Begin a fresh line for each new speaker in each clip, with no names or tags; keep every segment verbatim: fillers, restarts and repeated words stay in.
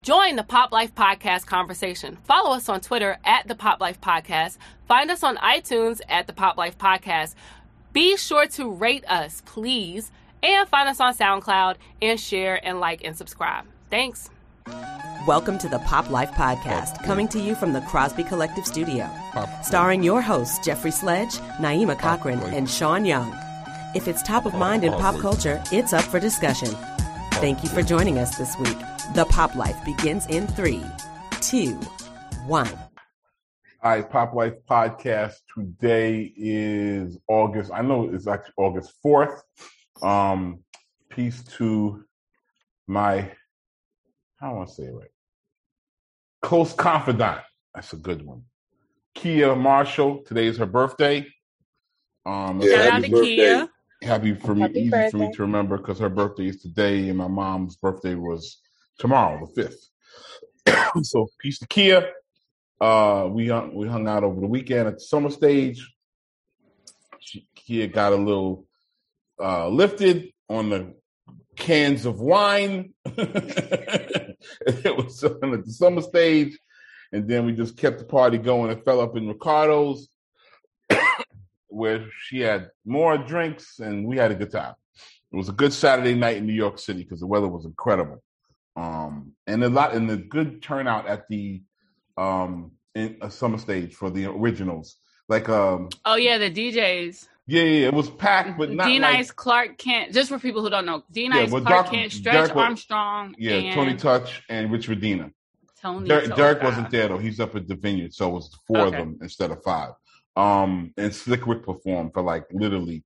Join the Pop Life Podcast conversation. Follow us on Twitter at the Pop Life Podcast. Find us on iTunes at the Pop Life Podcast. Be sure to rate us, please. And find us on SoundCloud and share and like and subscribe. Thanks.
Welcome to the Pop Life Podcast, coming to you from the Crosby Collective Studio. Starring your hosts, Jeffrey Sledge, Naima Cochran, and Sean Young. If it's top of mind in pop culture, it's up for discussion. Thank you for joining us this week. The Pop Life begins in three, two, one.
All right, Pop Life Podcast. Today is August. I know it's actually August fourth. Um, peace to my, how do I want to say it right? Close confidant. That's a good one. Kia Marshall. Today is her birthday. Um,
yeah, Shout out to
birthday.
Kia.
Happy for me,
Happy
easy
birthday.
for me to remember because her birthday is today and my mom's birthday was tomorrow, the fifth. So peace to Kia. Uh, we hung, we hung out over the weekend at the summer stage. She, Kia got a little uh, lifted on the cans of wine. It was at the summer stage, and then we just kept the party going. It fell up in Ricardo's, where she had more drinks, and we had a good time. It was a good Saturday night in New York City because the weather was incredible, um, and a lot and a good turnout at the um, in a summer stage for the originals. Like, um,
Oh, yeah, the D Js.
yeah, yeah, it was packed, but not
D Nice,
like,
Clark Kent. Just for people who don't know, D Nice,
but
Clark
Doc-
Kent, Stretch
Derek was-
Armstrong,
yeah,
and
Tony Touch and Rich Redina.
Tony.
Derek, Derek
Soka.
wasn't there though; he's up at the Vineyard, so it was four
Okay.
of them instead of five. Um, and Slick Rick performed for like literally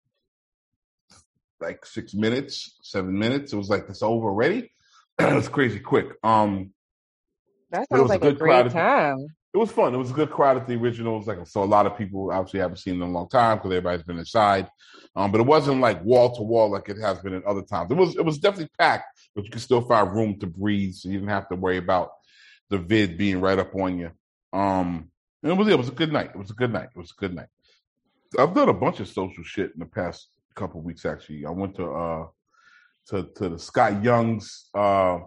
like six minutes, seven minutes. It was like it's over already. It was crazy quick. Um,
That
It was
sounds
a
like a
good crowd
great
of-
time.
it was fun. It was a good crowd at the originals. Like so, a lot of people obviously haven't seen them in a long time because everybody's been inside. Um, but it wasn't like wall to wall like it has been in other times. It was it was definitely packed, but you could still find room to breathe, so you didn't have to worry about the vid being right up on you. Um, and it was it was a good night. It was a good night. It was a good night. I've done a bunch of social shit in the past couple of weeks. Actually, I went to uh to to the Scott Young's uh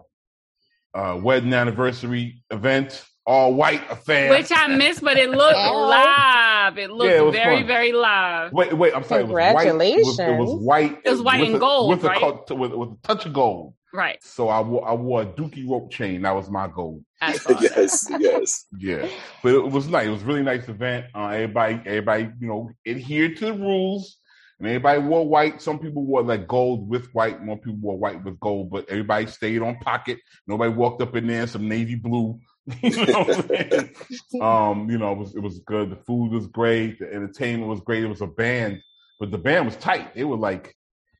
uh wedding anniversary event. All white affair.
Which I missed, but it looked
Oh.
live. It looked
Yeah, it was
very,
fun.
very live.
Wait, wait. I'm sorry. It was white. It was, it was
Congratulations.
white.
It was white
with
and
a-
gold,
with
right?
a co- with, with a touch of gold.
Right.
So I wore I wore a Dookie rope chain. That was my gold.
I saw that.
yes, yes.
Yeah, but it was nice. It was a really nice event. Uh, everybody, everybody, you know, adhered to the rules, and everybody wore white. Some people wore like gold with white. More people wore white with gold, but everybody stayed on pocket. Nobody walked up in there in some navy blue. You know what I'm saying? um, you know, it was it was good. The food was great. The entertainment was great. It was a band, but the band was tight. They were like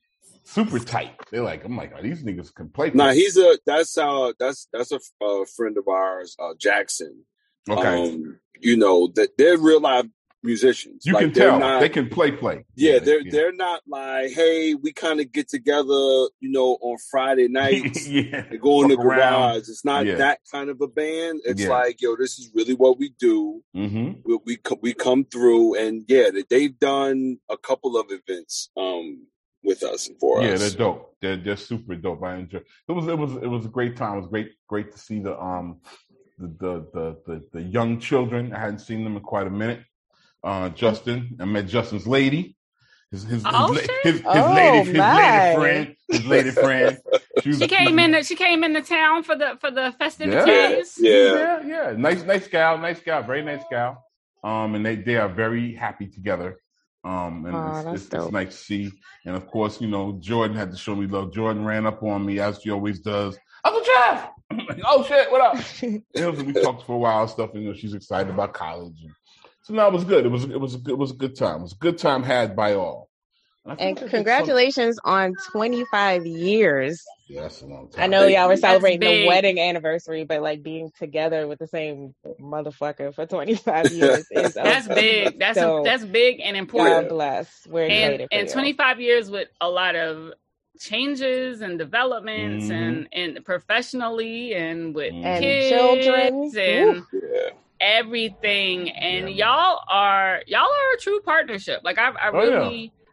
super tight. They're like, I'm like, oh, these niggas can play.
Nah, he's a that's uh that's that's a uh, friend of ours, uh, Jackson.
okay.
Um, you know that they're real live musicians.
You
Like,
can
they're
tell
not-
they can play play.
Yeah, they're they're not like, hey, we kind of get together, you know, on Friday nights
yeah.
and go in the
Fuck around.
garage. It's not
Yeah.
that kind of a band. It's
Yeah.
like, yo, this is really what we do.
Mm-hmm.
We we, co- we come through, and yeah, they- they've done a couple of events um with us and for
Yeah,
us.
they're dope. They're they're super dope. I enjoy. It was it was it was a great time. It was great great to see the um the the the the, the young children. I hadn't seen them in quite a minute. Uh, Justin, I met Justin's lady. His his his,
Oh,
la-
shit.
his, his
Oh,
lady his
my.
lady friend his lady friend. was-
She came in. She came into town for the for the festivities.
Yeah.
yeah, yeah. Nice, nice gal, nice gal, very nice gal. Um, and they, they are very happy together. Um, and
Aw,
it's,
that's
it's, it's
dope.
nice to see. And of course, you know, Jordan had to show me love. Jordan ran up on me as she always does. Uncle Jeff! I'm like, oh shit, what up? And it was- we talked for a while and stuff. And, you know, she's excited about college. And, so no, it was good. It was it was a good, it was a good time. It was a good time had by all. I feel
And
like I did
congratulations on twenty-five years.
something- Yeah, that's a long time.
I know y'all were
That's
celebrating the
big.
wedding anniversary, but like being together with the same motherfucker for twenty-five years is
That's big. That's
So,
that's big and
God
important.
bless. We're
And
excited for
and
you.
twenty-five years with a lot of changes and developments
Mhm.
and and professionally and with
Mhm.
And
kids
children.
and
Yeah.
everything. And
Yeah, man.
y'all are y'all are a true partnership. Like I I
Oh, yeah.
really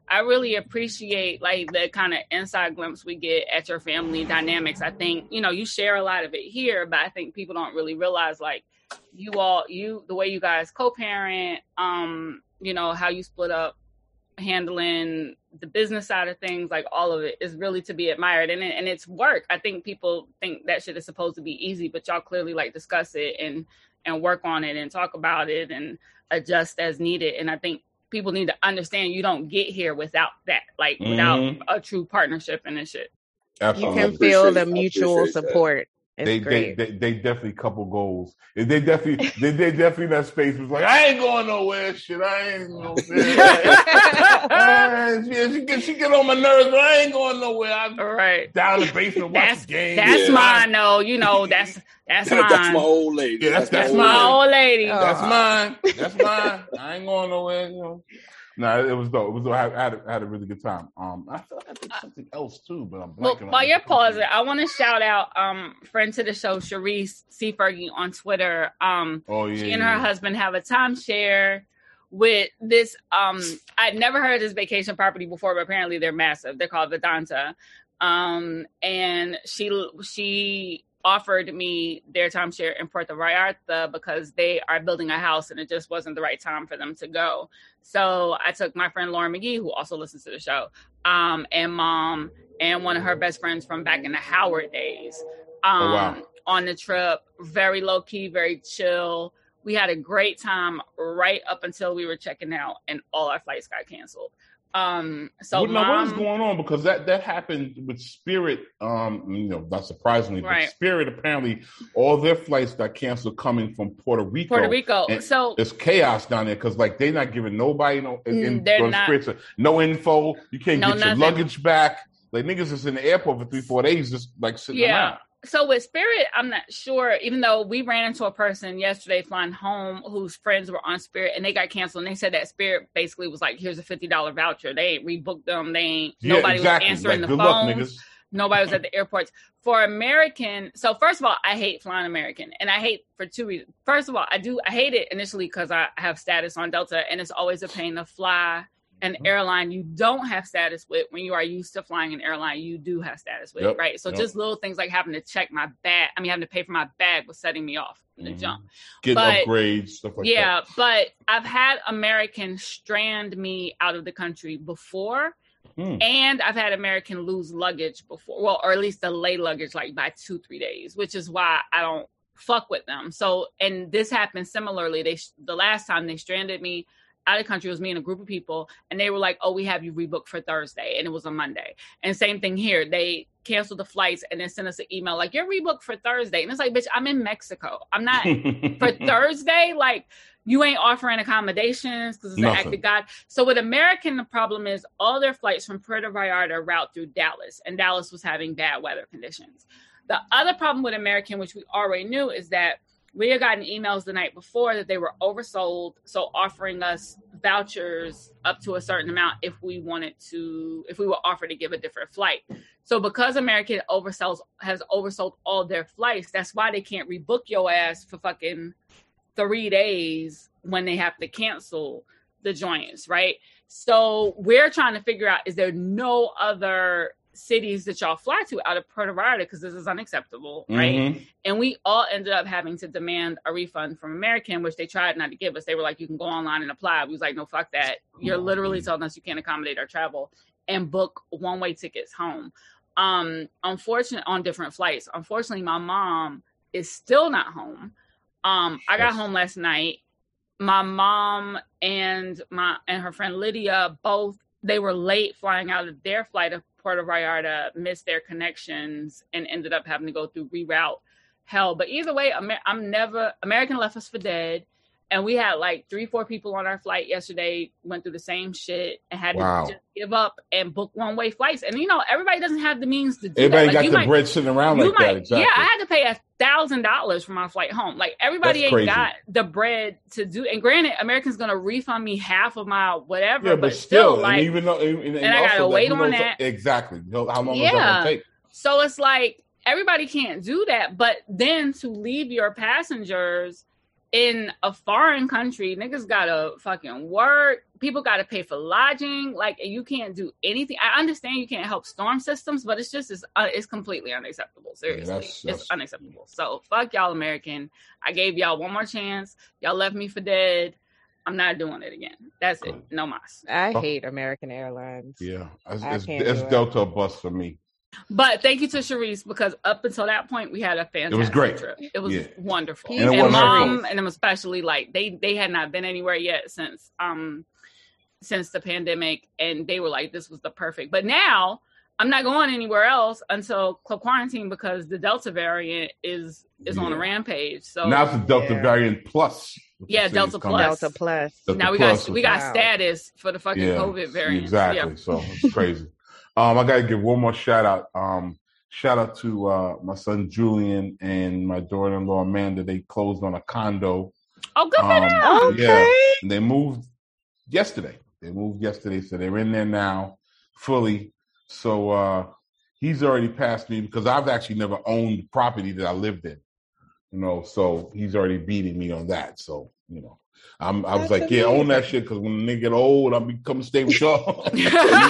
I really appreciate like the kind of inside glimpse we get at your family dynamics. I think, you know, you share a lot of it here, but I think people don't really realize like you all, you, the way you guys co-parent, um, you know, how you split up handling the business side of things, like all of it is really to be admired. And, and it's work. I think people think that shit is supposed to be easy, but y'all clearly like discuss it and, and work on it and talk about it and adjust as needed. And I think people need to understand you don't get here without that, like mm-hmm. without a true partnership and this shit.
Absolutely. You can feel the mutual support.
They, they they they definitely couple goals. They definitely they, they definitely that space was like, I ain't going nowhere. Shit, I ain't nowhere. yeah, she get she get on my nerves, but I ain't going nowhere. I'm
All right.
down in the basement watching games.
That's yeah. mine, though. You know, that's that's mine.
That's my old lady.
Yeah, that's that's,
that's
my
old lady.
lady. That's mine. That's mine. I ain't going nowhere. You know. No, it was dope. It was dope. I had, I had a really good time. Um, I feel like I did something else too, but I'm blanking.
Well,
on
while
it.
you're pausing, I want to shout out um friend to the show, Sharice C. Fergie on Twitter. Um,
oh yeah.
She and her husband have a timeshare with this. Um, I'd never heard of this vacation property before, but apparently they're massive. They're called Vedanta. Um, and she she. offered me their timeshare in Puerto Vallarta because they are building a house and it just wasn't the right time for them to go. So I took my friend Lauren McGee, who also listens to the show, um, and mom and one of her best friends from back in the Howard days um, oh, wow. on the trip. Very low key, very chill. We had a great time right up until we were checking out and all our flights got canceled. Um, so
well, now what is going on? Because that, that happened with Spirit, um, you know, not surprisingly,
right.
but Spirit, apparently all their flights got canceled coming from Puerto Rico.
Puerto Rico. So
it's chaos down there because like they're not giving nobody no, in,
they're
on
not,
Spirit, no info. You can't
no
get
nothing.
your luggage back. Like niggas is in the airport for three, four days just like sitting
yeah.
around.
So with Spirit, I'm not sure, even though we ran into a person yesterday flying home whose friends were on Spirit and they got canceled. And they said that Spirit basically was like, here's a fifty dollars voucher. They ain't rebooked them. They ain't,
yeah,
nobody
exactly.
was answering
like,
the
good
phones.
Luck, niggas.
Nobody was at the airports. For American, so first of all, I hate flying American. And I hate for two reasons. First of all, I do, I hate it initially because I have status on Delta and it's always a pain to fly an airline you don't have status with. When you are used to flying an airline you do have status with, yep, right? So yep. just little things like having to check my bag, I mean having to pay for my bag was setting me off in the mm-hmm. jump.
Get
but,
upgrades, stuff like
yeah,
that. Yeah,
but I've had American strand me out of the country before. Hmm. And I've had American lose luggage before, well, or at least delay luggage like by two, three days, which is why I don't fuck with them. So, and this happened similarly. They the last time they stranded me out of the country, it was me and a group of people, and they were like, oh, we have you rebooked for Thursday, and it was a Monday. And same thing here. They canceled the flights and then sent us an email like, you're rebooked for Thursday. And it's like, bitch, I'm in Mexico. I'm not for Thursday. Like, you ain't offering accommodations because it's Nothing. An act of God. So with American, the problem is all their flights from Puerto Vallarta route through Dallas, and Dallas was having bad weather conditions. The other problem with American, which we already knew, is that we had gotten emails the night before that they were oversold, so offering us vouchers up to a certain amount if we wanted to, if we were offered to give a different flight. So because American oversells has oversold all their flights, that's why they can't rebook your ass for fucking three days when they have to cancel the joints, right? So we're trying to figure out, is there no other cities that y'all fly to out of Puerto Vallarta, because this is unacceptable, right? Mm-hmm. And we all ended up having to demand a refund from American, which they tried not to give us. They were like, you can go online and apply. We was like, no, fuck that. You're literally telling us you can't accommodate our travel, and book one-way tickets home. Um, unfortunately, on different flights. Unfortunately, my mom is still not home. Um, I got home last night. My mom and my and her friend Lydia, both, they were late flying out of their flight of Puerto Vallarta, missed their connections, and ended up having to go through reroute hell. But either way, Amer- I'm never, American left us for dead. And we had like three, four people on our flight yesterday, went through the same shit and had wow. to just give up and book one-way flights. And, you know, everybody doesn't have the means to do
everybody
that. Like,
got the
might,
bread sitting around like
might,
that. Exactly.
Yeah, I had to pay a thousand dollars for my flight home. Like, everybody That's ain't crazy. Got the bread to do. And granted, American's going to refund me half of my whatever. Yeah, but, but still, still, like, and even though, and, and, and I got to wait on that.
Exactly. How long
yeah.
is that going to take?
So it's like, everybody can't do that. But then to leave your passengers in a foreign country, niggas gotta fucking work. People gotta pay for lodging. Like, you can't do anything. I understand you can't help storm systems, but it's just, it's, uh, it's completely unacceptable. Seriously. Yeah, that's, that's... It's unacceptable. So fuck y'all, American. I gave y'all one more chance. Y'all left me for dead. I'm not doing it again. That's it. No mas.
I hate American Airlines.
Yeah. It's, it's, it's Delta bus for me.
But thank you to Sharice, because up until that point we had a fantastic
it was great.
trip. It was yeah. wonderful.
And,
and mom and them especially, like they they had not been anywhere yet since um since the pandemic, and they were like, this was the perfect. But now I'm not going anywhere else until club quarantine because the Delta variant is is yeah. on a rampage. So
now it's the Delta yeah. variant plus.
Yeah, Delta plus.
Delta plus.
Delta now we
plus
got we got wow. status for the fucking yeah, COVID variant.
Exactly. Yeah. So it's crazy. Um, I gotta give one more shout out. Um, shout out to uh, my son Julian and my daughter-in-law Amanda. They closed on a condo.
Oh, good for
um,
them.
Okay.
Yeah, and they moved yesterday. They moved yesterday, so they're in there now fully. So uh, he's already passed me because I've actually never owned the property that I lived in. You know, so he's already beating me on that. So you know. I'm, I was
That's
like,
amazing.
yeah, own that shit because when they get old, I'll be coming stay with y'all. we,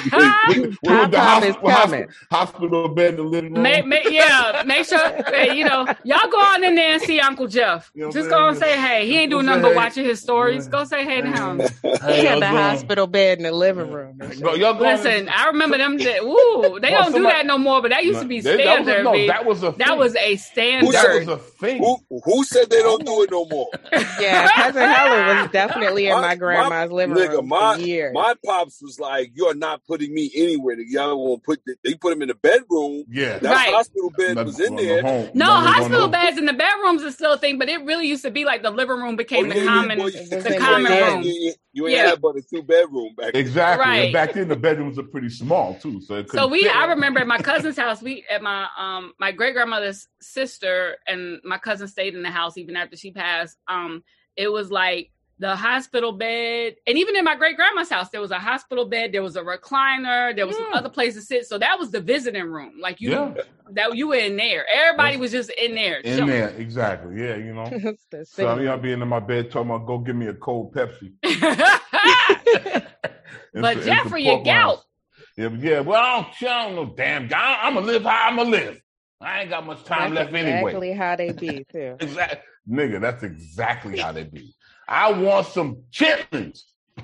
we, we the hospital, hospital, hospital bed in the living room.
Make, make, yeah, make sure, hey, you know, y'all go on in there and see Uncle Jeff. You know Just go and say hey. He ain't doing nothing but watching his stories. Go say hey to him.
He had the hospital bed in the living room.
Go, y'all go
Listen, I remember them. That, woo, they well, don't somebody, do that no more, but that used no, to be standard. That was a, no,
that was a thing.
That was a standard.
That was a thing.
Who, who said they don't do it no more?
Yeah, Cousin Helen was definitely in my grandma's my, living nigga, room
my,
for years.
My pops was like, "You're not putting me anywhere. Y'all won't put. The, they put him in the bedroom.
Yeah,
that
right.
hospital bed the, was in there.
The no, hospital beds in the bedrooms is still a thing, but it really used to be like the living room became oh, yeah, the common, yeah, boy, the common
yeah,
room.
You, you ain't yeah. had but a two bedroom back then.
Exactly.
Right.
And back then the bedrooms are pretty small too, so it
so we.
fit.
I remember at my cousin's house. We at my um my great grandmother's sister and my cousin stayed in the house even after she passed. Um, it was like. The hospital bed, and even in my great grandma's house, there was a hospital bed, there was a recliner, there was yeah. some other place to sit. So that was the visiting room. Like you, yeah. that you were in there. Everybody That's, was just in there.
In chilling. There, exactly. Yeah, you know. So I mean, I'll be in my bed talking about go give me a cold Pepsi.
But it's, Jeffrey, your gout.
Yeah, yeah. Well, I don't, I don't know. Damn, I'm gonna live how I'm gonna live. I ain't got much time
that's
left exactly anyway.
Exactly how they be too.
Exactly, nigga. That's exactly how they be. I want some chitlins.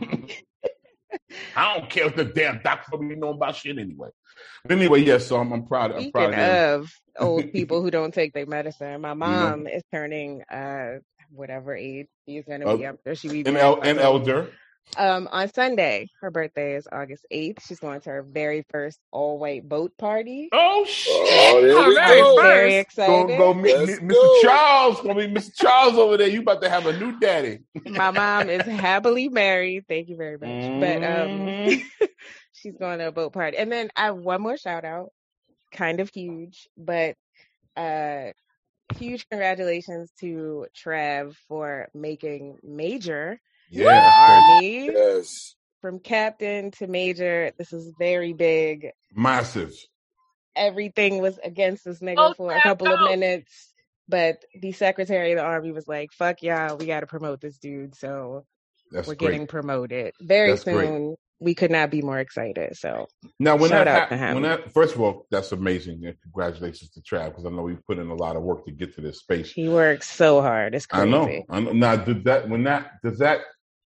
I don't care if the damn doctor really know about shit anyway. But anyway, yes, yeah, so I'm, I'm proud. I'm proud
of, of old people who don't take their medicine. My mom you know? is turning uh, whatever age she's going to uh, be up there. She be
an, el- an elder.
Um, on Sunday, her birthday is August eighth. She's going to her very first all-white boat party.
Oh shit!
Oh, there we
I'm
go.
very excited.
Go, go meet Let's Mister Go. Charles. Gonna be Mister Charles over there. You about to have a new daddy.
My mom is happily married. Thank you very much. Mm-hmm. But um, she's going to a boat party, and then I have one more shout out. Kind of huge, but uh, huge congratulations to Trav for making Major.
Yeah,
Army.
Yes.
From captain to major, this is very big.
Massive.
Everything was against this nigga
oh,
for a couple of minutes, but the secretary of the army was like, "Fuck y'all, we got to promote this dude." So
That's
we're
great.
getting promoted very
That's
soon.
Great.
We could not be more excited. So
now, when
shout
that,
out to him.
When that, first of all, that's amazing, and congratulations to Trav because I know we've put in a lot of work to get to this space.
He works so hard. It's crazy.
I know. I know. Now, did that when that does that?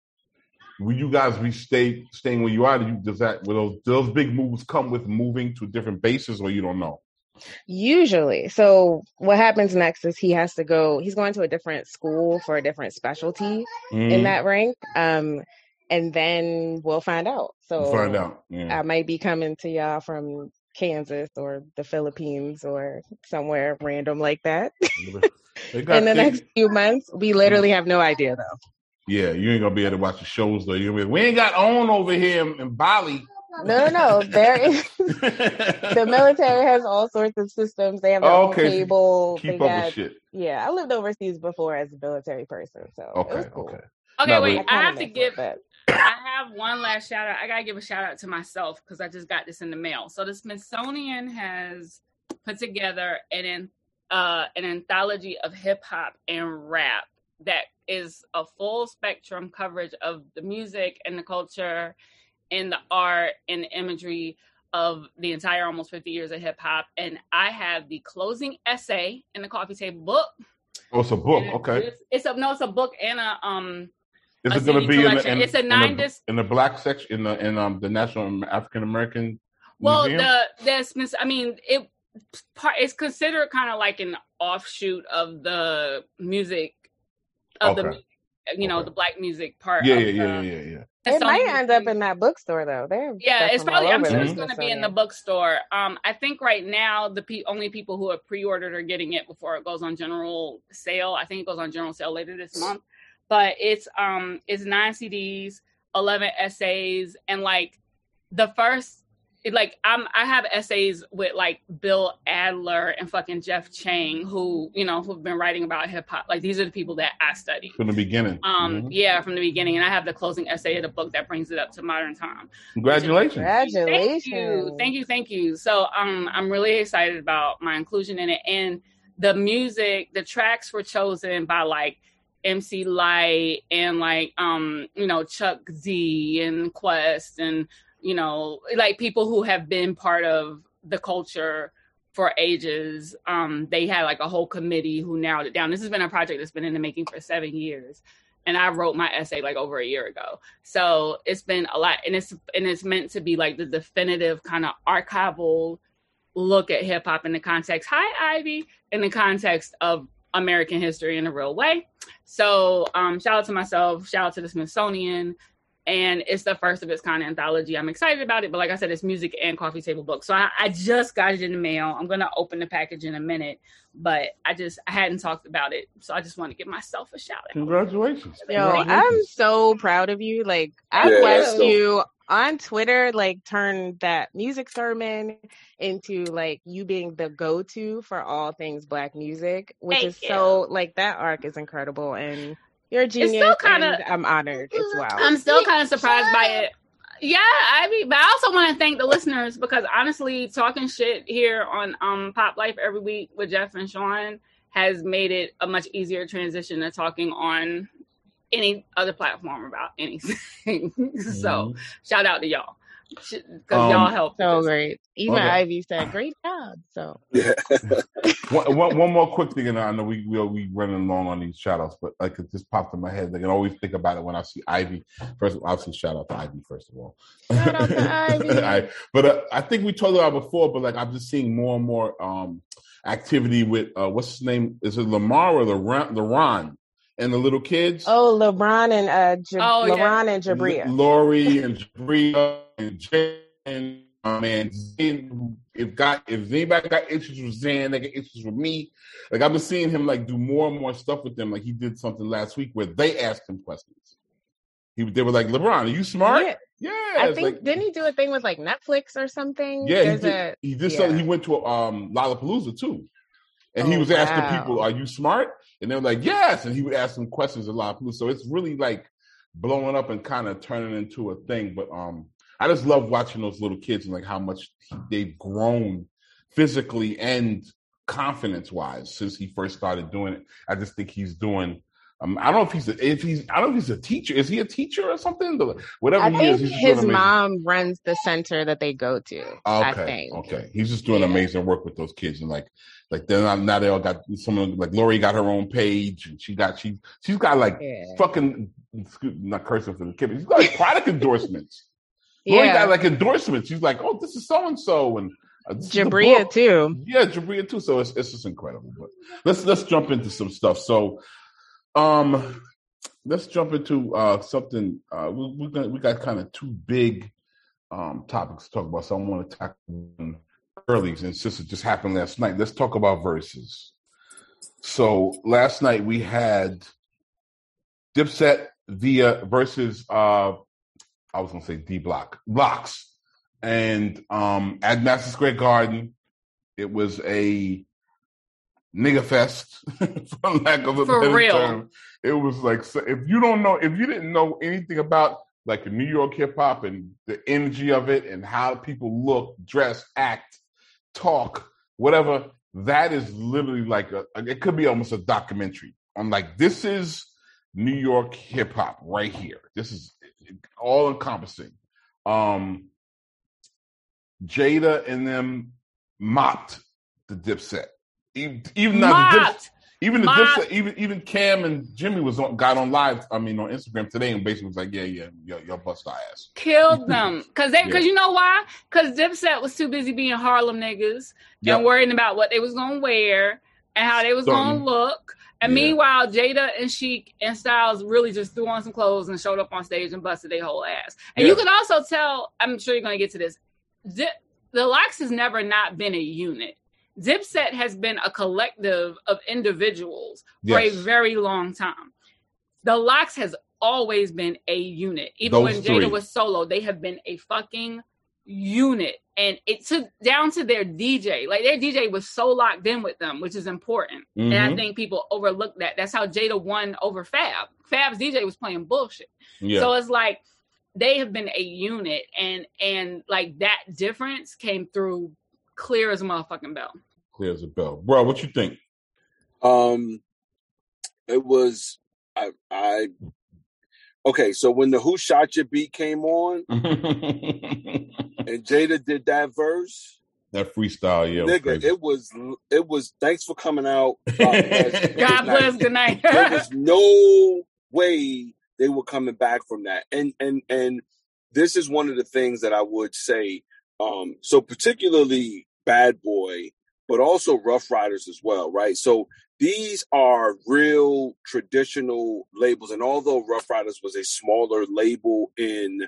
Will you guys be stay staying where you are? Do you, does that will those those big moves come with moving to different bases, or you don't know?
Usually. So what happens next is he has to go. He's going to a different school for a different specialty mm. in that rank, um, and then we'll find out. So
we'll find out. Yeah.
I might be coming to y'all from Kansas or the Philippines or somewhere random like that. in the things. Next few months, we literally have no idea though.
Yeah, you ain't gonna be able to watch the shows though. You're gonna be, we ain't got OWN over here in, in Bali.
No, no, no. There is the military has all sorts of systems. They have their
oh, okay.
own cable.
Keep
they
up
got,
with shit.
Yeah, I lived overseas before as a military person, so
okay,
it was cool.
okay.
Okay,
no,
wait.
But,
I have to give. I have one last shout out. I gotta give a shout out to myself because I just got this in the mail. So the Smithsonian has put together an uh, an anthology of hip hop and rap. that is a full spectrum coverage of the music and the culture and the art and the imagery of the entire almost fifty years of hip hop. And I have the closing essay in the Coffee Table book.
Oh, it's a book.
And
Okay.
It's, it's a no, it's a book and a um.
Is
a
it going to be in the, in,
it's a
in,
nine
the,
disc
in the black section in the in um the National African American
Well,
Museum?
the there's I mean it part it's considered kind of like an offshoot of the music of
Okay.
the you know
Okay.
the black music part.
Yeah,
of
yeah,
the,
yeah, yeah, yeah.
It
so
might
many
end up
things-
in that bookstore though. They're
Yeah,
stuff
it's
from
probably.
all
I'm
over
sure
the
it's going to be in the
Smithsonian.
bookstore. Um, I think right now the pe- only people who have pre-ordered are getting it before it goes on general sale. I think it goes on general sale later this month. But it's um it's nine C Ds, eleven essays, and like the first. It, like I'm, I have essays with like Bill Adler and fucking Jeff Chang, who you know who've been writing about hip hop. Like these are the people that I study.
From the beginning.
Um,
Mhm.
yeah, from the beginning, and I have the closing essay of the book that brings it up to modern time.
Congratulations.
Congratulations.
Thank you, thank you, thank you. So um, I'm really excited about my inclusion in it, and the music, the tracks were chosen by like M C Lyte and like um, you know Chuck Z and Quest and. You know, like people who have been part of the culture for ages. Um, they had like a whole committee who narrowed it down. This has been a project that's been in the making for seven years. And I wrote my essay like over a year ago. So it's been a lot. And it's and it's meant to be like the definitive kind of archival look at hip hop in the context. Hi, Ivy, in the context of American history in a real way. So um, shout out to myself, shout out to the Smithsonian. And it's the first of its kind of anthology. I'm excited about it. But like I said, it's music and coffee table book. So I, I just got it in the mail. I'm going to open the package in a minute. But I just, I hadn't talked about it. So I just want to give myself a shout out.
Congratulations.
Yo,
Congratulations.
I'm so proud of you. Like, I've
Yeah,
watched
so-
you on Twitter, like, turn that music sermon into, like, you being the go-to for all things Black music, which
Thank
is so, like, that arc is incredible. And you're a genius,
still kinda-
and I'm honored. It's wow.
I'm still kind of surprised by it. Yeah, I mean, but I also want to thank the listeners because honestly, talking shit here on um Pop Life every week with Jeff and Sean has made it a much easier transition to talking on any other platform about anything. So shout out to y'all because
Um,
y'all helped.
So
with this.
great. Even
Okay.
Ivy said, great job. So,
Yeah.
one, one, one more quick thing, and I know we we we running along on these shout outs, but like it just popped in my head. Like I always think about it when I see Ivy. First, obviously, shout out to Ivy first of all.
Shout out to Ivy.
I, but uh, I think we talked about it before. But like I'm just seeing more and more um, activity with uh, what's his name? Is it Lamar or LeRon? LeRon and the little kids.
oh, LeBron and, uh, J-
Oh, yeah.
LeBron and Jabria.
L- Lori and Jabria and Jen. Um, and Zayn, if got if anybody got issues with Zayn, they got issues with me. Like I've been seeing him like do more and more stuff with them. Like he did something last week where they asked him questions. He they were like, LeBron, are you smart?
Yeah.
Yeah,
I
it's
think
like-
didn't he do a thing with like Netflix or something?
Yeah, he
There's
did.
a-
he did
yeah.
something. He went to um, Lollapalooza too, and he
Oh,
was asking
wow.
people, "Are you smart?" And they were like, "Yes." And he would ask them questions at Lollapalooza. So it's really like blowing up and kind of turning into a thing. But um, I just love watching those little kids and like how much they've grown physically and confidence wise since he first started doing it. I just think he's doing. Um, I don't know if he's a, if he's I don't know if he's a teacher. Is he a teacher or something? But whatever
I
he
think
is, he's just doing
his
amazing.
mom runs the center that they go to. I
Okay,
think.
okay. He's just doing
Yeah.
amazing work with those kids, and like, like they're not, now they all got someone like Lori got her own page, and she got she she's got like
Yeah.
fucking not cursing for the kid, but she's got like product endorsements. Lori
Yeah.
got like endorsements. She's like, oh, this is so and so, and uh, this is the
Jabria
book.
too.
Yeah, Jabria too. So it's it's just incredible. But let's let's jump into some stuff. So, um, let's jump into uh something. Uh, we we got we got kind of two big um topics to talk about. So I want to tackle one early, and since it just happened last night, let's talk about verses. So last night we had Dipset via versus uh I was gonna say D Block Blocks, and um at Madison Square Garden, it was a nigga fest, for lack of a
For
better
real.
term. It was like, so if you don't know, if you didn't know anything about like New York hip hop and the energy of it and how people look, dress, act, talk, whatever, that is literally like a, it could be almost a documentary. I'm like, this is New York hip hop right here. This is all encompassing. Um, Jada and them mopped the Dipset. Even, even not the Dipset. Even the Dipset, even even Cam and Jimmy was on, got on live. I mean, on Instagram today, and basically was like, "Yeah, yeah, y'all, y'all bust our ass."
Killed them because they because
Yeah.
you know why? Because Dipset was too busy being Harlem niggas
Yep.
and worrying about what they was gonna wear and how they was
Something.
gonna look. And
Yeah.
meanwhile, Jada and Sheik and Styles really just threw on some clothes and showed up on stage and busted their whole ass. And
Yeah.
you can also tell. I'm sure you're gonna get to this. Dip, the Lox has never not been a unit. Dipset has been a collective of individuals for
Yes.
a very long time. The Lox has always been a unit. Even
Those
when
three.
Jada was solo, they have been a fucking unit. And it took down to their D J. Like their D J was so locked in with them, which is important. And I
Mhm.
think people overlook that. That's how Jada won over Fab. Fab's D J was playing bullshit.
Yeah.
So it's like they have been a unit, and and like that difference came through clear as a motherfucking bell.
Clear as a bell, bro. What you think?
Um, it was I I okay. So when the Who Shot Your beat came on and Jada did that verse,
That freestyle, yeah, was
nigga,
crazy.
it was it was. Thanks for coming out. God bless.
God bless. Good night.
There was no way they were coming back from that. And and and this is one of the things that I would say. Um, so particularly Bad Boy, but also Rough Riders as well, right? So these are real traditional labels. And although Rough Riders was a smaller label in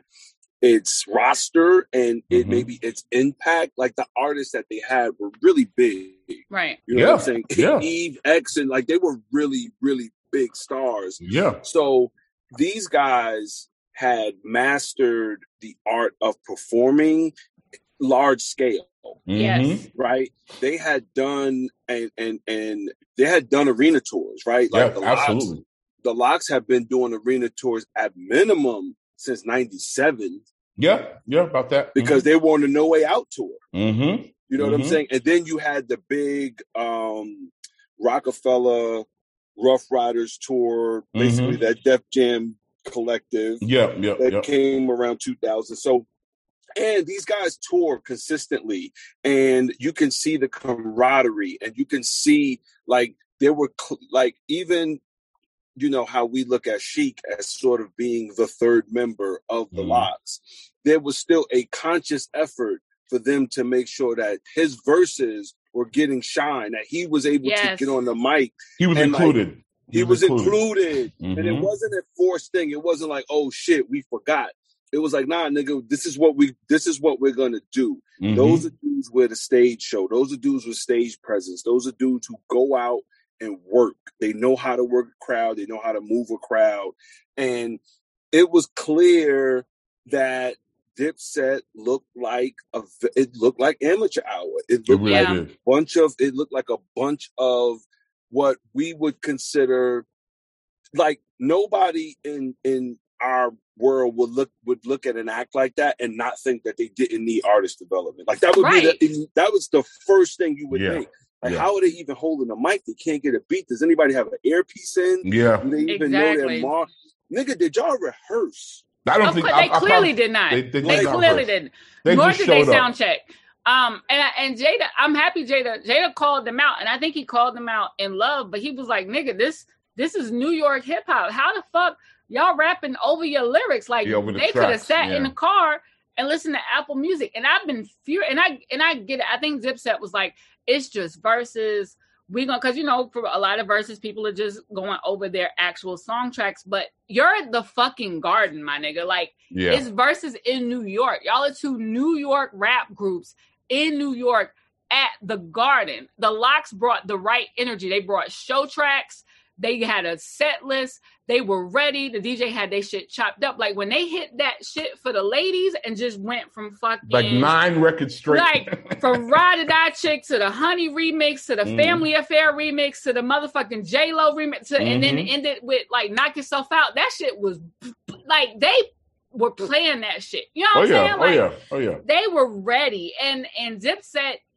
its roster and it
Mhm.
maybe its impact, like the artists that they had were really big.
Right.
You know
Yeah,
what I'm saying?
yeah.
Eve X and like they were really, really big stars.
Yeah.
So these guys had mastered the art of performing large scale,
Yes.
Mhm.
right? They had done and and and they had done arena tours, right?
Yeah,
Like the Lox,
absolutely.
the Lox have been doing arena tours at minimum since ninety-seven
Yeah, yeah, about that.
because they were on the No Way Out tour.
Mm-hmm.
You know what I'm
Mhm.
saying? And then you had the big um, Rockefeller Rough Riders tour, basically
Mhm.
that Def Jam collective
Yeah, yeah,
that
yeah.
came around two thousand. So, and these guys tour consistently, and you can see the camaraderie, and you can see like there were cl- like even you know how we look at Sheik as sort of being the third member of the
Mhm.
Lox. There was still a conscious effort for them to make sure that his verses were getting shine, that he was able
Yes.
to get on the mic.
He was
And, like,
included.
He, was included. And it
Mhm.
wasn't a forced thing. It wasn't like, oh shit, we forgot. It was like, nah, nigga, this is what we this is what we're gonna do.
Mhm.
Those are dudes with a stage show. Those are dudes with stage presence. Those are dudes who go out and work. They know how to work a crowd. They know how to move a crowd. And it was clear that Dipset looked like a it looked like Amateur Hour. It
It
looked
really
like
Yeah.
a
did.
bunch of it looked like a bunch of what we would consider like nobody in in our world would look would look at an act like that and not think that they didn't need artist development. Like that would
Right.
be the, that was the first thing you would
Yeah.
think. Like
Yeah.
how are they even holding a mic? They can't get a beat. Does anybody have an earpiece in?
Yeah.
Do they even know
Exactly.
their mark? Nigga, did y'all rehearse?
I don't
Of
think
course,
I,
they
I
clearly
probably,
did not.
They,
They,
they, did not
clearly
rehearse.
didn't.
They
Nor
just
did they
showed up.
sound check. Um, and and Jada, I'm happy Jada Jada called them out, and I think he called them out in love. But he was like, "Nigga, this this is New York hip hop. How the fuck y'all rapping over your lyrics? Like
Yeah, over the
they could have
tracks,
sat in
yeah.
the car and listened to Apple Music." And I've been furious, and I and I get it. I think Dipset was like, "It's just verses. We gonna," because you know, for a lot of verses, people are just going over their actual song tracks. But you're at the fucking Garden, my nigga. Like
Yeah.
it's verses in New York. Y'all are two New York rap groups in New York at the Garden. The Lox brought the right energy. They brought show tracks. They had a set list. They were ready. The D J had their shit chopped up. Like when they hit that shit for the ladies and just went from fucking
Like nine records straight.
like from Ride or Die Chick to the Honey remix to the
Mm.
Family Affair remix to the motherfucking J Lo remix to, and then
Mhm.
ended with like Knock Yourself Out. That shit was like they were playing that shit. You know
oh
what I'm
yeah.
saying?
Oh
Like
yeah. Oh yeah.
they were ready, and and Dipset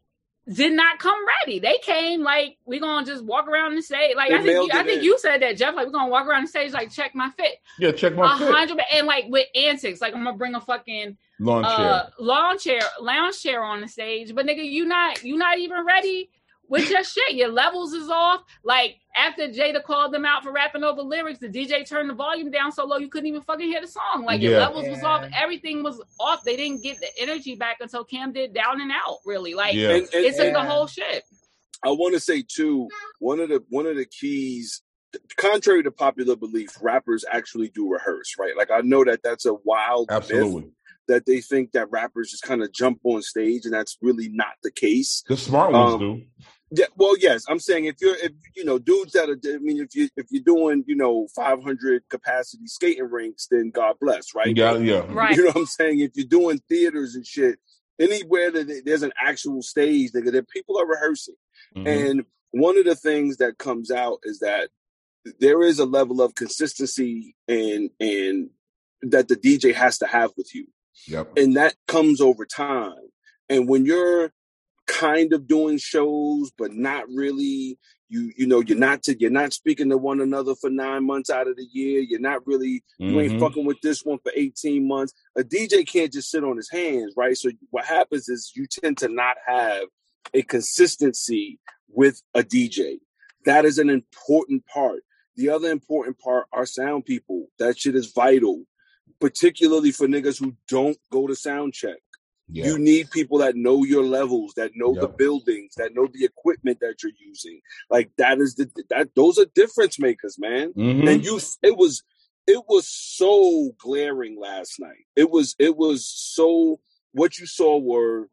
did not come ready. They came like we're gonna just walk around the stage. Like
They
I think you,
mailed
I
it
think
in.
you said that, Jeff. Like we're gonna walk around the stage, like check my fit.
Yeah, check
A
my fit.
hundred and like with antics. Like I'm gonna bring a fucking
Lawn
uh,
chair.
lawn chair, lounge chair on the stage. But nigga, you not you not even ready with your shit. Your levels is off. Like after Jada called them out for rapping over lyrics, the D J turned the volume down so low you couldn't even fucking hear the song. Like your
Yeah.
levels was off. Everything was off. They didn't get the energy back until Cam did Down and Out. Really, like
Yeah.
And, and,
it took
and
the whole shit.
I want to say too, one of the one of the keys, contrary to popular belief, rappers actually do rehearse, right? Like I know that that's a wild
Absolutely.
myth that they think that rappers just kind of jump on stage, and that's really not the case.
The smart ones
Um,
do.
Yeah, well, yes, I'm saying if you're, if you know, dudes that are, I mean, if you if you're doing, you know, five hundred capacity skating rinks, then God bless, right?
Yeah, yeah.
Right.
You know what I'm saying? If you're doing theaters and shit, anywhere that there's an actual stage, nigga, that people are rehearsing.
Mhm.
And one of the things that comes out is that there is a level of consistency and and that the D J has to have with you.
Yep.
And that comes over time. And when you're kind of doing shows, but not really, you you know, you're not to, you're not speaking to one another for nine months out of the year. You're not really, you ain't
Mhm.
fucking with this one for eighteen months. A D J can't just sit on his hands, right? So what happens is you tend to not have a consistency with a D J. That is an important part. The other important part are sound people. That shit is vital, particularly for niggas who don't go to sound check.
Yeah.
You need people that know your levels, that know the
Yep.
buildings, that know the equipment that you're using. Like that is the that those are difference makers, man.
Mhm.
And you, it was it was so glaring last night. It was it was so what you saw were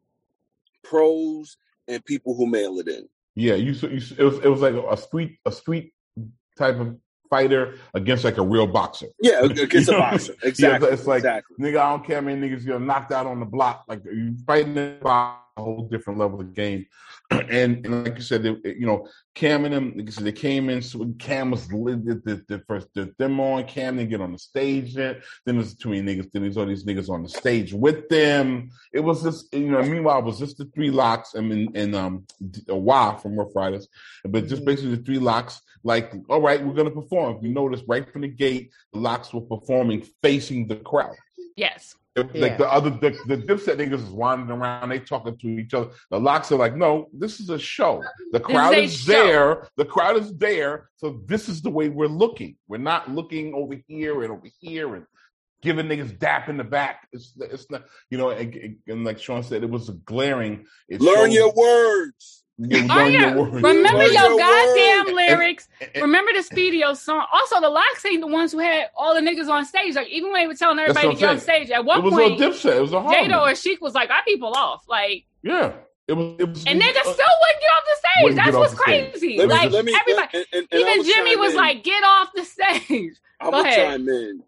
pros and people who mail it in.
Yeah, you, you it was it was like a street a street type of fighter against like a real boxer.
Yeah, against
You
a
know?
boxer.
Yeah,
Exactly.
it's like
exactly.
nigga, I don't care how many niggas you're knocked out on the block. Like you fighting a whole different level of game. And, and like you said, they, you know, Cam and them, like I said, they came in. So Cam was lit. The, the, the first the demo on Cam, they get on the stage. Then, then there's too many niggas. Then there's all these niggas on the stage with them. It was just, you know. Meanwhile, it was just the three locks and and, and um a Y from Rough Riders, but just basically the three locks. Like, all right, we're gonna perform. If you notice, right from the gate, the locks were performing facing the crowd.
Yes.
Like
Yeah.
the other, the, the Dipset niggas is wandering around, they talking to each other. The locks are like, no, this is a show. The crowd
a
is
show.
there. The crowd is there. So this is the way we're looking. We're not looking over here and over here and giving niggas dap in the back. It's it's not, you know, and, and like Sean said, it was glaring. It
Learn
showed-
your words.
You
Oh
learn
yeah.
your words.
Remember
Learn
your
your
goddamn
words.
lyrics.
And- and-
Remember the Speedio song. Also, the Locks ain't the ones who had all the niggas on stage. Like even when they were telling
That's
everybody
what
to get
I'm
on
saying.
stage, at one
It was
point,
a Dipset. It was a
Jada
harmony.
or Sheik was like, "I people off." Like,
Yeah. It was. It was.
and niggas
uh,
still wouldn't get off the stage.
Wouldn't
That's
get off
what's
the stage.
crazy.
Let me,
like
let me,
everybody,
and, and, and I
even
would
Jimmy
chime
was
in.
like, "Get off the stage."
I'm
Go
gonna
ahead.
chime in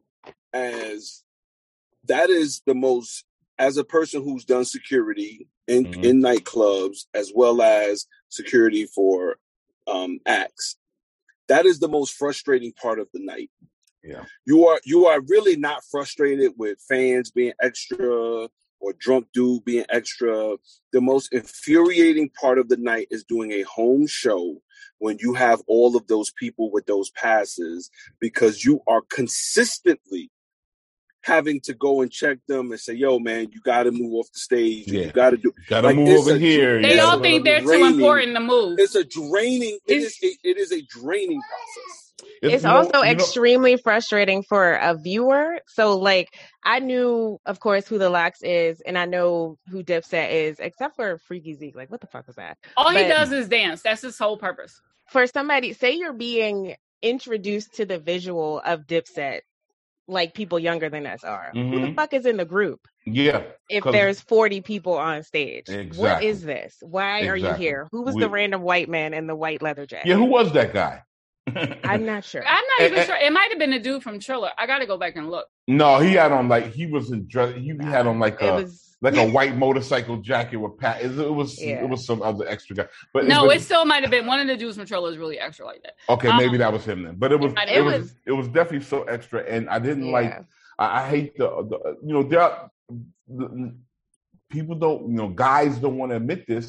as that is the most, as a person who's done security in
Mhm.
in nightclubs as well as security for um, acts. That is the most frustrating part of the night.
Yeah.
You are you are really not frustrated with fans being extra or drunk dude being extra. The most infuriating part of the night is doing a home show when you have all of those people with those passes, because you are consistently having to go and check them and say, yo, man, you got to move off the stage. Or
Yeah.
you got to do.
Gotta
Like,
move
it's
over
a-
here.
They
yeah.
all think they're too
Draining.
important to move.
It's a draining. It
It's-
is. A, it is a draining process.
It's
you know-
also
you know-
extremely frustrating for a viewer. So, like, I knew, of course, who the Locks is, and I know who Dipset is, except for Freaky Zeke. Like, what the fuck was that?
All he
but-
does is dance. That's his whole purpose.
For somebody, say you're being introduced to the visual of Dipset, like people younger than us are. Who the
Mhm.
fuck is in the group
Yeah.
if
'Cause-
there's forty people on stage? What
Exactly.
is this? Why are you
Exactly.
here? Who was
We-
the random white man in the white leather jacket?
Yeah, who was that guy?
I'm not sure.
I'm not
Eh,
even
eh.
sure. It might have been a dude from Triller. I got to go back and look.
No, he had on like he was in dress. He had on like
It
a
was
like a white motorcycle jacket with pat. It, it was
Yeah.
it was some other extra guy. But
No,
but-
it still might have been one of the dudes from Triller is really extra like that.
okay.
um,
Maybe that was him then. But it was
It
it,
might
was,
have
it was definitely so extra, and I didn't like.
yeah.
I, I hate the, the you know there are, the, people don't you know guys don't want to admit this,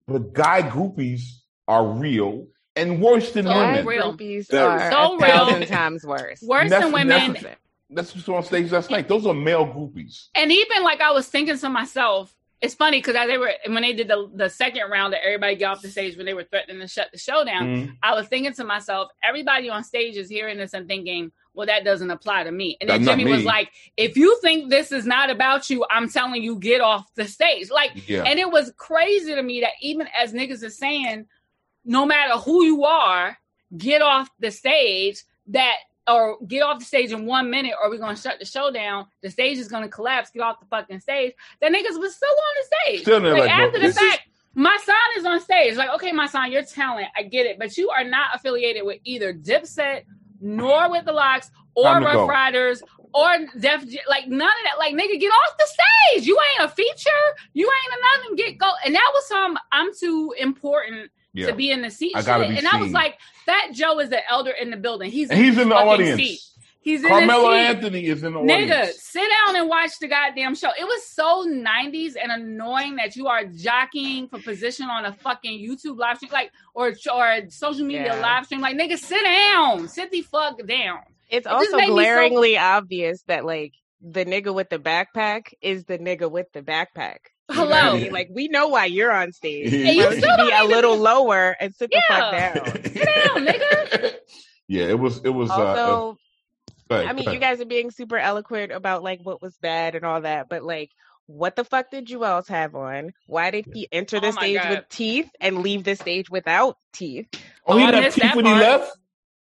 but guy groupies are real and worse than
So
women.
real.
Groupies
Very
are
so
a thousand
real.
times worse.
Worse
That's-
than women.
that's- That's what's on stage last night. Those are male groupies.
And even like I was thinking to myself, it's funny because they were when they did the, the second round that everybody got off the stage when they were threatening to shut the show down.
Mm-hmm.
I was thinking to myself, everybody on stage is hearing this and thinking, well, that doesn't apply to me. And then
That's not
Jimmy was
me.
like, if you think this is not about you, I'm telling you, get off the stage. Like,
Yeah.
and it was crazy to me that even as niggas is saying, no matter who you are, get off the stage, that or get off the stage in one minute or we're going to shut the show down. The stage is going to collapse. Get off the fucking stage. That niggas was still on the stage.
Still there,
like,
like,
after
bro,
the
this
fact, my son is on stage. Like, okay, my son, you're talent. I get it. But you are not affiliated with either Dipset, nor with the Locks, or
Time to
Rough
go.
Riders, or Def J- like none of that. Like, nigga, get off the stage. You ain't a feature. You ain't a nothing. Get go. And that was some, I'm too important
Yeah.
to be in the seat
I
shit.
gotta be
And I was
seen.
like, Fat Joe is the elder in the building. He's
And he's in the
fucking
audience.
seat. He's in
Carmelo
the seat.
Anthony is in the
Nigga,
audience.
sit down and watch the goddamn show. It was so nineties and annoying that you are jockeying for position on a fucking YouTube live stream, like, or or social media
Yeah.
live stream. Like, nigga, sit down. Sit the fuck down.
It's
It just
also
made me so-
glaringly obvious that like the nigga with the backpack is the nigga with the backpack. You know what I
Hello.
mean? Like we know why you're on stage.
And
Why
you
don't
still
you
don't
be a
need to
little
be-
lower and sit the fuck
Yeah.
down.
Sit down, nigga.
Yeah, it was. It was. uh,
Also,
go ahead,
I mean,
go
you
ahead.
guys are being super eloquent about like what was bad and all that, but like, what the fuck did Jewels have on? Why did he enter the
Oh my
stage
God.
with teeth and leave the stage without teeth?
Oh, he
Oh, I
didn't have
missed
teeth
that
when he
part.
left.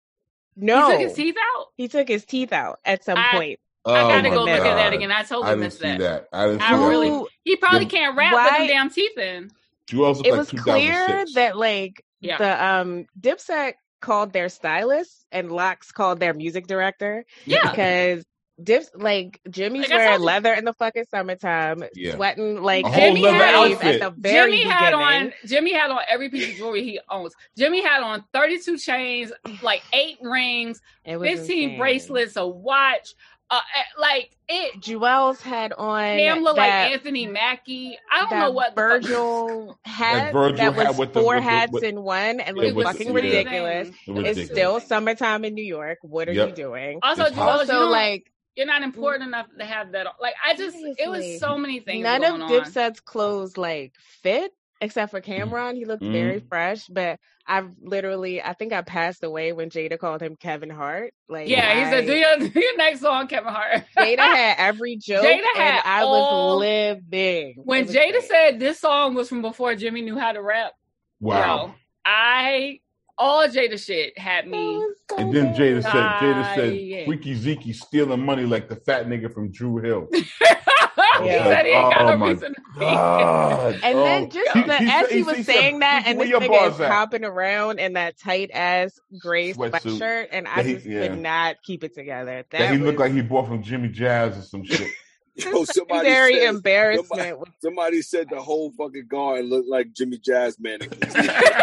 No,
He took his teeth out.
He took his teeth out at some
I-
point.
Oh,
I gotta
my
go look at that
God.
again. I
I
totally
didn't
missed
see
that.
that. I didn't see
I
that.
really-
Who-
He probably
Yeah.
can't rap with them
Why-
damn teeth in.
Jewels looked
It
like
was
two
clear
thousand six.
that like
Yeah.
the um Dipset called their stylist and Locks called their music director
Yeah.
because Dips like Jimmy's
Like I
wearing
told you-
leather in the fucking summertime,
Yeah.
sweating like
A
whole
Jimmy
leather
had
outfit.
at the very
Jimmy had
beginning.
on Jimmy had on every piece of jewelry he owns. Jimmy had on thirty-two chains, like eight rings,
It was
fifteen
insane.
bracelets, a watch. Uh, eh, like it.
Jewels had on
Cam looked like
that,
Anthony Mackie. I don't
that
know what the fuck-
Virgil hat
Virgil
that was
hat with the-
four
with the-
hats
with-
in one and
Yeah,
was
with the-
fucking
yeah.
ridiculous.
It was
It's
ridiculous.
still summertime in New York. What are
Yep.
you doing?
Also,
It's
Joel,
hot.
you
Also,
don't-
like
you're not important enough to have that. on. Like I just, it
Seriously.
was so many things.
none
going
of
on.
Dipset's clothes like fit except for Cameron. He looked
Mhm.
very fresh, but I've literally, I think I passed away when Jada called him Kevin Hart. Like,
Yeah, he said,
I-
"Do your, do your next song, Kevin Hart."
Jada had every joke,
Jada had
and I
all-
was living.
When
It was
Jada
great.
said this song was from before Jimmy knew how to rap,
Wow.
yo, I all Jada shit had
That
me.
was so
And then Jada
good.
said, Jada
Dying.
said, Freaky Zeke stealing money like the fat nigga from Drew Hill.
he
Yeah.
said he ain't got
Oh
no
my
reason to be.
God.
And
Oh.
then just
He-
the,
he
as
said-
he was
said,
saying that,
"Freaky,
and
where
this
your
nigga
bars
is
at?"
hopping around in that tight ass gray
Sweatsuit.
sweatshirt, and I
That he-
just
yeah.
could not keep it together. That,
That he
was
looked like he bought from Jimmy Jazz or some shit.
Yo, somebody
secondary
said,
embarrassment.
somebody, somebody said the whole fucking guard looked like Jimmy Jazz mannequins.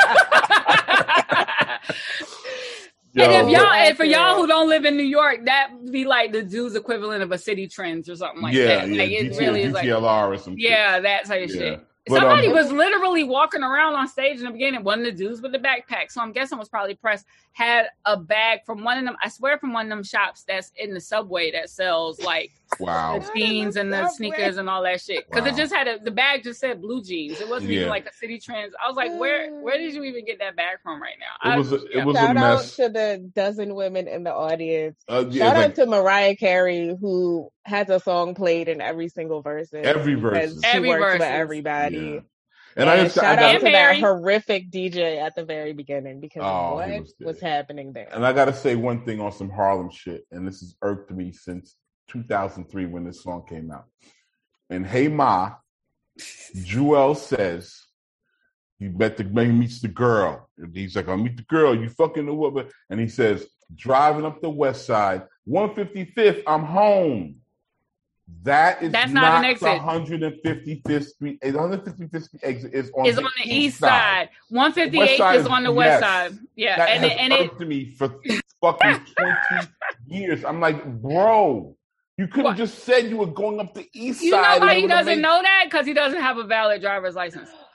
Yo,
And if y'all,
but-
and for y'all who don't live in New York, that would be like the dude's equivalent of a City Trends or something like
yeah,
that.
yeah,
Like it
G T,
really is like,
G T L R or some shit.
yeah, that type of
Yeah.
shit.
But,
Somebody
um,
was literally walking around on stage in the beginning. One of the dudes with the backpack, so I'm guessing was probably pressed, had a bag from one of them. I swear from one of them shops that's in the subway that sells like
Wow.
the jeans and the
Subway.
sneakers and all that shit. Because
Wow.
it just had a, the bag just said blue jeans. It wasn't
Yeah.
even like a City Trends. I was like, where where did you even get that bag from right now?
It
I,
was a, it
yeah.
was a
Shout out
mess.
to the dozen women in the audience.
Uh, yeah,
Shout out
like
to Mariah Carey, who has a song played in every single verse.
every
because
verse.
she
Every
works
verses.
for everybody.
Yeah. And I just I
shout
got,
out
And
to that
Mary.
horrific D J at the very beginning because
Oh,
what
he
was,
was dead.
happening there?
and I got to say one thing on some Harlem shit, and this has irked me since two thousand three when this song came out. And Hey Ma, Jewel says, "You bet the man meets the girl." And he's like, "I'll meet the girl. You fucking the woman." And he says, "Driving up the West Side, one fifty-fifth. I'm home." That is
That's
not,
not an
the
exit.
one hundred fifty-fifth Street. one hundred fifty-fifth Street exit is on,
Is
the,
on the east side. one fifty-eight
West side
is
is
on the west
yes.
side. Yeah,
That
and
has
it, and it
irked me for fucking twenty years. I'm like, bro, you could
What?
have just said you were going up the east
you
side.
know why
and it
he
would've
doesn't
made-
know that? Because he doesn't have a valid driver's license.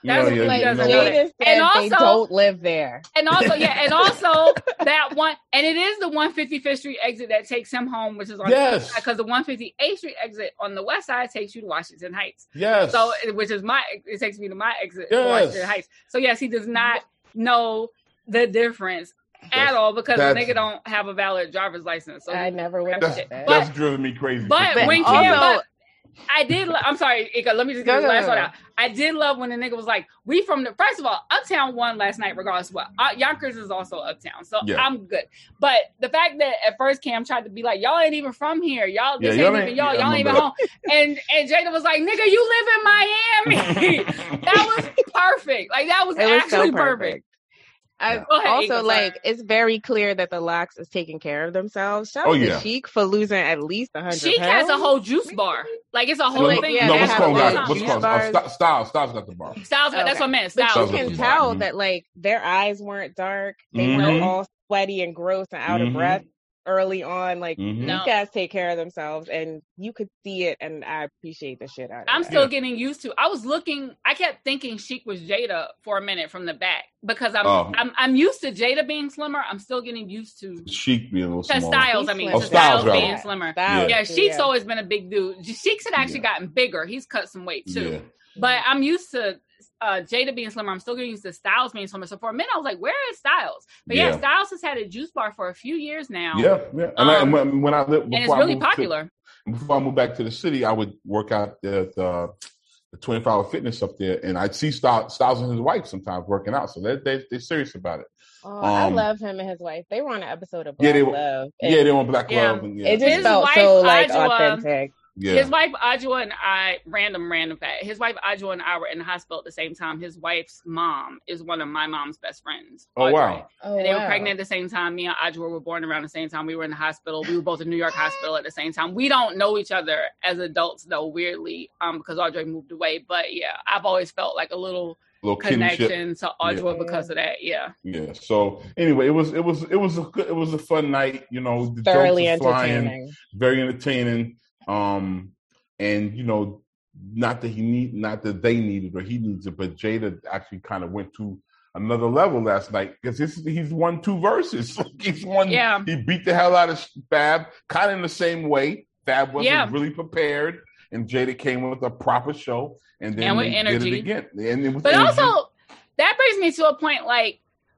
That's
yeah,
like
you know
Jada
what?
said
And also-
they don't live there.
And also, yeah, and also that one, and it is the one fifty-fifth Street exit that takes him home, which is on
Yes.
because the one fifty-eighth Street exit on the west side takes you to Washington Heights.
Yes.
So, which is my, it takes me to my exit,
Yes.
Washington Heights. So, yes, he does not know the difference
That's-
at all because the
that's-
nigga don't have a valid driver's license. So
I never would have
that's,
said that.
that's driven me crazy.
But
for
when
two
also-
Cam,
years.
but I did. lo- I'm sorry, Ika, let me just
Go,
get the
go,
last
go,
one
go.
out. I did love when the nigga was like, "We from the." First of all, Uptown won last night, regardless of what. Uh, Yonkers is also Uptown, so
Yeah.
I'm good. But the fact that at first Cam tried to be like, "Y'all ain't even from here. Y'all this
Yeah, y'all
ain't
ain't-
even y'all.
yeah, I
y'all ain't even
remember
home." And and Jada was like, "Nigga, you live in Miami." That was perfect. Like that was
It was so
actually
perfect.
perfect.
I,
Yeah.
Go ahead,
also,
Ika, sorry.
like, it's very clear that the Locks is taking care of themselves. Shout
Oh,
out to
yeah.
Chic for losing at least one hundred
She
pounds.
has a whole juice bar. Like it's a whole
no,
like,
thing.
yeah,
no,
they
what's
have
called
a
got
lot
it?
of
What's
juice
called
bars.
uh, Styles? Styles got the bar.
Styles,
Okay.
that's what I meant.
But
Styles.
you
Styles
can
was
tell
right.
that, like, their eyes weren't dark. They
Mhm.
weren't all sweaty and gross and out
Mhm.
of breath early on. Like,
Mhm.
these
No.
guys take care of themselves, and you could see it, and I appreciate the shit out of
I'm
that.
still
Yeah.
getting used to. I was looking. I kept thinking Chic was Jada for a minute from the back because I'm
Oh.
I'm I'm used to Jada being slimmer. I'm still getting used to
Chic being a little
to
small.
Styles. I
He's
mean,
slim.
to
Oh, Styles,
Styles
rather.
being slimmer.
Styles,
Yeah,
yeah.
Chic's always been a big dude. Cheeks had actually
Yeah.
gotten bigger. He's cut some weight too.
Yeah.
But I'm used to uh, Jada being slimmer. I'm still getting used to Styles being slimmer. So for a minute, I was like, "Where is Styles?" But yeah,
Yeah.
Styles has had a juice bar for a few years now.
Yeah, yeah. And, I, and
Um,
when, when I lived,
and it's
before I
really
moved to-
popular.
before I moved back to the city, I would work out at uh, the twenty-four hour fitness up there, and I'd see Styles, Styles and his wife sometimes working out. So they're, they they're serious about it.
Oh, I
Um,
love him and his wife. They were on an episode of
Yeah,
Black
they were-
Love.
Yeah,
and
they want Black
Yeah.
Love. And yeah,
it just
His
felt
wife,
so like
Adjoa,
authentic.
yeah.
His wife Adjoa and I, random random fact. His wife Adjoa and I were in the hospital at the same time. His wife's mom is one of my mom's best friends.
Oh,
Audrey.
wow.
Oh,
And they
wow.
were pregnant at the same time. Me and Adjoa were born around the same time. We were in the hospital. We were both in New York hospital at the same time. We don't know each other as adults though, weirdly, um, because Audrey moved away. But yeah, I've always felt like a little
little kinship.
connection to Audjoa
Yeah.
because of that. Yeah.
Yeah. So anyway, it was it was it was a good, it was a fun night. You know, the
Thoroughly
jokes were flying,
entertaining.
very entertaining. Um, and you know, not that he need, not that they needed or he needs it, but Jada actually kind of went to another level last night because he's won two verses. he's won.
Yeah.
He beat the hell out of Fab, kind of in the same way. Fab wasn't
Yeah.
really prepared, and Jada came with a proper show, and then
And with
they
energy.
did it again. And it was
But
energy.
also, that brings me to a point like,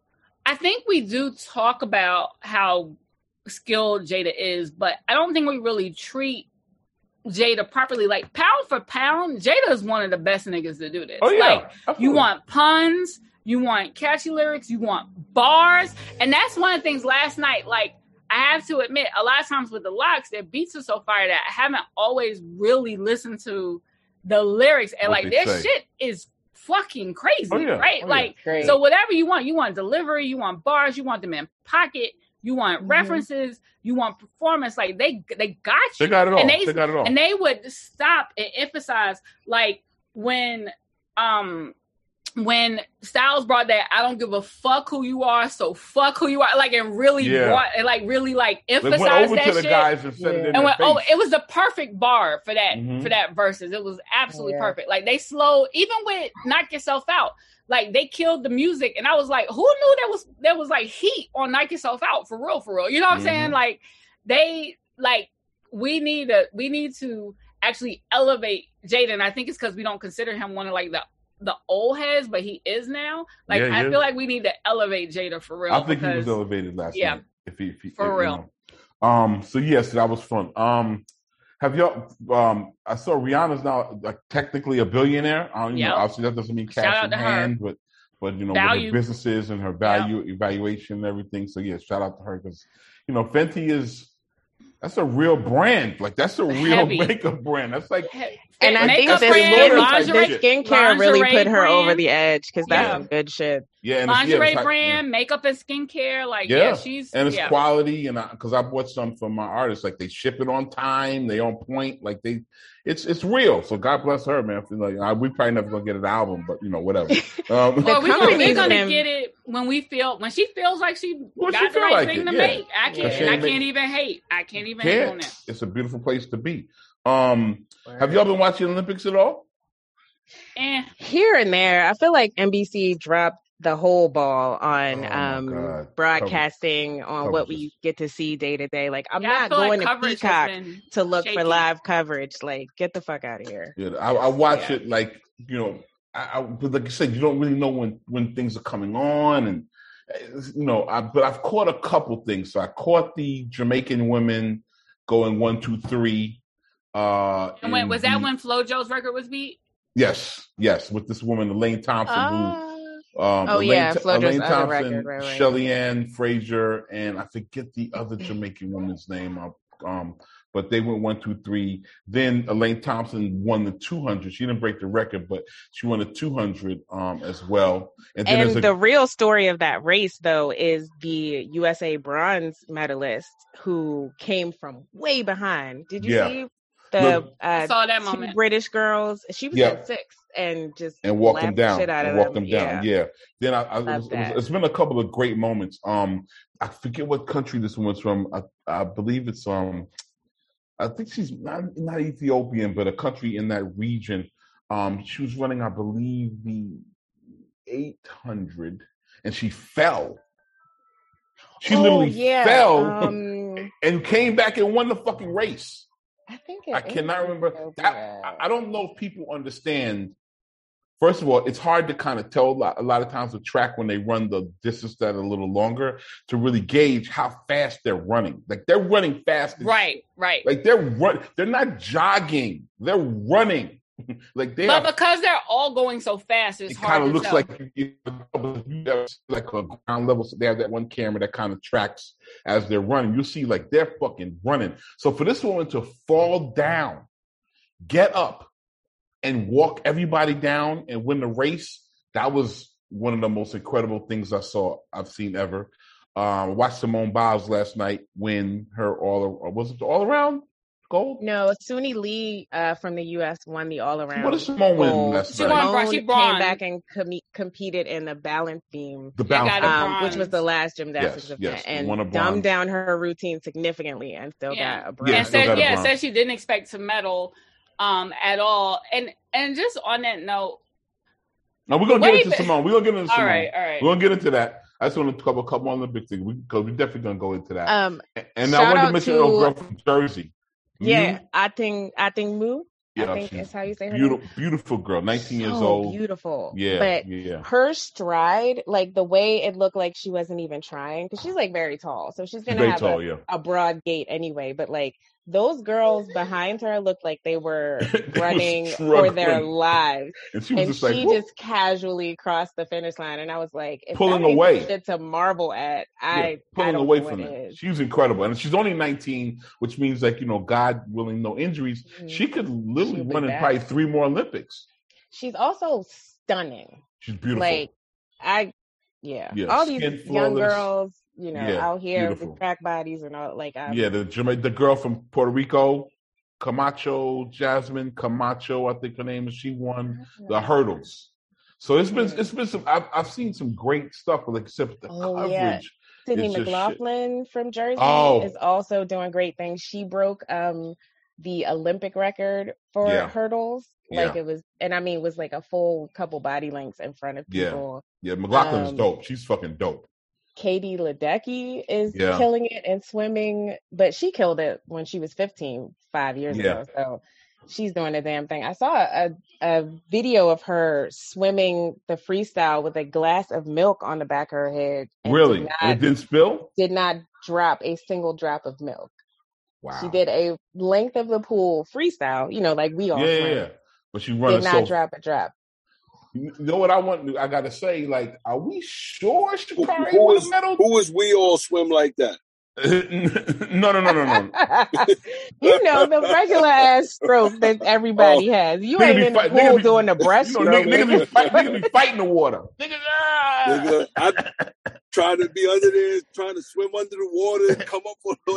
I think we do talk about how skilled Jada is, but I don't think we really treat Jada properly. Like, pound for pound, Jada is one of the best niggas to do this.
oh yeah,
Like, you
absolutely.
want puns, you want catchy lyrics, you want bars. And that's one of the things last night, like, I have to admit, a lot of times with the Locks, their beats are so fire that I haven't always really listened to the lyrics. And
What
like,
they
their
say.
shit is fucking crazy,
Oh, yeah.
right?
Oh, yeah.
Like,
Great.
so whatever you want, you want delivery, you want bars, you want them in pocket, you want
Mhm.
references, you want performance. Like, they they got you.
They got it all.
And
they,
they,
got it all.
and they would stop and emphasize, like, when um when Styles brought that "I don't give a fuck who you are, so fuck who you are," like, and really
Yeah.
brought and like really like
They
emphasized
went over
that
to the
shit.
guys and said it in
And
their
went,
face.
oh, it was the perfect bar for that
Mhm.
for that verses. It was absolutely
Yeah.
perfect. Like, they slowed, even with "Knock Yourself Out," like, they killed the music, and I was like, who knew there was there was like heat on "Knock Yourself Out" for real, for real. You know what I'm
Mhm.
saying? Like, they like we need to we need to actually elevate Jaden. I think it's because we don't consider him one of like the the old heads, but he is now. Like,
Yeah, he
I
is.
feel like we need to elevate Jada for real.
I think he was
because-
elevated last
yeah.
night. If he, if he,
For
if, you
real.
know. Um. So yes, that was fun. Um. Have y'all? Um. I saw Rihanna's now like technically a billionaire. I don't you know.
Yep.
Obviously, that doesn't mean
Shout
cash
out
in
to her.
hand, but but you know, with
Value.
her businesses and her value evaluation and everything. So yeah, shout out to her because you know Fenty is. That's a real brand. Like, that's a real
Heavy.
makeup brand. That's like
And I think
Makeup
the
brand,
skin,
lingerie,
the skincare really
lingerie
put her over
brand.
the edge because that's
Yeah.
some good shit.
yeah, and it's, yeah,
lingerie
it's like-
brand, makeup and skincare. Like, yeah,
Yeah.
she's
and it's
yeah.
quality, and because I, I bought some from my artists, like they ship it on time, they on point, like they, it's it's real. So God bless her, man. For, like, I, we probably never gonna get an album, but you know, whatever. Um,
Well, we gonna, we're
company's
gonna
been-
get it when we feel when she feels like she
Well, she
got the
feel
right
like
thing
it,
to
yeah.
make. I can't.
Yeah.
And I
She
can't
ain't
even hate. I can't even hate on
can't.
that.
It's a beautiful place to be. Um, have y'all been watching the Olympics at all?
Eh.
Here and there, I feel like N B C dropped the whole ball on
Oh,
um broadcasting Cover- on what we get to see day to day. Like I'm
yeah,
not going
like
to Peacock to look
shaky.
for live coverage. Like get the fuck out of here.
Yeah, I, I watch
yeah.
it like you know, I, I but like I said, you don't really know when when things are coming on, and you know, I, but I've caught a couple things. So I caught the Jamaican women going one, two, three. Uh,
and when was that
the,
when FloJo's record was beat?
Yes, yes, with this woman, Elaine Thompson, uh, who. Um,
oh
Elaine,
yeah,
Elaine Thompson,
record, right, right.
Shelly Ann Fraser, and I forget the other Jamaican woman's name. Um, but they went one, two, three. Then Elaine Thompson won the two hundred. She didn't break the record, but she won the two hundred um, as well.
And, then and a, the real story of that race, though, is the U S A bronze medalist who came from way behind. Did you yeah. see the Look, uh,
saw that moment.
British girls? She was yeah. at six. And just
and walk them down,
shit out
and
of
walk
them,
them down. Yeah. yeah. Then I, I it was, it was, it's been a couple of great moments. Um, I forget what country this one's from. I, I believe it's um, I think she's not not Ethiopian, but a country in that region. Um, she was running, I believe, the eight hundred, and she fell. She
oh,
literally
yeah.
fell
um,
and came back and won the fucking race.
I think
I cannot remember. That, I don't know if people understand. First of all, it's hard to kind of tell a lot, a lot of times with track when they run the distance that are a little longer to really gauge how fast they're running. Like they're running fast.
Right, right.
Like they're run. They're not jogging. They're running. Like they.
But
are,
because they're all going so fast, it's
it
hard
kind of
to
looks
tell.
like you know, you have like a ground level. So they have that one camera that kind of tracks as they're running. You'll see like they're fucking running. So for this woman to fall down, get up, and walk everybody down and win the race, that was one of the most incredible things I saw, I've seen ever. Um, I watched Simone Biles last night win her all, was it all around gold?
No, Suni Lee uh, from the U S won the all around.
What did Simone win last night?
Simone she came back and com- competed in the balance beam,
the balance
um, which was the last gymnastics
yes,
event,
yes,
and dumbed down her routine significantly and still
yeah.
got a bronze.
Yeah, said, yeah, said she didn't expect to medal um, at all. And and just on that note,
now we're gonna get into Simone. We're gonna get into Simone.
All right, all right.
We're gonna get into that. I just want to cover a couple Olympic things because we, we're definitely gonna go into that.
Um,
and I wanted to mention to, a girl from Jersey.
Yeah, Mu? I think I think Moo.
Yeah,
I think is how you say her
beautiful,
name.
Beautiful girl, nineteen
so
years old.
Beautiful.
Yeah,
but
yeah.
her stride, like the way it looked like she wasn't even trying, because she's like very tall, so she's gonna
she's
have
tall,
a,
yeah.
a broad gait anyway. But like those girls behind her looked like they were running for their lives,
and she, was
and
just, like,
she just casually crossed the finish line. And I was like, if
pulling
that
away
shit to marvel at, I
yeah, pulling
I don't
away
know
from
what
it.
Is.
She was incredible, and she's only nineteen, which means like you know, God willing, no injuries. Mm-hmm. She could literally She'll run in probably three more Olympics.
She's also stunning.
She's beautiful.
Like I, yeah,
yeah
all these young flawless. girls, you know,
yeah,
out here
beautiful.
with track bodies and all. Like, I'm,
yeah, the the girl from Puerto Rico, Camacho, Jasmine Camacho, I think her name is. She won the hurdles. So it's been it's been some. I've I've seen some great stuff, like except the
oh,
coverage.
Yeah. Sydney McLaughlin from Jersey
oh.
is also doing great things. She broke um the Olympic record for
yeah.
hurdles. Like
yeah.
it was, and I mean, it was like a full couple body lengths in front of people.
Yeah, yeah. McLaughlin's um, dope. She's fucking dope.
Katie Ledecky is
yeah.
killing it in swimming, but she killed it when she was fifteen, five years
yeah.
ago. So she's doing the damn thing. I saw a, a video of her swimming the freestyle with a glass of milk on the back of her head.
Really?
Did not,
and it didn't spill?
Did not drop a single drop of milk.
Wow.
She did a length of the pool freestyle, you know, like we all
yeah,
swim.
Yeah, but she running
did not
so...
drop a drop.
You know what I want? I gotta say, like, are we sure Sha'Carri
who, who
won
is,
a medal?
Who is we all swim like that?
no, no, no, no, no.
You know the regular ass stroke that everybody oh, has. You ain't in fight, the pool be, doing the breaststroke.
You know, niggas, niggas, be fight, niggas be fighting the water. Niggas, ah!
Nigga, I'm trying to be under there, trying to swim under the water and come up for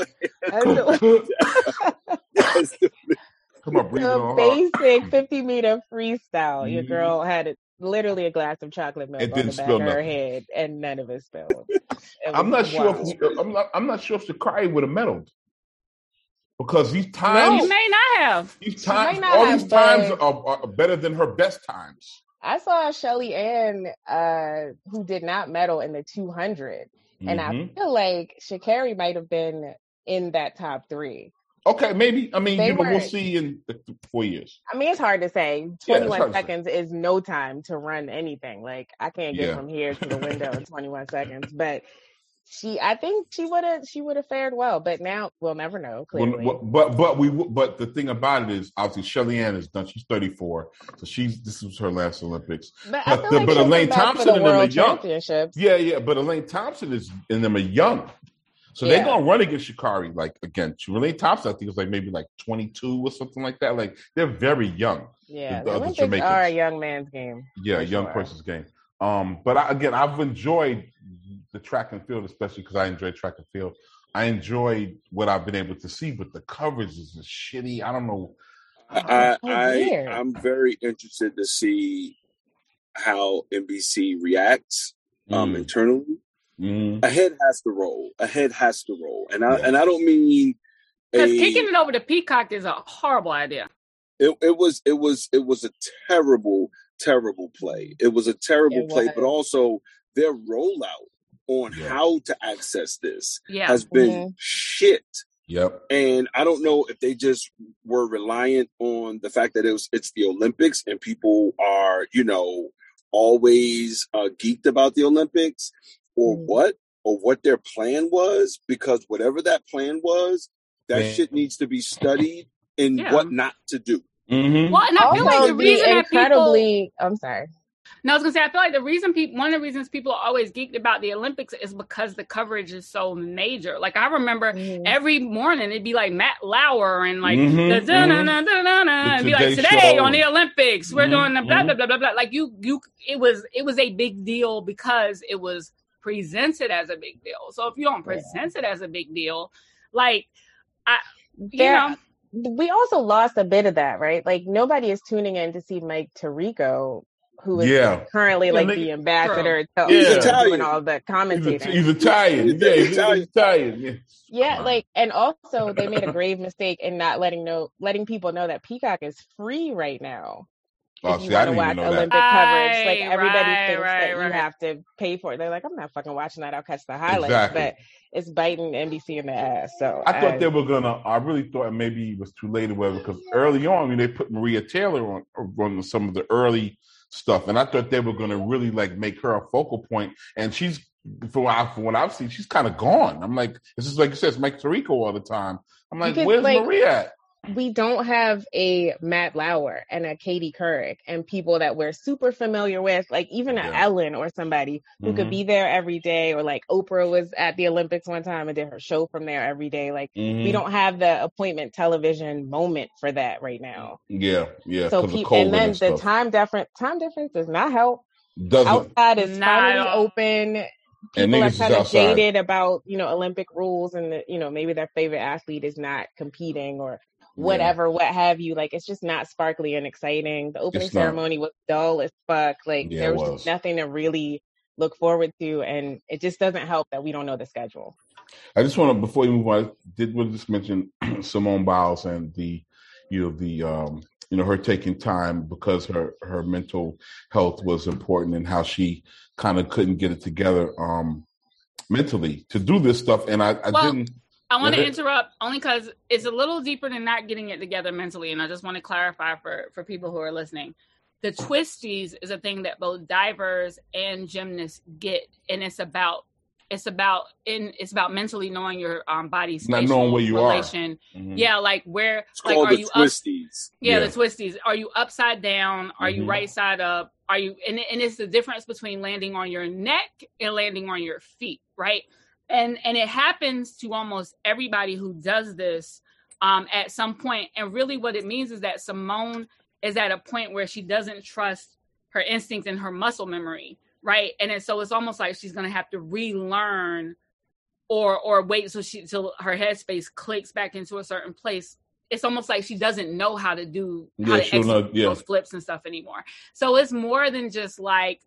the
yes, come on, breathe
the basic fifty meter freestyle. Mm-hmm. Your girl had it. Literally a glass of chocolate milk
it
on the back of her
nothing.
head, and none of it spilled. It
I'm not
wild.
sure. If, I'm not. I'm not sure if Sha'Carri would have medaled. Because these times,
she may not have.
These times,
not
all
have,
these times
but-
are, are better than her best times.
I saw Shelly Ann, uh, who did not medal in the two hundred. And
Mhm.
I feel like Sha'Carri might have been in that top three.
Okay, maybe. I mean,
They
you know, we'll
weren't-
see in four years.
I mean, it's hard to say.
Yeah, it's
twenty-one
hard to say.
seconds is no time to run anything. Like, I can't get
Yeah.
from here to the window in twenty-one seconds. But she, I think she would have, she would have fared well. But now we'll never know. Clearly,
Well, but but we but the thing about it is, obviously, Shelly Ann is done. She's thirty-four, so she's this was her last Olympics.
but I
But,
feel
the,
like
but
she'll come
Elaine
back for
Thompson
the
and them are
World
young.
Championships.
Yeah, yeah. But Elaine Thompson is and them are young, so
Yeah.
they're gonna run against Sha'Carri. Like again, Elaine Thompson, I think, is like maybe like twenty-two or something like that. Like they're very young.
Yeah,
the
the
other
Olympics
Jamaicans.
are a young man's game.
Yeah,
for
young
sure.
person's game. Um, but I, again, I've enjoyed the track and field, especially because I enjoy track and field. I enjoyed what I've been able to see, but the coverage is just shitty. I don't know.
I,
Oh,
I
weird.
I'm very interested to see how N B C reacts um,
Mm.
internally.
Mm.
A head has to roll. A head has to roll, and I
Yeah.
and I don't mean
Because
a-
kicking it over to Peacock is a horrible idea.
It, it was it was it was a terrible terrible play. It was a terrible
It
play,
was.
but also their rollout on
Yeah.
how to access this
Yeah.
has been
Mhm.
shit.
Yep.
And I don't know if they just were reliant on the fact that it was it's the Olympics and people are, you know, always uh, geeked about the Olympics, or
Mm.
what, or what their plan was, because whatever that plan was, that
Yeah.
shit needs to be studied in
Yeah.
what not to do.
Mm-hmm.
Well, and I feel like
Also,
the
the
reason that people
incredibly, I'm sorry.
No, I was gonna say I feel like the reason people one of the reasons people are always geeked about the Olympics is because the coverage is so major. Like I remember
Mhm.
every morning it'd be like Matt Lauer and like
Mhm,
the da
mhm.
na na na na
The
and be like
Today
today
Show.
on the Olympics we're
Mhm,
doing the blah
mhm.
blah blah blah blah. Like you you it was it was a big deal because it was presented as a big deal. So if you don't present it as a big deal, like I you
There-
know
we also lost a bit of that, right? Like nobody is tuning in to see Mike Tirico, who is
Yeah.
currently
Yeah,
like
they-
the ambassador to
Yeah.
doing
Italian.
all the
He's,
commentating.
he's Italian.
He's
Yeah, he's
Italian.
Italian. Yeah.
Yeah, like, and also they made a grave mistake in not letting know, letting people know that Peacock is free right now.
Oh,
If you
see, I
want to
didn't
watch
even know
Olympic
that.
coverage, like
Right,
everybody
right,
thinks
right,
that
right.
you have to pay for it. They're like, I'm not fucking watching that. I'll catch the highlights,
Exactly.
but it's biting N B C in the ass. So
I thought they were gonna. I really thought maybe it was too late or whatever. Because early on, I mean, they put Maria Taylor on on some of the early stuff, and I thought they were gonna really like make her a focal point. And she's, from what, I, from what I've seen, she's kind of gone. I'm like, this is like you said, it's Mike Tirico all the time. I'm like,
Because,
where's
like,
Maria at?
we don't have a Matt Lauer and a Katie Couric and people that we're super familiar with, like even a
Yeah.
Ellen or somebody who could
Mhm.
be there every day, or like Oprah was at the Olympics one time and did her show from there every day. Like
Mhm.
we don't have the appointment television moment for that right now.
Yeah, yeah.
So
Because of
peop-
COVID
and then
and
the
stuff.
time difference time difference does not help.
Doesn't.
Outside is
Not
finally
at all.
open.
And
People
niggas
are
is
kind of
outside.
jaded about, you know, Olympic rules and, the, you know, maybe their favorite athlete is not competing or whatever, what have you. Like, it's just not sparkly and exciting. The opening
It's not.
ceremony was dull as fuck. Like,
Yeah,
there
it
was,
was.
just nothing to really look forward to. And it just doesn't help that we don't know the schedule.
I just want to, before you move on, I did want to just mention Simone Biles and the, you know, the, um, you know, her taking time because her, her mental health was important and how she kind of couldn't get it together um, mentally to do this stuff. And I, I
Well,
didn't.
I want to
Let it-
interrupt only because it's a little deeper than not getting it together mentally, and I just want to clarify for for people who are listening. The twisties is a thing that both divers and gymnasts get, and it's about it's about in it's about mentally knowing your um body's
Not knowing where you are.
relation.
Mhm.
Yeah, like where
It's
like
called
are
the
you up?
twisties.
Yeah,
Yeah.
the twisties. Are you upside down? Are you
Mhm.
right side up? Are you and and it's the difference between landing on your neck and landing on your feet, right? And and it happens to almost everybody who does this um, at some point. And really, what it means is that Simone is at a point where she doesn't trust her instinct and her muscle memory, right? And it, so it's almost like she's going to have to relearn, or or wait so she till her headspace clicks back into a certain place. It's almost like she doesn't know how to do how
Yeah,
to
she'll
execute
not- yeah.
those flips and stuff anymore. So it's more than just like,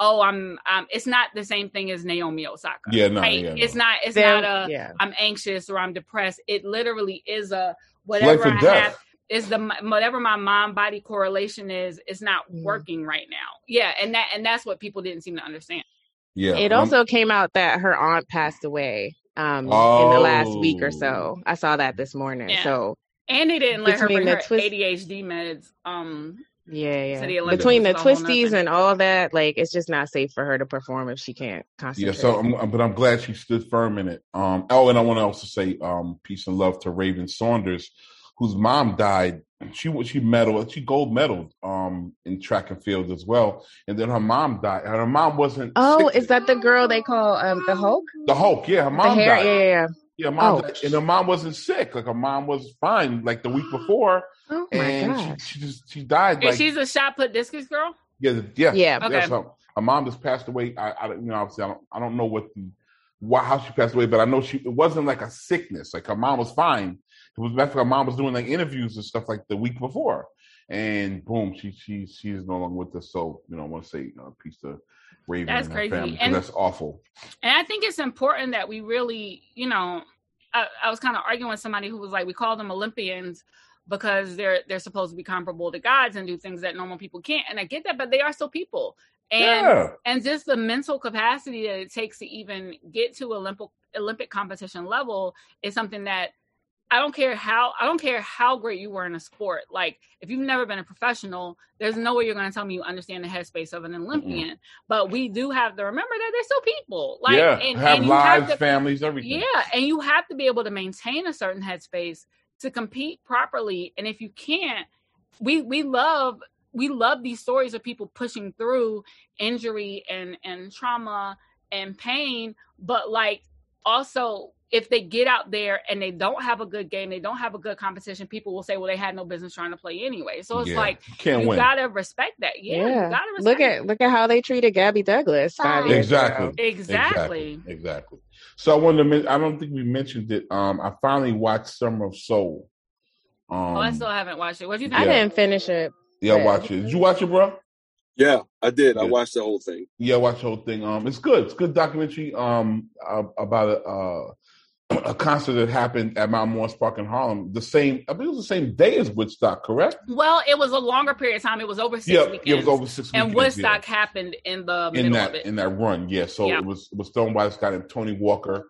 oh, I'm, um, it's not the same thing as Naomi Osaka.
Yeah, no,
right?
yeah, no.
It's not, it's
They're,
not a,
yeah.
I'm anxious or I'm depressed. It literally is a, whatever I
death.
have, is the, whatever my mind body correlation is, it's not
Mm.
working right now. Yeah. And that, and that's what people didn't seem to understand.
Yeah.
It
um,
also came out that her aunt passed away um,
Oh.
in the last week or so. I saw that this morning.
Yeah.
So
And they didn't let her
Between
bring
the
her
twist-
A D H D meds. Um,
yeah,
To the
yeah.
Olympics
Between
is
the
a whole
twisties
nother-
and all that, like it's just not safe for her to perform if she can't
Yeah,
concentrate.
so I'm, but I'm glad she stood firm in it. Um, oh, and I want to also say um, peace and love to Raven Saunders, whose mom died. She was she medaled, she gold medaled um, in track and field as well. And then her mom died. And her mom wasn't.
Oh,
sick.
is that the girl they call um, the Hulk?
the Hulk? Yeah, her
The
mom
hair?
died.
Yeah, yeah, yeah.
Yeah, her mom
Oh.
died. And her mom wasn't sick. Like her mom was fine. Like the week before,
Oh my
and
gosh.
she, she just she died.
and
Like
she's a shot put discus girl.
yeah, the- yeah,
Yeah.
Okay.
That's her, her mom just passed away. I, I, you know, obviously, I don't, I don't know what the, why, how she passed away, but I know she. It wasn't like a sickness. Like her mom was fine. It was after her mom was doing like interviews and stuff like the week before, and boom, she she she is no longer with us. So you know, I want to say uh, peace to Raven
That's
and her
crazy.
family, 'cause
And-
that's awful.
And I think it's important that we really, you know, I, I was kind of arguing with somebody who was like, we call them Olympians because they're they're supposed to be comparable to gods and do things that normal people can't. And I get that, but they are still people. And
Yeah.
and just the mental capacity that it takes to even get to Olympic Olympic competition level is something that I don't care how I don't care how great you were in a sport. Like if you've never been a professional, there's no way you're going to tell me you understand the headspace of an Olympian. Mm-mm. But we do have to remember that they're still people. Like
yeah,
and,
have
and
lives,
have to,
families, everything.
yeah, and you have to be able to maintain a certain headspace to compete properly. And if you can't, we we love we love these stories of people pushing through injury and and trauma and pain, but like also if they get out there and they don't have a good game, they don't have a good competition, people will say, well, they had no business trying to play anyway. So it's
Yeah.
like,
You can't
you
win.
gotta respect that. Yeah,
Yeah.
you gotta respect
Look
it.
at look at how they treated Gabby Douglas five years
Exactly.
ago.
Exactly.
Exactly. Exactly. So I wanted to. men- I don't think we mentioned it. Um, I finally watched Summer of Soul. Um,
Oh, I still haven't watched it. What do you think?
I
Yeah.
didn't finish it.
yeah,
Yeah.
watch it. Did you watch it, bro?
Yeah, I did. I
Yeah.
watched the whole thing.
Yeah, watch the whole thing. Um, it's good. It's a good documentary. Um, uh, about a uh, a concert that happened at Mount Morris Park in Harlem. The same. I think it was the same day as Woodstock. Correct?
Well, it was a longer period of time. It was over six
Yeah,
weekends.
it was over six
and
weekends,
Woodstock
yeah.
happened in the
in
middle
that
of it.
in that run. Yeah, so
Yeah.
it was it was thrown by this guy named Tony Walker.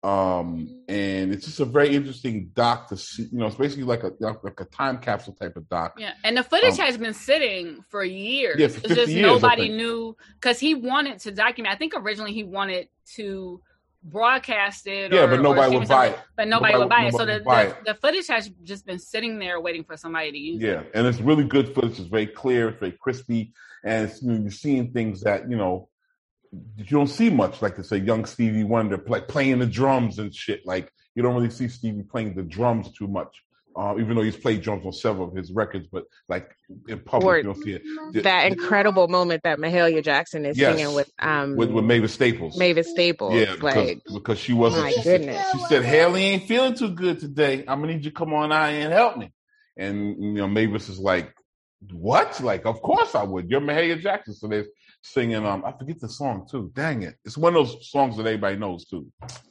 Um, and it's just a very interesting doc to see. You know, it's basically like a like a time capsule type of doc.
Yeah, and the footage
Um,
has been sitting for years.
Yeah, for
it's
fifty
just
years, I
nobody
think.
knew because he wanted to document. I think originally he wanted to broadcast it.
Yeah,
or,
but
or
nobody
stream
would
something,
buy it.
But nobody,
Nobody-
would buy it. So
nobody
the,
would buy
the,
it.
the footage has just been sitting there waiting for somebody to use it.
Yeah, and it's really good footage. It's very clear. It's very crispy, and it's, you know, you're seeing things that you know you don't see much. Like to say, young Stevie Wonder play, playing the drums and shit. Like you don't really see Stevie playing the drums too much. Uh, even though he's played drums on several of his records, but like in public,
Or
you don't see it.
That incredible moment that Mahalia Jackson is
Yes.
singing with um
with, with Mavis Staples.
Mavis Staples.
Yeah, because,
like
because she wasn't.
my
She said,
goodness.
she said, Haley ain't feeling too good today. I'm gonna need you to come on out and help me. And you know, Mavis is like, what? Like, of course I would. You're Mahalia Jackson. So they're singing. Um, I forget the song too. Dang it! It's one of those songs that everybody knows too.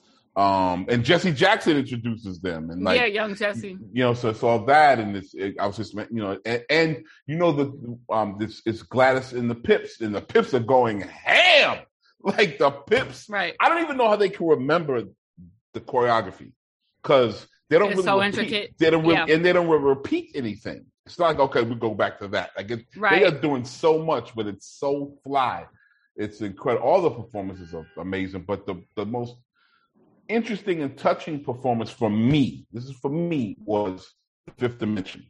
Um, and Jesse Jackson introduces them, and like,
yeah, young Jesse.
you know, so it's all that, and it's it, I was just, you know, and, and you know the um, this it's Gladys and the Pips, and the Pips are going ham, like the Pips.
Right.
I don't even know how they can remember the choreography because they don't
It's
really
so
repeat.
intricate.
They don't, re-
Yeah.
and they don't re- repeat anything. It's not like okay, we go back to that. Like it,
Right.
they are doing so much, but it's so fly. It's incredible. All the performances are amazing, but the the most interesting and touching performance for me, this is for me, was Fifth Dimension.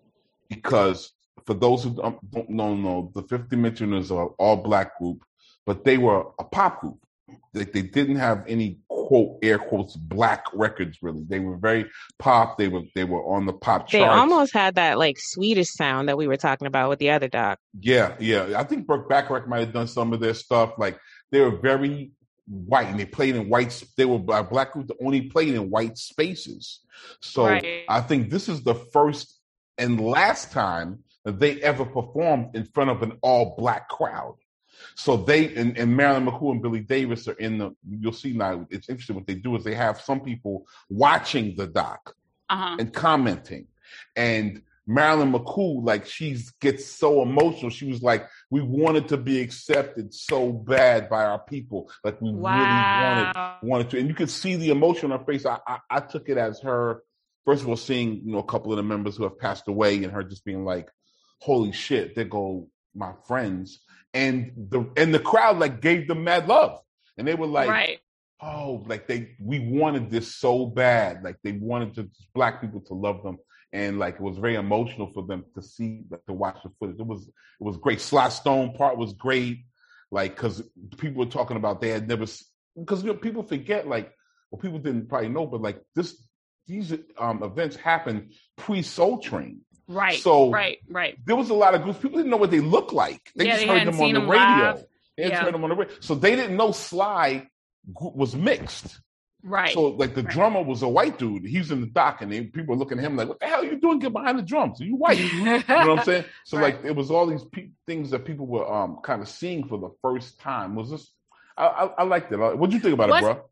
Because for those who don't, don't know, know, the Fifth Dimension is an all-black group, but they were a pop group. They, they didn't have any quote air quotes black records really. They were very pop. They were they were on the pop charts.
they almost had that like Swedish sound that we were talking about with the other doc.
Yeah, yeah. I think Brooke Bacharach might have done some of their stuff. Like they were very white, and they played in white. They were a black group that only played in white spaces. So
Right.
I think this is the first and last time that they ever performed in front of an all black crowd. So they and, and Marilyn McCool and Billy Davis are in the. You'll see now. It's interesting what they do is they have some people watching the doc
uh-huh.
and commenting, and Marilyn McCool, like she gets so emotional. She was like, "We wanted to be accepted so bad by our people, like we
wow.
really wanted wanted to." And you could see the emotion on her face. I, I I took it as her, first of all, seeing you know a couple of the members who have passed away, and her just being like, "Holy shit, there go my friends." And the and the crowd like gave them mad love, and they were like,
right.
"Oh, like they we wanted this so bad, like they wanted to, black people to love them." And like it was very emotional for them to see, like, to watch the footage. It was it was great. Sly Stone part was great, like because people were talking about they had never because you know people forget like well people didn't probably know, but like this these um, events happened pre Soul Train,
right?
So
right, right.
There was a lot of groups people didn't know what they looked like. They
yeah,
just
they
heard them on the
them
radio.
Live.
They just
yeah.
heard them on the radio, so they didn't know Sly was mixed.
Right.
So like the
right.
drummer was a white dude. He was in the dock, and they, people were looking at him like, "What the hell are you doing? Get behind the drums. Are you white?" You know what I'm saying? So right. like it was all these pe- things that people were um kind of seeing for the first time. Was this? I, I, I liked it. What did you think about What's, it, bro?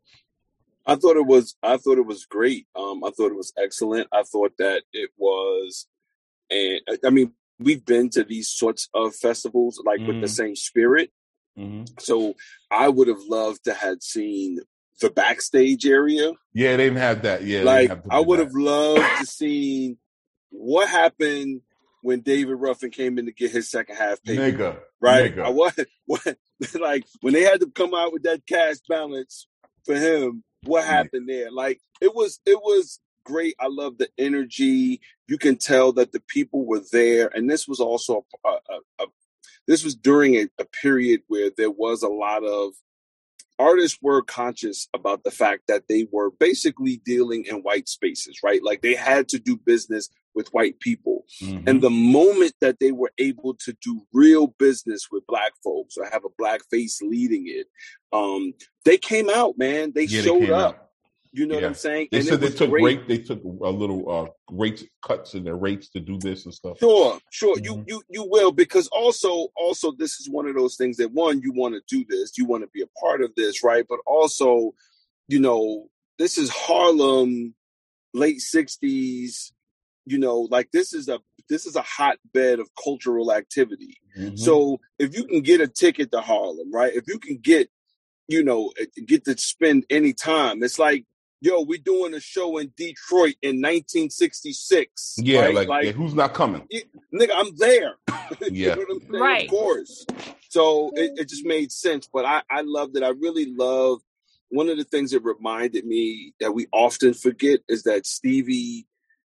I thought it was. I thought it was great. Um, I thought it was excellent. I thought that it was, and I mean, we've been to these sorts of festivals like mm-hmm. with the same spirit. Mm-hmm. So I would have loved to have seen the backstage area.
Yeah, they didn't have that. Yeah,
like
have
I would have loved to see what happened when David Ruffin came in to get his second half pay.
Nigga,
right?
Nigga.
I what what like when they had to come out with that cash balance for him. What happened yeah. there? Like it was, it was great. I love the energy. You can tell that the people were there, and this was also a, a, a this was during a, a period where there was a lot of artists were conscious about the fact that they were basically dealing in white spaces, right? Like they had to do business with white people. Mm-hmm. And the moment that they were able to do real business with black folks or have a black face leading it, um, they came out, man. They yeah, showed they up. Out. You know yeah. what I'm saying?
They
and
said they took great. They took a little uh, rate cuts in their rates to do this and stuff.
Sure, sure. Mm-hmm. You you you will, because also also this is one of those things that one, you want to do this, you want to be a part of this, right? But also, you know, this is Harlem, late sixties. You know, like this is a this is a hotbed of cultural activity. Mm-hmm. So if you can get a ticket to Harlem, right? If you can get, you know, get to spend any time, it's like, yo, we doing a show in Detroit in nineteen sixty-six.
Yeah,
right?
like,
like
yeah, who's not coming?
Yeah, nigga, I'm there.
Yeah,
you know what I'm saying?
Right.
Of course. So it, it just made sense. But I, I loved it. I really love one of the things that reminded me that we often forget is that Stevie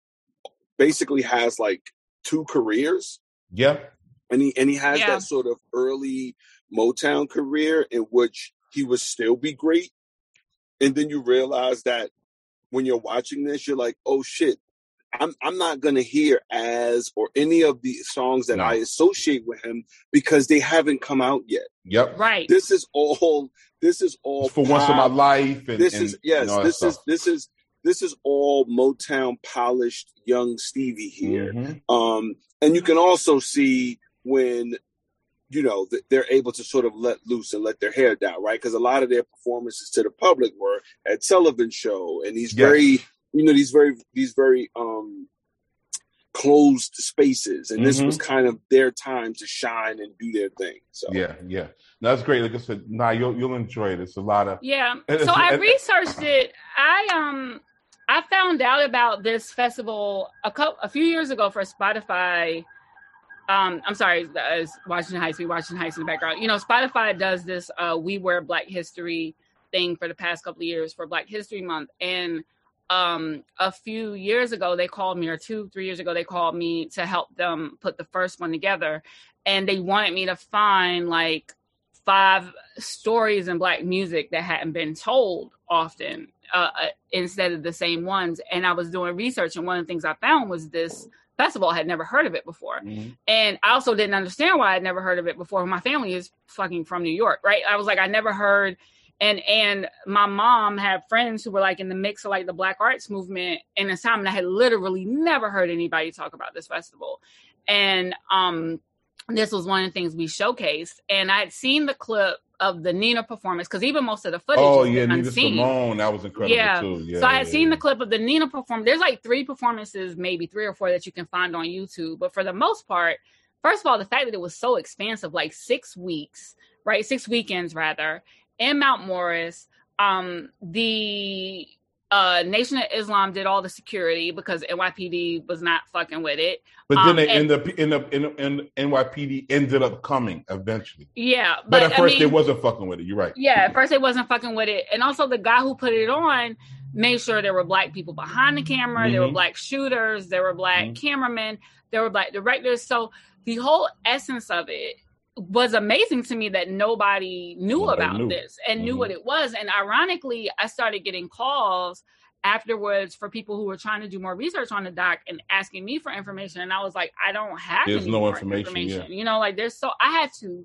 basically has like two careers.
Yeah.
And he and he has
yeah.
that sort of early Motown career in which he would still be great. And then you realize that when you're watching this, you're like, oh shit, I'm I'm not gonna hear as or any of the songs that no. I associate with him because they haven't come out yet.
Yep.
Right.
This is all this is all
it's for pop. Once in my life. And,
this
and,
is yes,
and
this is this is this is all Motown polished young Stevie here. Mm-hmm. Um, and you can also see when you know, they're able to sort of let loose and let their hair down, right? Because a lot of their performances to the public were at Sullivan Show and these yes. very, you know, these very, these very um, closed spaces. And mm-hmm. this was kind of their time to shine and do their thing. So
yeah, yeah. No, that's great. Like I said, nah, you'll you'll enjoy it. It's a lot of
yeah. So I researched it. I um I found out about this festival a couple a few years ago for Spotify. Um, I'm sorry, uh, Washington Heights, we Washington Heights in the background. You know, Spotify does this uh, We Wear Black History thing for the past couple of years for Black History Month. And um, a few years ago, they called me, or two, three years ago, they called me to help them put the first one together. And they wanted me to find like five stories in Black music that hadn't been told often uh, instead of the same ones. And I was doing research, and one of the things I found was this festival. I had never heard of it before. Mm-hmm. And I also didn't understand why I'd never heard of it before. My family is fucking from New York, right? I was like, I never heard. And and my mom had friends who were like in the mix of like the Black arts movement in a time, and I had literally never heard anybody talk about this festival. And um, this was one of the things we showcased. And I'd seen the clip of the Nina performance, because even most of the footage
oh
is
yeah, Nina
unseen.
Simone, that was incredible
yeah.
too. Yeah,
so I
yeah,
had seen
yeah.
the clip of the Nina performance. There's like three performances, maybe three or four that you can find on YouTube. But for the most part, first of all, the fact that it was so expansive, like six weeks, right? Six weekends rather, in Mount Morris. Um, the uh, Nation of Islam did all the security because N Y P D was not fucking with it.
But then
um,
they
and,
end up in the in, in N Y P D ended up coming eventually.
Yeah,
but,
but
at first
I mean,
they wasn't fucking with it. You're right.
Yeah, at first they wasn't fucking with it, and also the guy who put it on made sure there were black people behind the camera. Mm-hmm. There were black shooters. There were black mm-hmm. cameramen. There were black directors. So the whole essence of it was amazing to me that nobody knew nobody about knew. this and mm-hmm. knew what it was. And ironically, I started getting calls afterwards for people who were trying to do more research on the doc and asking me for information. And I was like, I don't have
there's
any
no
more
information.
information.
Yeah.
You know, like there's so I had to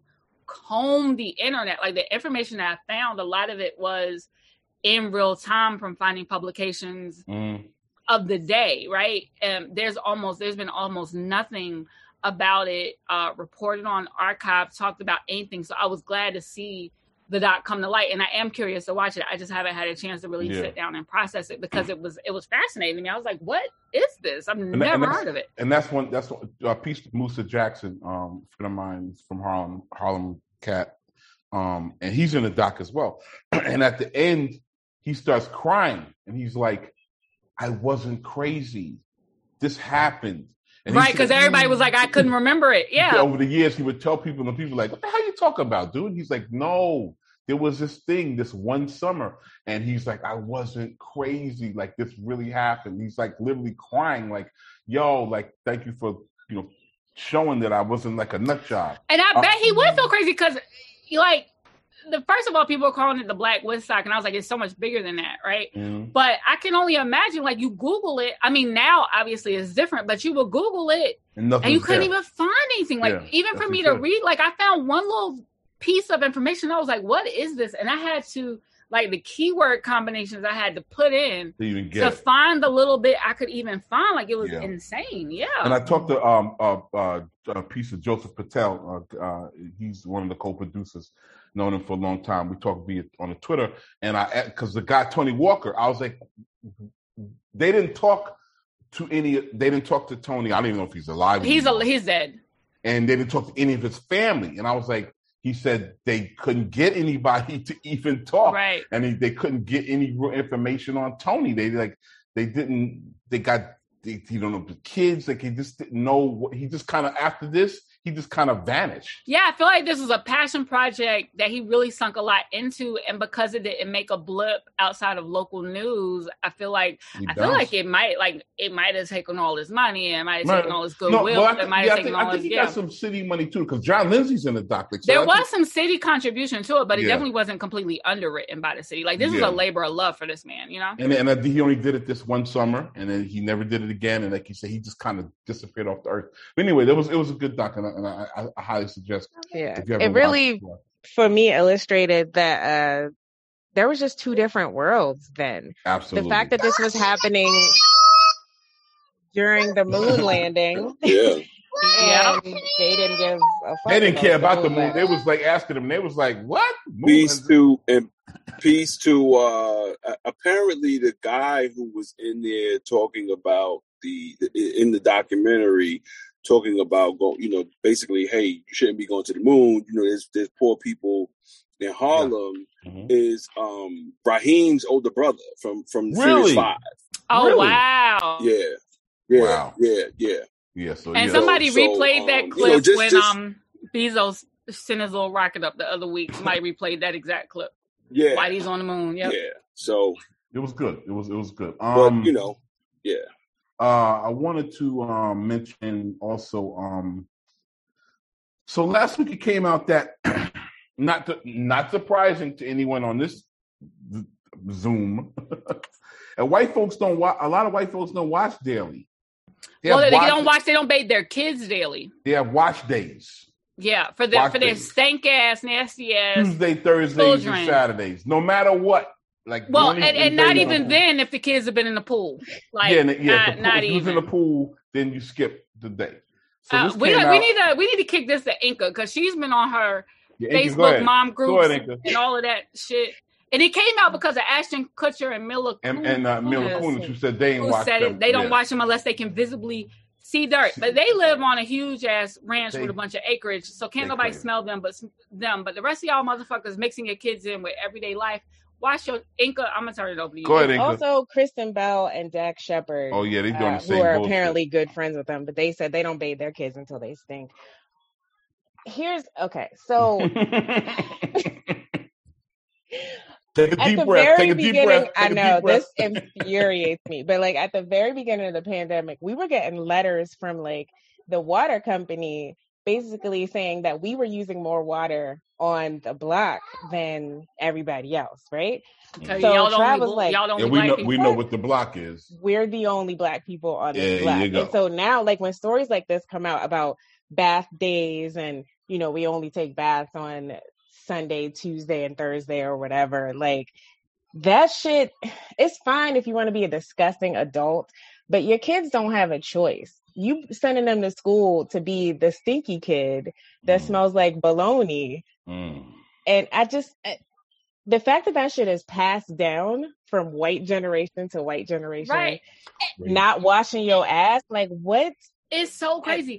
comb the internet. Like the information that I found, a lot of it was in real time from finding publications mm. of the day, right? And there's almost there's been almost nothing about it uh, reported on, archived, talked about anything. So I was glad to see the doc come to light, and I am curious to watch it. I just haven't had a chance to really yeah. sit down and process it because it was it was fascinating to me. I was like, "What is this? I've and never
that,
heard of it."
And that's one. That's a uh, piece of Musa Jackson, um, a friend of mine from Harlem, Harlem Cat, um, and he's in the doc as well. And at the end, he starts crying, and he's like, "I wasn't crazy. This happened." And
right, because everybody was like, I couldn't remember it. Yeah.
Over the years, he would tell people, and people were like, what the hell are you talking about, dude? He's like, no, there was this thing this one summer. And he's like, I wasn't crazy. Like, this really happened. He's like literally crying, like, yo, like, thank you for, you know, showing that I wasn't like a nut job.
And I
uh,
bet he was so crazy because, like, the first of all, people are calling it the Black Woodstock, and I was like, it's so much bigger than that, right? Mm-hmm. But I can only imagine, like, you Google it. I mean, now obviously it's different, but you will Google it, and, and you couldn't there. even find anything. Like, yeah, even for me to read, like, I found one little piece of information. I was like, what is this? And I had to, like, the keyword combinations I had to put in to, to find the little bit I could even find. Like, it was yeah. insane. Yeah.
And I talked to um uh, uh, a piece of Joseph Patel. Uh, uh, he's one of the co-producers. Known him for a long time. We talked via on the Twitter, and I because the guy Tony Walker, I was like, they didn't talk to any. They didn't talk to Tony. I don't even know if he's alive.
He's a, he's dead.
And they didn't talk to any of his family. And I was like, he said they couldn't get anybody to even talk,
right?
And they, they couldn't get any real information on Tony. They like they didn't. They got they, you don't know the kids. Like he just didn't know what he just kind of after this. He just kind of vanished.
Yeah, I feel like this was a passion project that he really sunk a lot into, and because it didn't make a blip outside of local news, I feel like he I bounced. feel like it might like it might have taken all his money, it might have taken all his goodwill,
no, well,
it might
yeah,
have taken
I think,
all
I think
his
he
yeah.
got some city money too, because John Lindsay's in the doc. So
there
I
was
think,
some city contribution to it, but it
yeah.
definitely wasn't completely underwritten by the city. Like this
yeah.
was a labor of love for this man, you know.
And and he only did it this one summer, and then he never did it again. And like you said, he just kind of disappeared off the earth. But anyway, there was it was a good doc, and I, and I, I highly suggest.
Yeah, it really, for me, illustrated that uh, there was just two different worlds then.
Absolutely.
The fact that this was happening during the moon landing.
Yeah.
And they didn't give a fuck.
They didn't care about the moon.
Landing.
They was like asking them. They was like, "What?" Moon
Peace
landing?
to and peace to. Uh, apparently, the guy who was in there talking about the in the documentary. Talking about go, you know, basically, hey, you shouldn't be going to the moon. You know, there's there's poor people in Harlem. Yeah. Mm-hmm. Is um Raheem's older brother from from
really?
Furious Five.
Oh
really?
wow!
Yeah, yeah,
wow.
yeah, yeah,
yeah. So
and
yeah.
somebody
so,
replayed
um,
that clip
you know, just,
when
just,
um Bezos sent his little rocket up the other week. Somebody replayed that exact clip.
Yeah,
while he's on the moon. Yep.
Yeah. So
it was good. It was it was good. Um,
but you know, yeah.
Uh, I wanted to um, mention also. Um, so last week it came out that not to, not surprising to anyone on this Zoom, and white folks don't watch. A lot of white folks don't watch daily.
They well, they watch, don't watch. They don't bathe their kids daily.
They have watch days.
Yeah, for their watch for their days. stank ass, nasty ass
Tuesday, Thursdays, children. and Saturdays. No matter what. Like
well, and, and not even then if the kids have been in the pool. Like
yeah, yeah.
not,
The pool,
not
if you was in the pool, then you skip the day. So
uh,
this
we,
came
we
out,
need to we need to kick this to Inca because she's been on her
Yeah, Inca, go
Facebook
ahead.
mom
Go
groups
ahead, Inca.
and all of that shit. And it came out because of Ashton Kutcher and Mila
And,
Kunis,
and uh, Mila Kunis, who said they ain't
who
watched
said
them.
it. They don't
yeah.
watch them unless they can visibly see dirt. But they live on a huge ass ranch
They-
with a bunch of acreage, so can't
they
nobody
claim.
smell them but s- them. But the rest of y'all motherfuckers mixing your kids in with everyday life. Watch your Inca. I'm gonna turn it over to you.
Go ahead, Inca.
Also, Kristen Bell and Dax Shepard.
Oh, yeah, they doing the
uh,
same
who are
bullshit.
apparently good friends with them, but they said they don't bathe their kids until they stink. Here's okay, so
Take a
at
deep
the
breath.
very
Take a deep
beginning,
breath.
I
Take a
know
deep breath.
this infuriates me, but like at the very beginning of the pandemic, we were getting letters from like the water company basically saying that we were using more water on the block than everybody else, right?
So
So
y'all don't
Trav
only,
was like,
y'all don't
And
only
we
black
know
people.
we know what the block is.
we're the only black people on this
Yeah,
block.
you go.
And so now, like when stories like this come out about bath days and, you know, we only take baths on Sunday, Tuesday, and Thursday or whatever, like that shit, it's fine if you want to be a disgusting adult, but your kids don't have a choice. You sending them to school to be the stinky kid that
Mm.
smells like bologna.
Mm.
And I just, I- the fact that that shit is passed down from white generation to white generation,
Right.
not washing your ass, like what?
It's so crazy.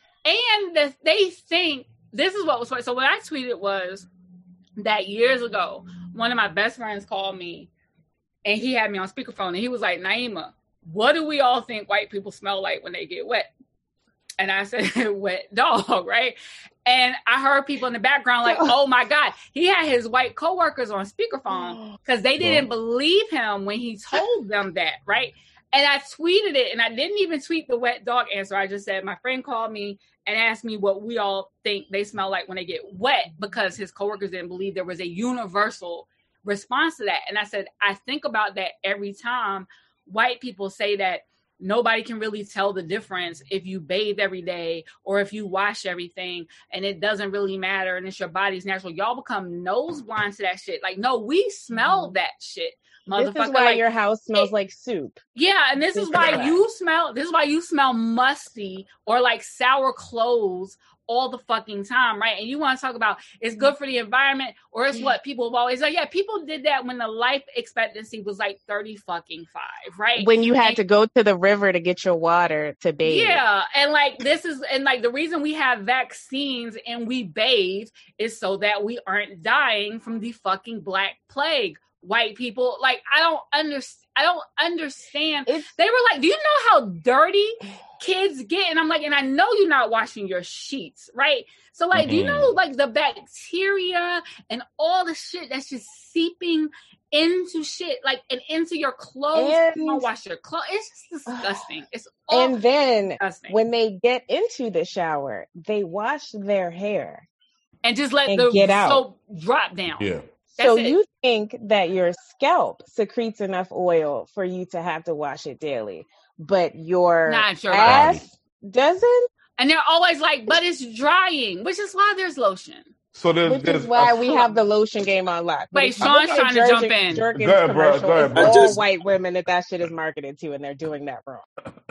And the, they think this is what was funny. So what I tweeted was that years ago, one of my best friends called me and he had me on speakerphone and he was like, Naima, what do we all think white people smell like when they get wet? And I said, wet dog, right? And I heard people in the background like, oh my God. He had his white coworkers on speakerphone because they didn't believe him when he told them that, right? And I tweeted it and I didn't even tweet the wet dog answer. I just said, my friend called me and asked me what we all think they smell like when they get wet because his coworkers didn't believe there was a universal response to that. And I said, I think about that every time white people say that nobody can really tell the difference if you bathe every day or if you wash everything and it doesn't really matter and it's your body's natural. Y'all become nose blind to that shit. Like, no, we smell that shit, motherfucker.
This is why
like,
your house smells
it,
like soup.
Yeah, and this is why you smell this is why you smell musty or like sour clothes all the fucking time, right? And you want to talk about it's good for the environment, or it's what people have always like. Yeah, people did that when the life expectancy was like thirty fucking five, right?
When you had
and,
to go to the river to get your water to bathe.
Yeah, and like this is and like the reason we have vaccines and we bathe is so that we aren't dying from the fucking Black Plague. White people, like I don't understand. I don't understand. It's, they were like, "Do you know how dirty kids get?" And I'm like, "And I know you're not washing your sheets, right?" So, like, mm-hmm. do you know, like, the bacteria and all the shit that's just seeping into shit, like, and into your clothes?
And,
you don't wash your clothes. It's just disgusting. It's
all and then
disgusting.
When they get into the shower, they wash their hair
and just let
and
the
get out.
soap drop down.
Yeah.
That's
so
it.
You think that your scalp secretes enough oil for you to have to wash it daily, but your
Not your
ass
body.
Doesn't?
And they're always like, but it's drying, which is why there's lotion.
So there's,
which
there's
is why
a,
we have the lotion game on lock. But
wait, Sean's trying to jump in.
Jergens
go ahead, bro.
Go ahead,
bro.
All
just,
white women that that shit is marketed to, and they're doing that wrong.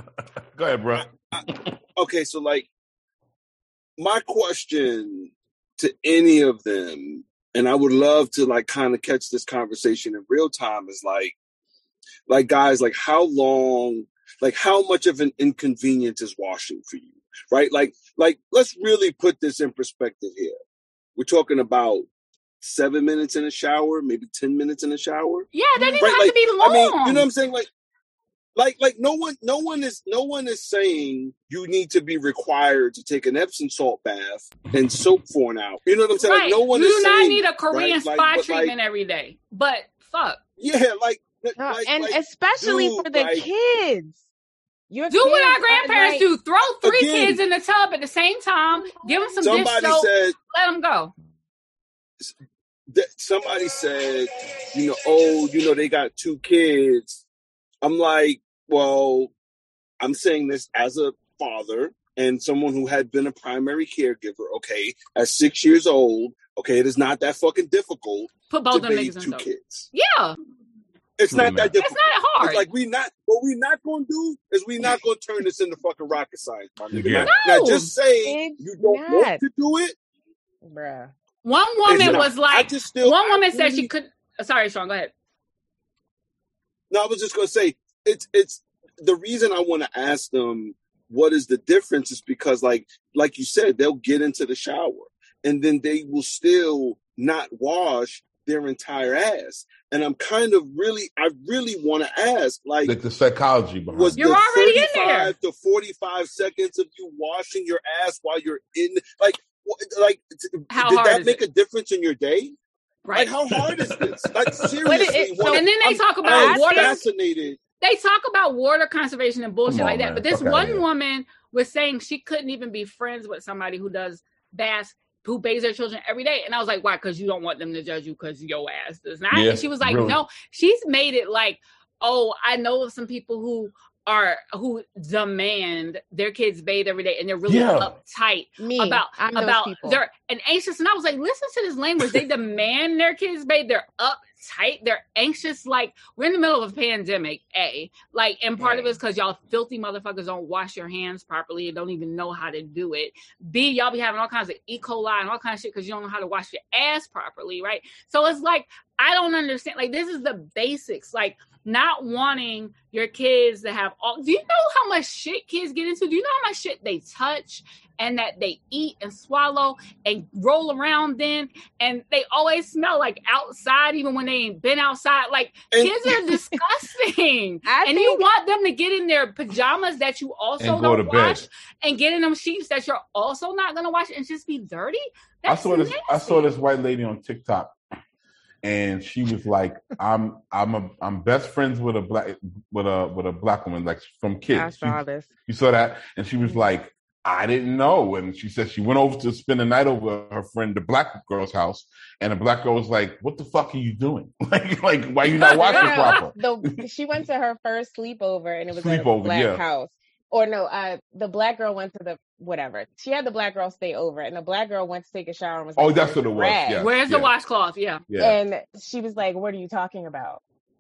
Go ahead, bro.
Okay, so like, my question to any of them, and I would love to like kind of catch this conversation in real time, is like, like guys, like how long, like how much of an inconvenience is washing for you, right? Like, like let's really put this in perspective here. We're talking about seven minutes in a shower, maybe ten minutes in a shower.
Yeah, that doesn't
right?
have
like,
to be long.
I mean, you know what I'm saying? Like, like, like no one, no one is, no one is saying you need to be required to take an Epsom salt bath and soap for an hour. You know what I'm saying?
Right.
Like, no one
you
is
do not
saying,
need a Korean
right?
spa
like,
treatment
like,
every day. But fuck.
Yeah, like,
No,
like
and
like,
especially
dude,
for the
like,
kids. Your
do what our grandparents
like,
do. Throw three
again,
kids in the tub at the same time. Give them some dish
somebody
soap.
said,
let them go.
that somebody said, you know, oh, you know, they got two kids. I'm like, well, I'm saying this as a father and someone who had been a primary caregiver. Okay, at six years old, okay, it is not that fucking difficult
Put both
to
them
bathe
niggas in
two
soap.
kids.
Yeah.
It's not that difficult.
It's not hard.
It's like we not what we not gonna do is we not gonna turn this into fucking rocket science, my nigga.
Yeah.
Now,
No.
now just say
It's
you don't
not.
want to do it.
Bruh.
One woman
It's not.
was
I
like,
just still,
one
I
woman said
really-
she could. Sorry, Sean, go ahead.
No, I was just gonna say it's it's the reason I want to ask them what is the difference is because like like you said, they'll get into the shower and then they will still not wash their entire ass. And I'm kind of really I really want to ask like
Like the psychology behind
was
it.
You're
the
already in there.
thirty-five to forty-five seconds of you washing your ass while you're in like wh- like
How
did
hard
that
is
make
it?
a difference in your day?
Right.
Like how hard is this? Like
it-
seriously,
so-
what-
And then they
I'm-
talk about
I'm
water.
fascinated.
They talk about water conservation and bullshit
Come on,
like that.
man.
But this
Fuck outta
one
here.
woman was saying she couldn't even be friends with somebody who does baths, who bathes their children every day. And I was like, why? Because you don't want them to judge you because your ass does not.
Yeah,
and she was like,
really.
no. She's made it like, oh, I know of some people who are who demand their kids bathe every day and they're really
Yeah.
uptight
Me.
about
I'm those
about
people.
they're and anxious. And I was like, listen to this language. They demand their kids bathe. They're uptight. They're anxious. Like we're in the middle of a pandemic. A like, and part of it is because y'all filthy motherfuckers don't wash your hands properly and don't even know how to do it. B, y'all be having all kinds of E. coli and all kinds of shit because you don't know how to wash your ass properly, right? So it's like I don't understand. Like this is the basics. Like not wanting your kids to have all. Do you know how much shit kids get into? Do you know how much shit they touch and that they eat and swallow and roll around in? And they always smell like outside, even when they ain't been outside. Like
And-
kids are disgusting.
I
And you
think-
want them to get in their pajamas that you also
And go
don't
to bed.
wash and get in them sheets that you're also not going to wash and just be dirty.
I
That's
saw this.
nasty.
I saw this white lady on TikTok, and she was like, "I'm, I'm, a, I'm best friends with a black, with a, with a black woman, like from kids."
I saw
She-
this.
You saw that, and she was like, "I didn't know." And she said she went over to spend the night over her friend, the black girl's house, and the black girl was like, "What the fuck are you doing? like, like, why you not watching
No,
proper?"
the she went to her first sleepover and it was at a
Sleepover,
black
yeah.
house. Or no, uh, the black girl went to the whatever. She had the black girl stay over, and the black girl went to take a shower and was like,
Oh, that's
"Where's
what it
the
was,
rag?"
yeah.
Where's the washcloth? Yeah.
Yeah,
And she was like, "What are you talking about?"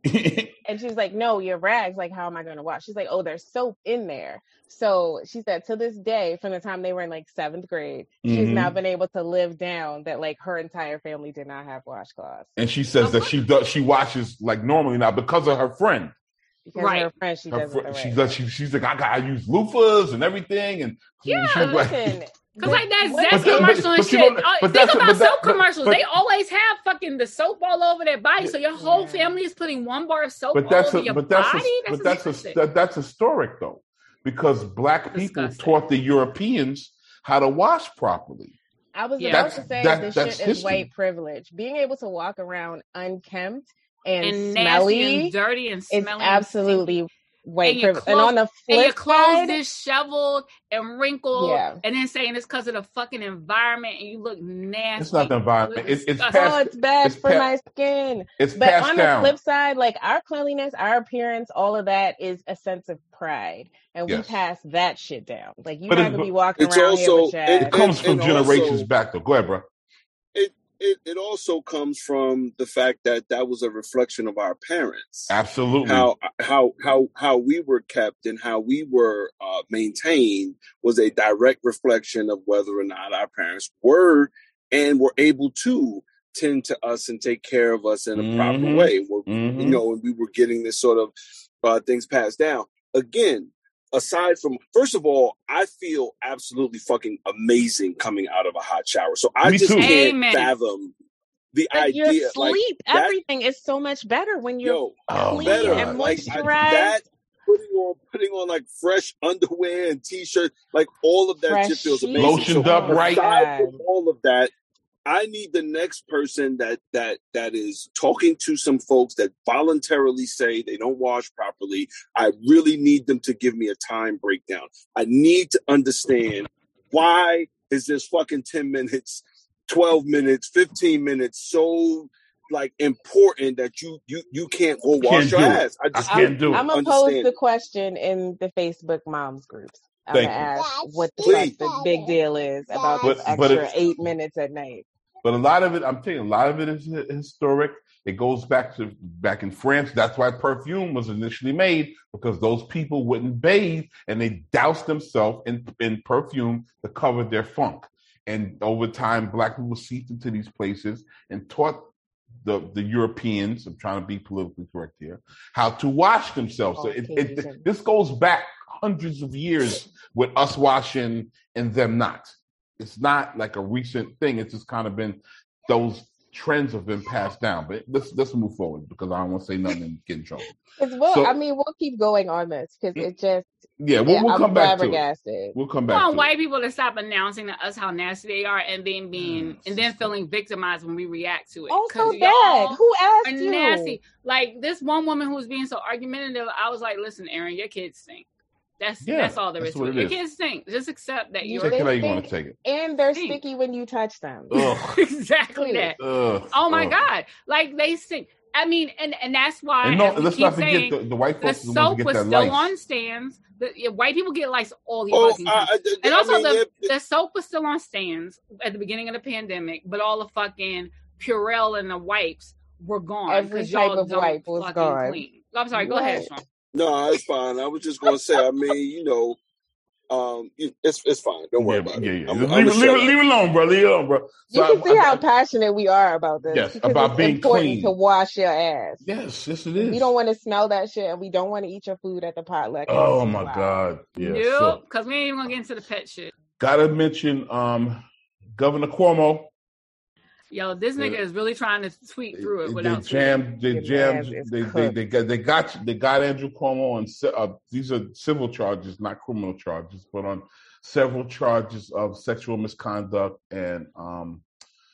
And she was like, "No, your rags. Like, how am I going to wash?" She's like, "Oh, there's soap in there." So she said, to this day, from the time they were in like seventh grade, she's
Mhm.
now been able to live down that like her entire family did not have washcloths
and she says that she does, she washes like normally now because of her friend.
because
Right.
her friend she
Her
does
fr-
with the
she
rags.
does. She, she's like, I got. I use loofahs and everything, and
Yeah,
she,
But listen,
Cause like that
what-
Zest
But that-
commercial
but-
and
but you
shit.
don't-
Uh,
but
think
that's-
about
but that-
soap
but-
commercials.
but-
they always have fucking the soap all over their body, so your whole
Yeah.
family is putting one bar of soap
but
all
that's
over
a,
your
but that's
body.
a,
that's
but that's a,
disgusting.
that, that's historic though, because black people
Disgusting.
taught the Europeans how to wash properly.
I was
Yeah.
about
That's-
to say
that-
this
that's
shit is
history.
white privilege. Being able to walk around unkempt and,
and
smelly
nasty and dirty and
is
smelly. and
absolutely white
And your
privilege. And on the
and your
flip
clothes
side,
disheveled and wrinkled,
Yeah.
and then saying it's because of the fucking environment and you look nasty.
It's not the environment.
You
It's
look
it's
disgusting.
oh,
passed.
it's bad
it's
for
pa-
my skin.
It's
But
passed
on
down.
the flip side, like our cleanliness, our appearance, all of that is a sense of pride. And we
Yes.
pass that shit down. Like you're
But
not
it's-
gonna be walking
it's
around here
also-
with your
it-
It
ass.
comes
and-
from
and
generations
also-
back though. Go ahead, bro.
It, it it also comes from the fact that that was a reflection of our parents.
Absolutely.
How how how how we were kept and how we were uh, maintained was a direct reflection of whether or not our parents were and were able to tend to us and take care of us in a proper
Mhm.
way. We're,
Mhm.
You know, and we were getting this sort of uh, things passed down. Again, aside from, first of all, I feel absolutely fucking amazing coming out of a hot shower. So I
Me
just
too.
can't
Amen.
fathom the
Like your
idea.
sleep,
like that,
everything is so much better when you're
yo,
Oh,
clean
better.
and
Like I,
moisturized.
that putting on putting on like fresh underwear and t-shirts, like all of that
Fresh
shit feels
sheets.
amazing.
Lotioned up, right?
Aside from
God.
all of that, I need the next person that that that is talking to some folks that voluntarily say they don't wash properly. I really need them to give me a time breakdown. I need to understand why is this fucking ten minutes, twelve minutes, fifteen minutes so like important that you you you can't go wash
Can't
your
do it.
ass. I just
I can't do it.
I'm gonna
understand
pose the
it.
question in the Facebook moms groups. I'm
Thank
gonna
you.
ask what the
Please.
fuck the big deal is about
But-
this
but
extra
it-
eight minutes at night.
But a lot of it, I'm telling you, a lot of it is hi- historic. It goes back to back in France. That's why perfume was initially made, because those people wouldn't bathe and they doused themselves in, in perfume to cover their funk. And over time, black people seeped into these places and taught the, the Europeans, I'm trying to be politically correct here, how to wash themselves. So it, it, this goes back hundreds of years with us washing and them not. It's not like a recent thing. It's just kind of been, those trends have been passed down. But let's let's move forward, because I don't want to say nothing and get in trouble.
Well,
So-
I mean, we'll keep going on this because it just
Yeah, we'll,
yeah,
we'll
I'm
come back to it.
flabbergasted.
We'll come
I
back
want
to
white
it.
people to stop announcing to us how nasty they are, and then being and then feeling victimized when we react to it.
Oh,
'Cause
so
y'all
bad. Who
are
asked you?
nasty. Like this one woman who was being so argumentative, I was like, "Listen, Aaron, your kids stink. That's
Yeah,
that's all there
that's
is to
what
it.
it
Your
is.
kids stink. Just accept that
You
you're
Take it how you
They
want to take it.
And they're
Stink.
sticky when you touch them.
Ugh,
exactly that.
ugh,
Oh my
ugh.
God. Like they stink. I mean, and, and that's why
And no,
as we
let's
keep
not forget
saying,
the, the white
the
folks are the ones
soap
who
was
get that
still
lice.
on stands. The, yeah, white people get lice all the
Oh,
fucking
I,
time.
I,
And
I
also
mean,
the,
yeah,
the soap was still on stands at the beginning of the pandemic, but all the fucking Purell and the wipes were gone.
Every
'cause
type
y'all
of
don't
wipe was
fucking
gone.
Clean. I'm sorry, go ahead,
What?
Sean.
no, it's fine. I was just going to say, I mean, you know, um, it- it's it's fine. Don't worry
Yeah,
about
yeah,
it.
yeah.
I'm,
Just
I'm
leave, it,
gonna
leave,
shut
it,
up.
leave it alone, bro. Leave it alone, bro.
You
So
can
I-
see
I-
how passionate we are about this.
Yes,
because
about
it's
being
important
clean.
to wash your ass.
Yes, yes, it is.
We don't want to smell that shit, and we don't want to eat your food at the potluck. and
Oh
it's
my
loud.
God. Yeah.
nope,
So
because we ain't even gonna get into the pet shit.
gotta mention um Governor Cuomo.
Yo, this nigga is really trying to tweet through it
They
without tweeting.
jammed. They
Your
jammed.
man's is
They, they
cooked.
they got they got they got Andrew Cuomo on. ci- Uh, these are civil charges, not criminal charges, but on several charges of sexual misconduct and um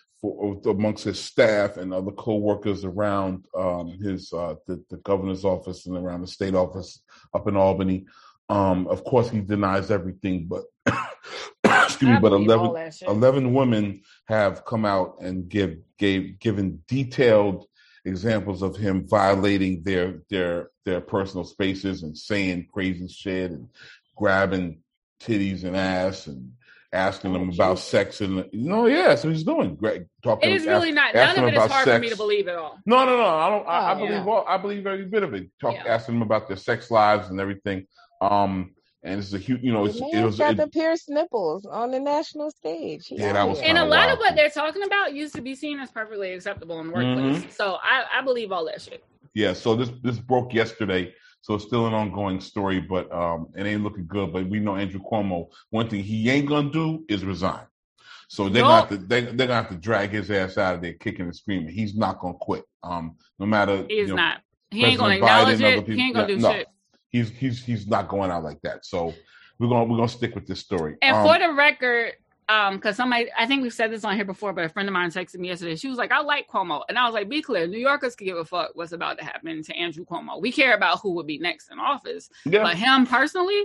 for amongst his staff and other co-workers around um his uh the, the governor's office and around the state office up in Albany. Um, of course, he denies everything, but excuse me,
I
but
believe all
eleven,
that shit.
eleven women have come out and give gave given detailed examples of him violating their their their personal spaces and saying crazy shit and grabbing titties and ass and asking them
Oh,
about
geez.
sex and you know, yeah, so he's doing great. Talking,
It is really
ask-
not. None
asking
of
him
it is
about
hard for me
sex.
to believe at all.
No, no, no. I don't. I, I
Oh,
believe
yeah.
all. I believe every bit of it. Talk,
Yeah.
asking them about their sex lives and everything. Um, and it's a huge. You know, it's,
The
it
man's
was.
got
It,
the pierced nipples on the national stage. He
Yeah,
out
that was
here.
And a
kinda
lot
wild,
of what
too.
they're talking about used to be seen as perfectly acceptable in the workplace.
Mhm.
So I, I believe all that shit.
yeah. So this this broke yesterday. So it's still an ongoing story, but um, it ain't looking good. But we know Andrew Cuomo. One thing he ain't gonna do is resign. So they're gonna have to they, they're gonna have to drag his ass out of there, kicking and screaming. He's not gonna quit. Um, no matter
He is
you know,
not. He ain't
President
gonna acknowledge
Biden, other
it.
people-
He ain't gonna do
no.
shit.
He's he's he's not going out like that. So we're gonna we're gonna stick with this story.
And
Um,
for the record, um, because somebody, I think we've said this on here before, but a friend of mine texted me yesterday. She was like, "I like Cuomo," and I was like, "Be clear, New Yorkers can give a fuck what's about to happen to Andrew Cuomo. We care about who would be next in office,
yeah.
but him personally."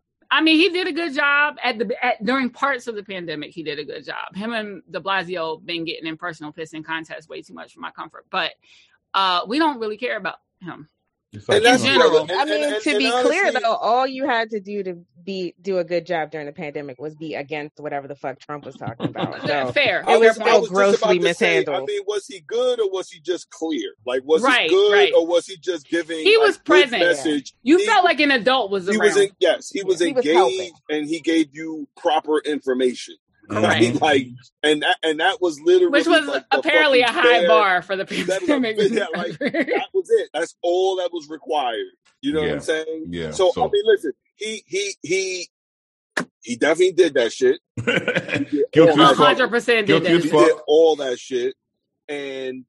I mean, he did a good job at the at, during parts of the pandemic. He did a good job. Him and De Blasio been getting in personal pissing contests way too much for my comfort. But uh, we don't really care about him.
It's
And
like,
that's
you
in
know,
general.
and-
I
and-
mean,
and-
to
and
be clear
honestly-
though, all you had to do to be do a good job during the pandemic was be against whatever the fuck Trump was talking about. So
Fair.
I
It was
was, I
so
was just
grossly
about to say, I
mishandled.
mean, was he good or was he just clear? Like, was
Right,
he good
right.
or was he just giving?
He
a
was
good
present.
Message.
You
He-
felt like an adult was
he
around.
was in, yes, he was
He was
engaged
helping.
and he gave you proper information.
Correct.
Mhm.
Like, and that and that was literally
Which was
like the
apparently a
fucking
high
bare-
bar for the
That is a-
pandemic.
yeah, like, that was it. That's all that was required. You know what
Yeah.
I'm saying?
Yeah,
So,
so-
I mean, listen, he he he he definitely did that shit.
guilty
One
as fuck.
hundred percent did
Guilty
that.
as
He
shit.
fuck.
did all that shit. And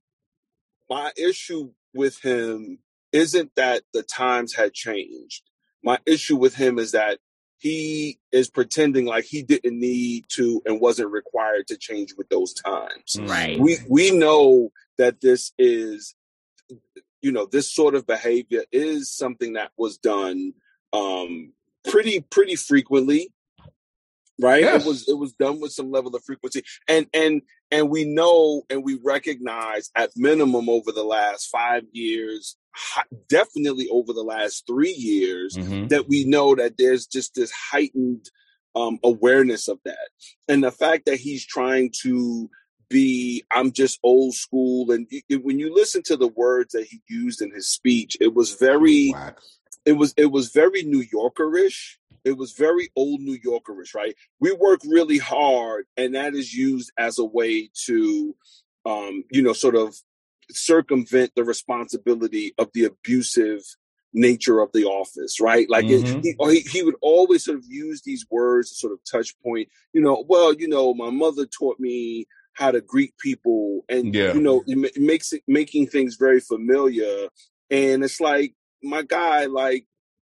my issue with him isn't that the times had changed. My issue with him is that he is pretending like he didn't need to and wasn't required to change with those times.
Right.
We we know that this is, you know, this sort of behavior is something that was done um, pretty pretty frequently, right?
Yes.
It was it was done with some level of frequency, and and and we know and we recognize at minimum over the last five years, hi- definitely over the last three years,
Mhm.
that we know that there's just this heightened um, awareness of that, and the fact that he's trying to be I'm just old school. And it, when you listen to the words that he used in his speech, it was very, it was it was very New Yorkerish. It was very old New Yorkerish, right? We work really hard, and that is used as a way to, um, you know, sort of circumvent the responsibility of the abusive nature of the office, right? Like mm-hmm. it, he, he he would always sort of use these words to sort of touch point, you know, well, you know, my mother taught me how to greet people, and yeah. you know, it, it makes it making things very familiar. And it's like, my guy, like,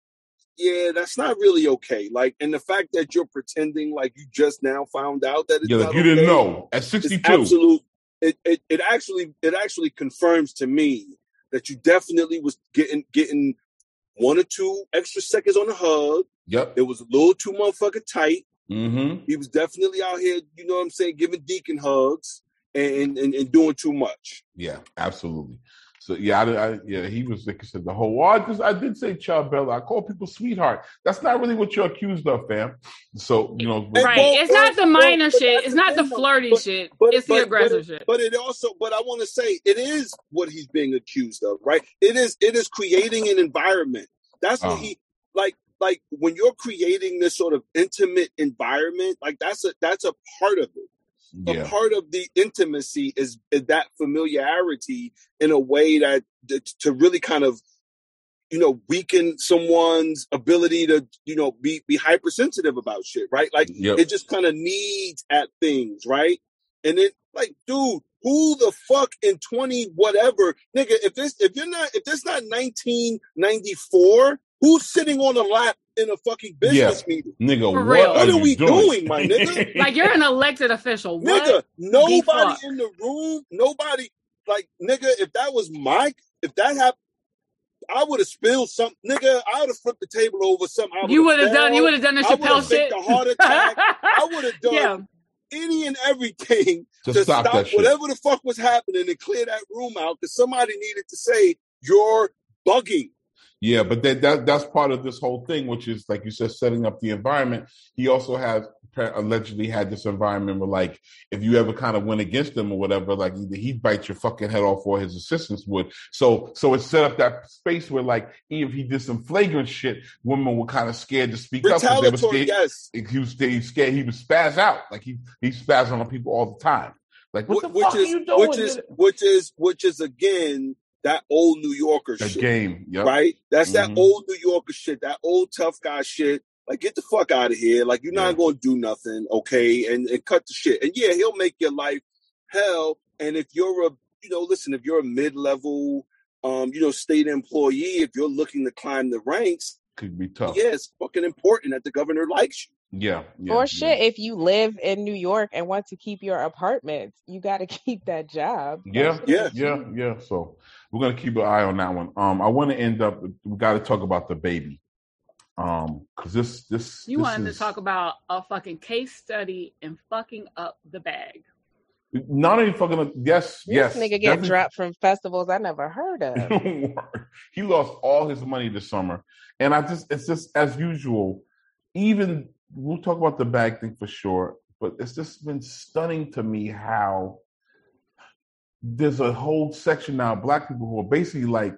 yeah, that's not really okay. Like, and the fact that you're pretending like you just now found out that it's
yeah,
not
like you
okay,
didn't know at sixty-two.
Absolute. It, it it actually it actually confirms to me that you definitely was getting getting one or two extra seconds on the hug.
Yep.
It was a little too motherfucking tight.
Mm-hmm.
He was definitely out here, you know what I'm saying, giving Deacon hugs and and, and doing too much.
Yeah, absolutely. So yeah, I, I, yeah, he was like I said the whole. Well, I just I did say Child Bella. I call people sweetheart. That's not really what you're accused of, fam. So you know,
right? Well, it's well, not the minor well, shit. It's not the flirty
but,
shit.
But,
it's
but,
the aggressive
but it,
shit.
But it also, but I want to say, it is what he's being accused of, right? It is. It is creating an environment. That's what um. he like. Like when you're creating this sort of intimate environment, like that's a that's a part of it. Yeah. A part of the intimacy is, is that familiarity in a way that, that to really kind of, you know, weaken someone's ability to, you know, be, be hypersensitive about shit, right? Like yep. it just kind of needs at things, right? And then like, dude, who the fuck in twenty whatever, nigga, if this, if you're not, if this not nineteen ninety-four, who's sitting on a lap in a fucking business
yeah.
meeting?
Nigga,
For
what,
real.
are,
what are
you
we
doing?
doing, my nigga?
Like, you're an elected official. What?
Nigga, nobody in the room, nobody, like, nigga, if that was Mike, if that happened, I would have spilled something. Nigga, I would have flipped the table over something.
You would have done, you would have done the Chappelle shit.
I would have faked a heart attack. I would have done yeah. any and everything to, to stop, stop whatever the fuck was happening and clear that room out because somebody needed to say, you're bugging.
Yeah, but that, that that's part of this whole thing, which is, like you said, setting up the environment. He also has allegedly had this environment where, like, if you ever kind of went against him or whatever, like, either he'd bite your fucking head off or his assistants would. So so it set up that space where, like, even if he did some flagrant shit, women were kind of scared to speak up. They were scared. Yes. He was, he was scared. He would spaz out. Like, he, he spazzed on people all the time. Like, what the
which
fuck
is,
are you doing?
Which is, which is, which is, again, that old New Yorker
that
shit.
game, yep.
Right? That's
mm-hmm.
that old New Yorker shit, that old tough guy shit. Like, get the fuck out of here. Like, you're not yeah. going to do nothing, okay? And, and cut the shit. And, yeah, he'll make your life hell. And if you're a, you know, listen, if you're a mid-level, um, you know, state employee, if you're looking to climb the ranks,
could be tough.
Yeah, it's fucking important that the governor likes you.
Yeah. yeah
or
yeah.
shit, if you live in New York and want to keep your apartment, you got to keep that job.
Yeah, yeah, yeah, yeah. So we're gonna keep an eye on that one. Um, I want to end up. We got to talk about the baby. Um, because this, this.
You
this
wanted
is,
to talk about a fucking case study and fucking up the bag.
Not only fucking up. Yes,
this
yes.
Nigga get dropped from festivals I never heard of.
He lost all his money this summer, and I just, it's just as usual. Even we'll talk about the bag thing for sure, but it's just been stunning to me how there's a whole section now of black people who are basically like,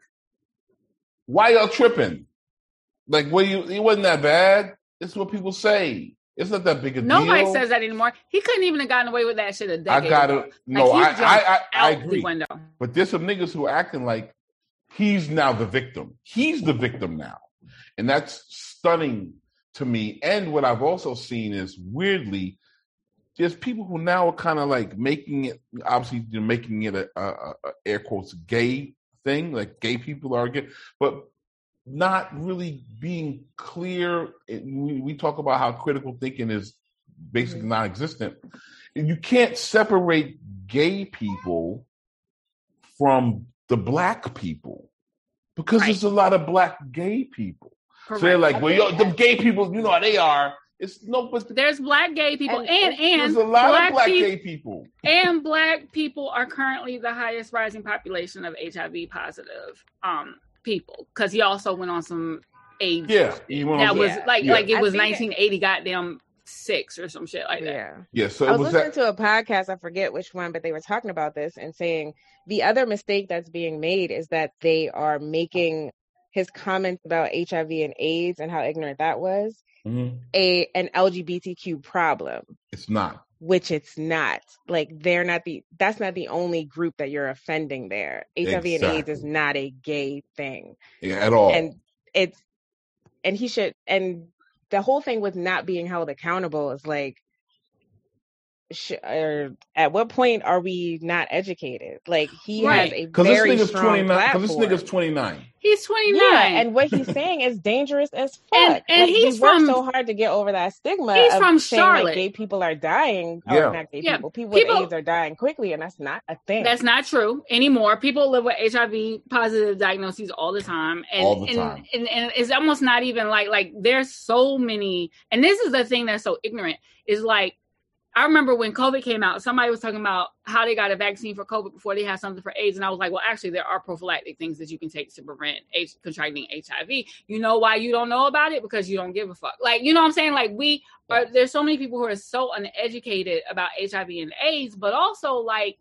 why y'all tripping? Like, well, you, it wasn't that bad. It's what people say. It's not that big a
Nobody
deal.
Nobody says that anymore. He couldn't even have gotten away with that shit a decade
I gotta,
ago.
no,
like,
I, I, I, I agree.
The
but there's some niggas who are acting like he's now the victim. He's the victim now. And that's stunning to me. And what I've also seen is, weirdly, there's people who now are kind of like making it, obviously they're making it a, a, a air quotes gay thing, like gay people are gay, but not really being clear. We, we talk about how critical thinking is basically non-existent. You can't separate gay people from the black people because right. there's a lot of black gay people. Correct. So they're like, well, yo, the gay people, you know how they are. It's no, but
there's black gay people, and and, and
there's a lot
black
of black
pe-
gay people,
and black people are currently the highest rising population of H I V positive um people, because he also went on some AIDS.
Yeah, he went
that
on
was
yeah.
like
yeah.
like it was
I
nineteen eighty. It. Goddamn six or some shit like that.
Yeah.
Yeah. So
I was,
it was
listening
that...
to a podcast, I forget which one, but they were talking about this and saying the other mistake that's being made is that they are making his comments about H I V and AIDS and how ignorant that was mm-hmm. a an L G B T Q problem.
It's not.
Which it's not. Like, they're not the, that's not the only group that you're offending there. H I V exactly. and AIDS is not a gay thing.
Yeah, at all.
And it's, and he should, and the whole thing with not being held accountable is like, sh- or at what point are we not educated? Like, he right. has a very
this
strong platform.
Because this nigga's twenty-nine.
He's twenty-nine.
Yeah, and what he's saying is dangerous as fuck.
And, and
like,
he's
we
from,
work so hard to get over that stigma.
He's
of
from
saying,
Charlotte.
Like, gay people are dying.
Yeah.
Oh, not gay
yeah.
people. People,
people
with AIDS are dying quickly, and that's not a thing.
That's not true anymore. People live with H I V positive diagnoses all the time. And,
all the time.
And, and, and it's almost not even like, like there's so many, and this is the thing that's so ignorant, is like, I remember when COVID came out, somebody was talking about how they got a vaccine for COVID before they had something for AIDS. And I was like, well, actually, there are prophylactic things that you can take to prevent H- contracting H I V. You know why you don't know about it? Because you don't give a fuck. Like, you know what I'm saying? Like, we are, there's so many people who are so uneducated about H I V and AIDS, but also, like,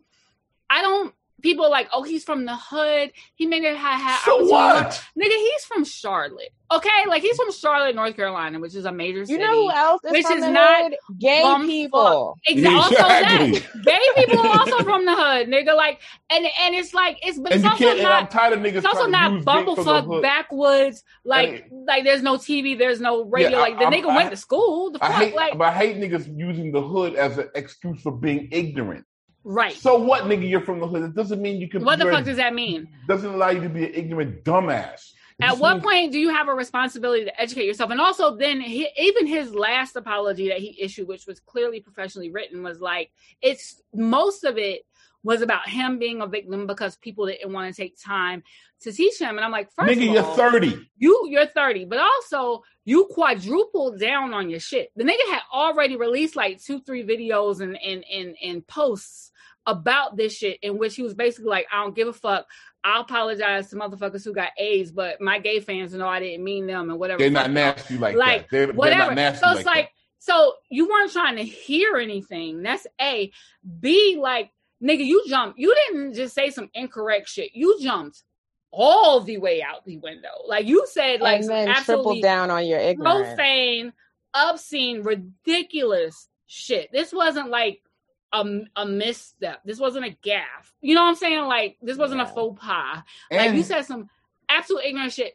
I don't, people are like, oh, he's from the hood. He made it have ha-
So what?
Nigga, he's from Charlotte. Okay? Like, he's from Charlotte, North Carolina, which is a major city.
You know who else is
which
from
is
the
not
hood? Gay people.
Exactly. Also that. Gay people are also from the hood, nigga. Like, and and it's like, it's, but
and
it's also not,
I'm tired of niggas
it's also not bumblefuck backwoods. Like, and, like there's no T V, there's no radio.
Yeah,
like, the
I,
nigga
I,
went to school. The fuck?
I hate,
like,
but I hate niggas using the hood as an excuse for being ignorant.
Right.
So what, nigga? You're from the hood. It doesn't mean you can.
What the fuck does that mean?
Doesn't allow you to be an ignorant dumbass. It
At what
means-
point do you have a responsibility to educate yourself? And also, then he, even his last apology that he issued, which was clearly professionally written, was like, it's most of it was about him being a victim because people didn't want to take time to teach him. And I'm like, first
nigga,
of all,
you're thirty.
You, you're thirty, but also you quadrupled down on your shit. The nigga had already released like two, three videos and and and, and posts about this shit in which he was basically like, I don't give a fuck. I apologize to motherfuckers who got AIDS, but my gay fans know I didn't mean them and whatever.
They're not nasty like,
like
that. They're,
whatever.
they're not nasty
so it's
like,
like,
that.
So you weren't trying to hear anything. That's A. B, like, nigga, you jumped. You didn't just say some incorrect shit. You jumped all the way out the window. Like, you said, like,
and then
absolutely
triple down on your ignorance.
profane, obscene, ridiculous shit. This wasn't like a, a misstep. This wasn't a gaffe. You know what I'm saying? Like, this wasn't yeah. a faux pas. And like, you said some absolute ignorant shit,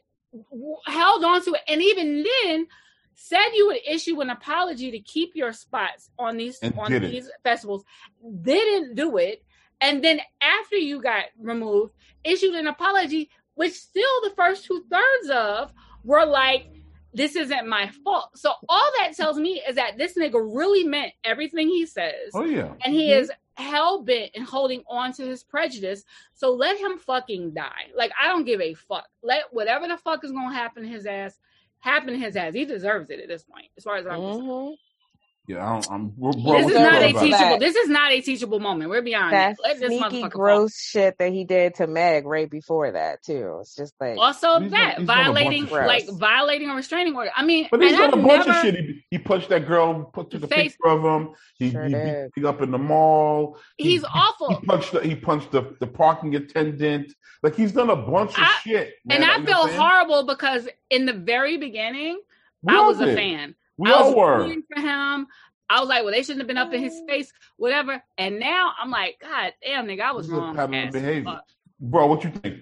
held on to it, and even then said you would issue an apology to keep your spots on these
and
on these festivals. Didn't do it, and then after you got removed, issued an apology, which still the first two thirds of were like, this isn't my fault. So all that tells me is that this nigga really meant everything he says.
Oh, yeah.
And he mm-hmm. is hell-bent in holding on to his prejudice. So let him fucking die. Like, I don't give a fuck. Let whatever the fuck is going to happen to his ass, happen to his ass. He deserves it at this point, as far as I'm concerned.
Mm-hmm.
Yeah, I don't, I'm, bro,
this is not a teachable. That. This is not a teachable moment. We're beyond
that.
Let this
sneaky, gross fall. Shit that he did to Meg right before that too. It's just like
also
he's
that
he's
violating, like violating a restraining order. I mean,
but he's done
I've
a bunch
never,
of shit. He, he punched that girl, put to the
face.
picture of him. He,
sure
he,
did.
he, he up in the mall.
He's
he,
awful.
He, he punched. The, he punched the, the parking attendant. Like, he's done a bunch of
I,
shit. Man.
And I
like,
feel horrible because in the very beginning,
we
I was
did.
a fan.
We
I was
all were
rooting for him. I was like, well, they shouldn't have been up in his face, whatever. And now I'm like, God damn, nigga, I was
this
wrong.
Pattern of behavior. Bro, what you think?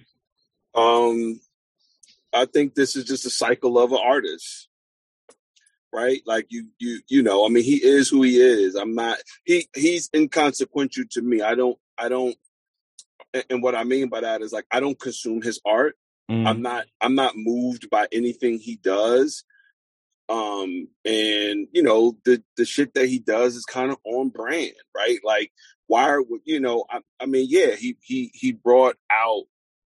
Um, I think this is just a cycle of an artist, right? Like you, you, you know. I mean, he is who he is. I'm not. He he's inconsequential to me. I don't. I don't. And what I mean by that is, like, I don't consume his art. Mm. I'm not. I'm not moved by anything he does. Um, and you know, the, the shit that he does is kind of on brand, right? Like, why are, you know, I, I mean, yeah, he, he, he brought out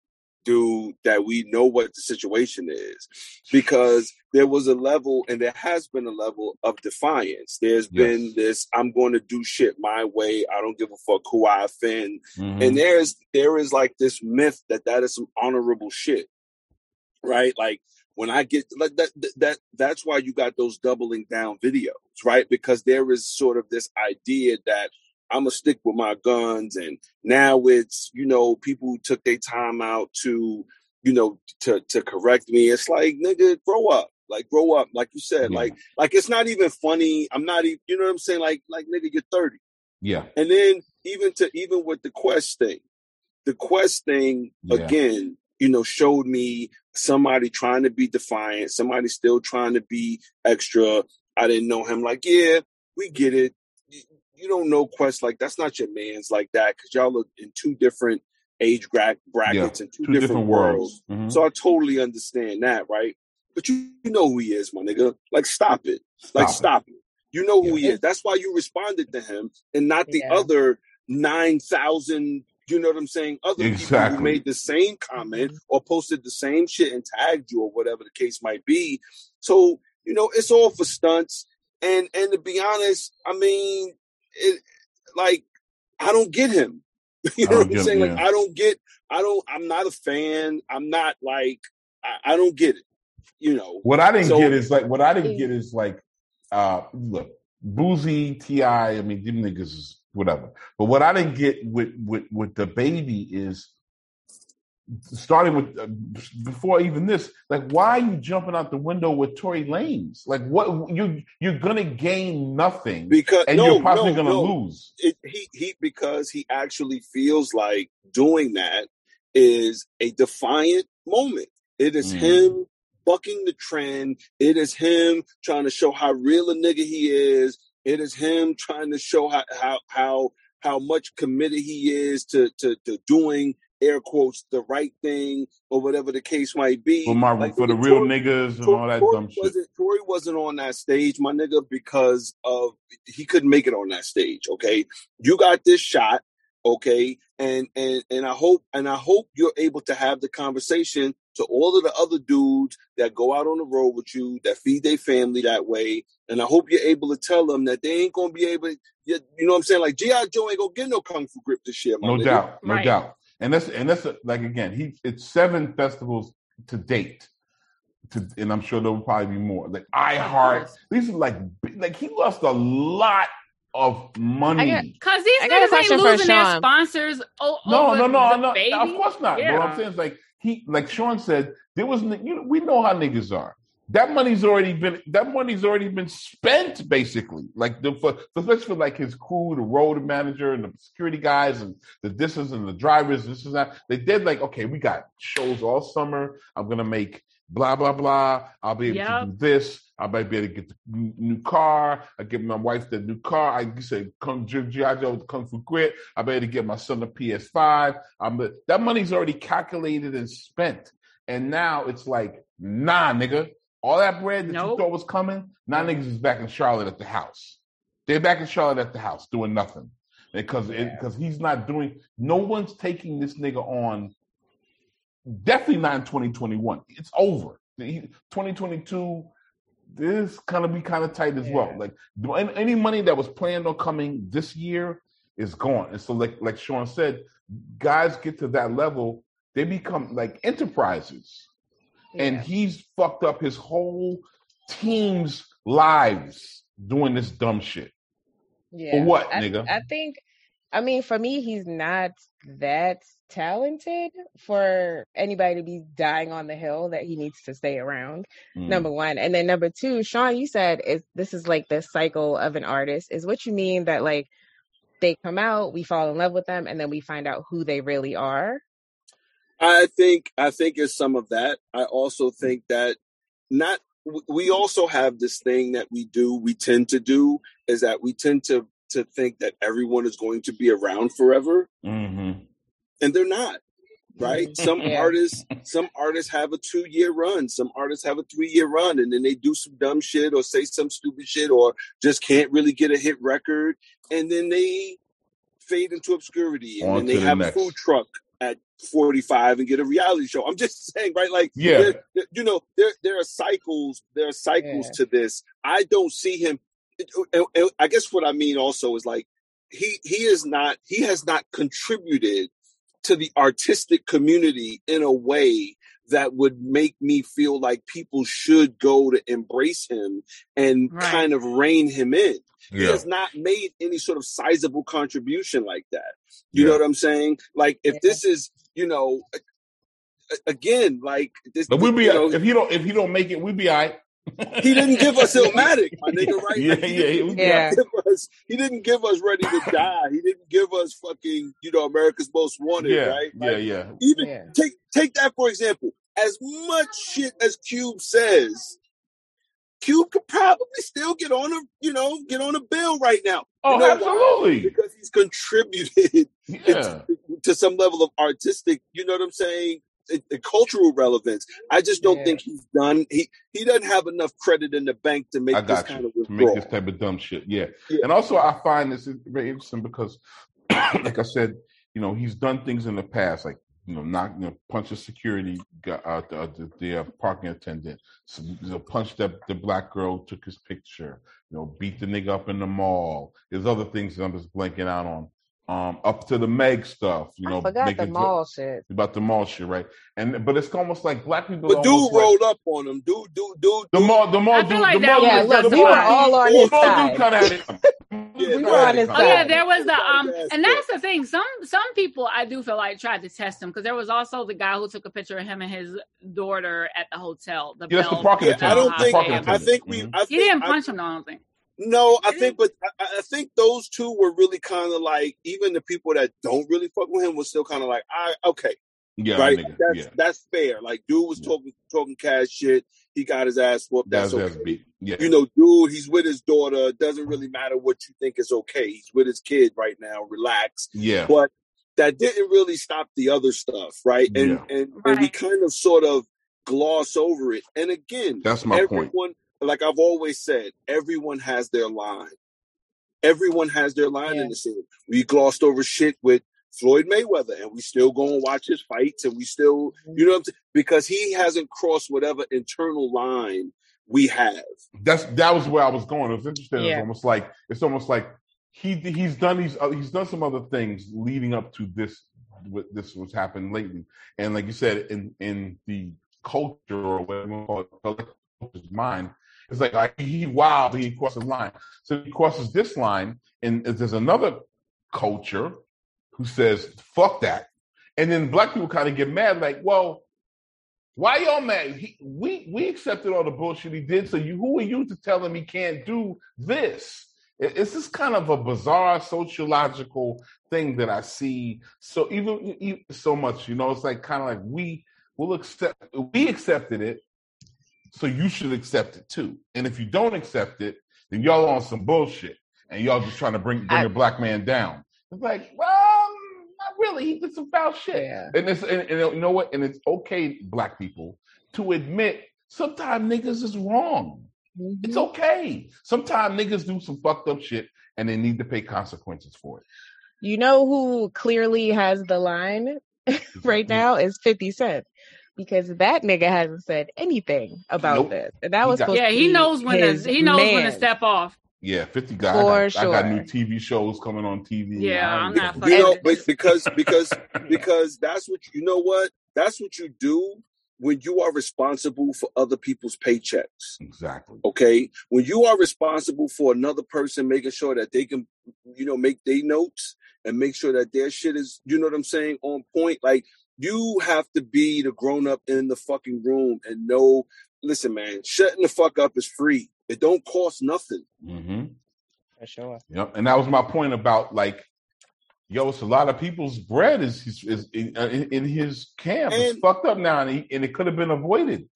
dude that we know what the situation is, because there was a level, and there has been a level of defiance. There's yes. been this, I'm going to do shit my way. I don't give a fuck who I offend. Mm-hmm. And there's, there is like this myth that that is some honorable shit, right? Like, when I get like that, that, that's why you got those doubling down videos, right? Because there is sort of this idea that I'm gonna stick with my guns, and now it's, you know, people who took their time out to, you know, to to correct me. It's like, nigga, grow up, like grow up, like you said, yeah. like like it's not even funny. I'm not even, you know what I'm saying? Like like nigga, you're thirty.
Yeah.
And then even to even with the Quest thing, the Quest thing yeah. again, you know, showed me somebody trying to be defiant, somebody still trying to be extra. I didn't know him. Like, yeah, we get it. You don't know Quest, like that's not your man's like that, because y'all are in two different age gra- brackets yeah, and two, two different, different worlds. worlds. Mm-hmm. So I totally understand that, right? But you, you know who he is, my nigga. Like, stop it. Stop like, it. stop it. You know who yeah. he is. That's why you responded to him and not the yeah. other nine thousand, you know what I'm saying, other exactly. people who made the same comment or posted the same shit and tagged you or whatever the case might be. So, you know, it's all for stunts. And and to be honest, I mean, it, like, I don't get him. You know what I'm saying? Him, yeah. Like, I don't get, I don't, I'm not a fan. I'm not like, I, I don't get it. You know?
What I didn't so, get is like, what I didn't get is like, uh, look, Boozy, T I, I mean, them niggas is whatever. But what I didn't get with, with, with the baby is, starting with, uh, before even this, like, why are you jumping out the window with Tory Lanez? Like, what, you, you're going to gain nothing
because,
and
no,
you're probably
no,
going to
no.
lose.
It, he, he, because he actually feels like doing that is a defiant moment. It is mm. him bucking the trend. It is him trying to show how real a nigga he is. It is him trying to show how how how, how much committed he is to, to, to doing, air quotes, the right thing or whatever the case might be.
For, my,
like,
for the
Tory,
real niggas and
Tory,
all that
Tory
dumb shit.
Wasn't, Tory wasn't on that stage, my nigga, because of he couldn't make it on that stage. Okay, you got this shot. Okay, and and and I hope and I hope you're able to have the conversation to all of the other dudes that go out on the road with you, that feed their family that way. And I hope you're able to tell them that they ain't gonna be able to, you know what I'm saying? Like, G I. Joe ain't gonna get no Kung Fu Grip this year, my
No
nigga.
doubt, no
right.
doubt. And that's and that's a, like again, he it's seven festivals to date. To, and I'm sure there will probably be more. Like I Heart, these are like like he lost a lot of money.
Because these niggas ain't losing their sponsors o-
no,
over
no, no,
the
no,
baby.
no. Of course not.
Yeah.
What I'm saying is like he, like Sean said, there was. You know, we know how niggas are. That money's already been. That money's already been spent, basically. Like the for, especially for like his crew, the road manager, and the security guys, and the distance and the drivers. This is that. They did like, okay, we got shows all summer. I'm gonna make blah blah blah. I'll be able yep. to do this. I might be able to get the new car. I get my wife the new car. I say, come G I. Joe with Kung Fu Grit. I be able to get my son a P S five. I'm that money's already calculated and spent. And now it's like, nah, nigga. All that bread that nope. you thought was coming, now niggas is back in Charlotte at the house. They're back in Charlotte at the house doing nothing. Because because yeah. he's not doing, no one's taking this nigga on, definitely not in twenty twenty-one. It's over. twenty twenty-two, this kind of be kind of tight as yeah. well. Like any money that was planned on coming this year is gone. And so like like Sean said, guys get to that level, they become like enterprises. Yeah. And he's fucked up his whole team's lives doing this dumb shit.
Yeah.
For what,
I,
nigga?
I think, I mean, for me, he's not that talented for anybody to be dying on the hill that he needs to stay around. Mm. Number one. And then number two, Sean, you said is this is like the cycle of an artist. Is what you mean that like they come out, we fall in love with them, and then we find out who they really are?
I think I think it's some of that. I also think that not we also have this thing that we do, we tend to do, is that we tend to to think that everyone is going to be around forever.
Mm-hmm.
And they're not, right? Some
yeah.
artists, some artists have a two-year run. Some artists have a three-year run, and then they do some dumb shit or say some stupid shit or just can't really get a hit record, and then they fade into obscurity, and
On
then they
the
have
next.
a food truck at forty-five and get a reality show. I'm just saying, right? Like,
yeah,
there, there, you know, there there are cycles. There are cycles
yeah.
to this. I don't see him. And, and I guess what I mean also is like he he is not he has not contributed to the artistic community in a way that would make me feel like people should go to embrace him and
Right.
kind of rein him in. He
Yeah.
has not made any sort of sizable contribution like that. You
Yeah.
know what I'm saying? Like, if
Yeah.
this is, you know, a- again, like this,
But we'll be
you know,
if he don't if he don't make it, we'll be all right.
he didn't give us Illmatic, my nigga, right?
Yeah,
Like, he
yeah,
didn't
yeah.
Yeah.
give us, he didn't give us Ready to Die. He didn't give us fucking, you know, America's Most Wanted,
Yeah,
right?
yeah,
Like,
yeah.
even
Yeah.
take take that for example. As much shit as Cube says, Cube could probably still get on a, you know, get on a bill right now.
Oh,
You know why?
absolutely.
Because he's contributed
Yeah.
to some level of artistic, you know what I'm saying, a, a cultural relevance. I just don't
Yeah.
think he's done. He he doesn't have enough credit in the bank to make
I
this
got
kind
you.
of
To
withdrawal.
make this type of dumb shit. Yeah.
Yeah.
And also I find this is very interesting because like I said, you know, he's done things in the past, like, you know, knock, you know, punch a security guy, uh, the, the, the uh, parking attendant, so, you know, punch the, the black girl who took his picture, you know, beat the nigga up in the mall. There's other things that I'm just blanking out on. Um, up to the Meg stuff, you know,
I forgot the
making
mall shit.
about the mall shit, right? And but it's almost like black people.
But
are
dude
almost like-
rolled up on him. Dude, dude, dude.
the
dude.
mall, the mall,
I feel
dude,
like
the
that
mall,
was
Yeah,
dude-
look,
the
we
mall-
were all on
the
his
mall
side.
dude kind of had it.
Yeah,
We
go
were
ahead.
on his
Oh yeah,
side.
there was the um,
Podcast
and that's the thing. Some some people I do feel like tried to test him because there was also the guy who took a picture of him and his daughter at the hotel. The
Yeah, that's the
Bell-
parking
Yeah, I don't
attendant.
Bell
think.
Parking
Hotel.
I
attendant.
think we.
Mhm.
I
He
think,
didn't
I-
punch him. though, I don't think.
No, I
Did
think, but I, I think those two were really kind of like, even the people that don't really fuck with him was still kind of like, I okay,
Yeah,
right?
nigga.
That's
Yeah,
that's fair. Like, dude was
Yeah.
talking talking cash shit. He got his ass whooped.
that's
That's
that's
okay.
beat. Yeah,
You know, dude, he's with his daughter. Doesn't really matter what you think is okay. He's with his kid right now. Relax.
yeah,
But that didn't really stop the other stuff, right? And
Yeah.
and and we
Right.
kind of sort of gloss over it. And again,
that's my point.
everyone, like I've always said, everyone has their line. Everyone has their line
Yeah.
in the scene. We glossed over shit with Floyd Mayweather, and we still go and watch his fights, and we still, you know what I'm saying? Because he hasn't crossed whatever internal line we have.
That's that was where I was going. It was interesting. It's
Yeah.
almost like it's almost like he he's done these uh, he's done some other things leading up to this. What this was happening lately, and like you said, in in the culture or whatever you want to call it, culture's mind, it's like, like he wow, he crosses the line. So he crosses this line, and there's another culture who says fuck that, and then black people kind of get mad, like, well, why y'all mad? He, we we accepted all the bullshit he did, so you who are you to tell him he can't do this? It, it's just kind of a bizarre sociological thing that I see. So even, even so much, you know, it's like kind of like we will accept we accepted it, so you should accept it too. And if you don't accept it, then y'all on some bullshit, and y'all just trying to bring bring
I-
a black man down. It's like, well, not really. He did some foul shit.
Yeah.
And it's and, and you know what? And it's okay, black people, to admit sometimes niggas is wrong. It's
Mhm.
okay. Sometimes niggas do some fucked up shit and they need to pay consequences for it.
You know who clearly has the line right now is fifty Cent. Because that nigga hasn't said anything about
Nope.
this. And that
He
was
got-
supposed
Yeah,
to
he
be
knows when
his
to he knows when to
man.
step off.
Yeah, fifty guys.
For
I, got, I got
sure.
new T V shows coming on T V.
Yeah,
I
I'm
don't
not
give a
You know,
fucking-
but because because because that's what you know what? That's what you do when you are responsible for other people's paychecks.
Exactly.
Okay, when you are responsible for another person making sure that they can, you know, make their notes and make sure that their shit is, you know what I'm saying, on point. Like, you have to be the grown up in the fucking room and know, listen, man, shutting the fuck up is free. It don't cost nothing.
Mm-hmm.
For sure.
Yep. And that was my point about like, yo, it's a lot of people's bread is is, is in, uh, in, in his camp. It's
And-
fucked up now, and, he, and it could have been avoided.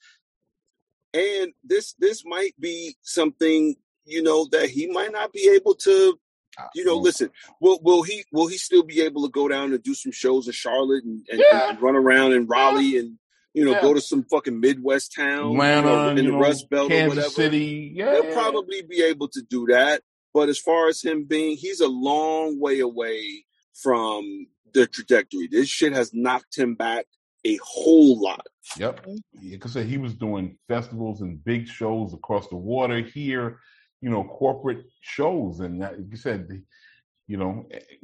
And this this might be something, you know, that he might not be able to, you know, listen, will will he will he still be able to go down and do some shows in Charlotte and, and,
Yeah.
and run around in Raleigh and, you know,
Yeah.
go to some fucking Midwest town,
Atlanta,
you know, in
you
the
know,
Rust Belt or
Kansas
whatever.
City. Yeah,
He'll
yeah.
probably be able to do that. But as far as him being, he's a long way away from the trajectory. This shit has knocked him back a whole lot.
Yep. Like I said, he was doing festivals and big shows across the water here, you know, corporate shows. And that, like you said, you know,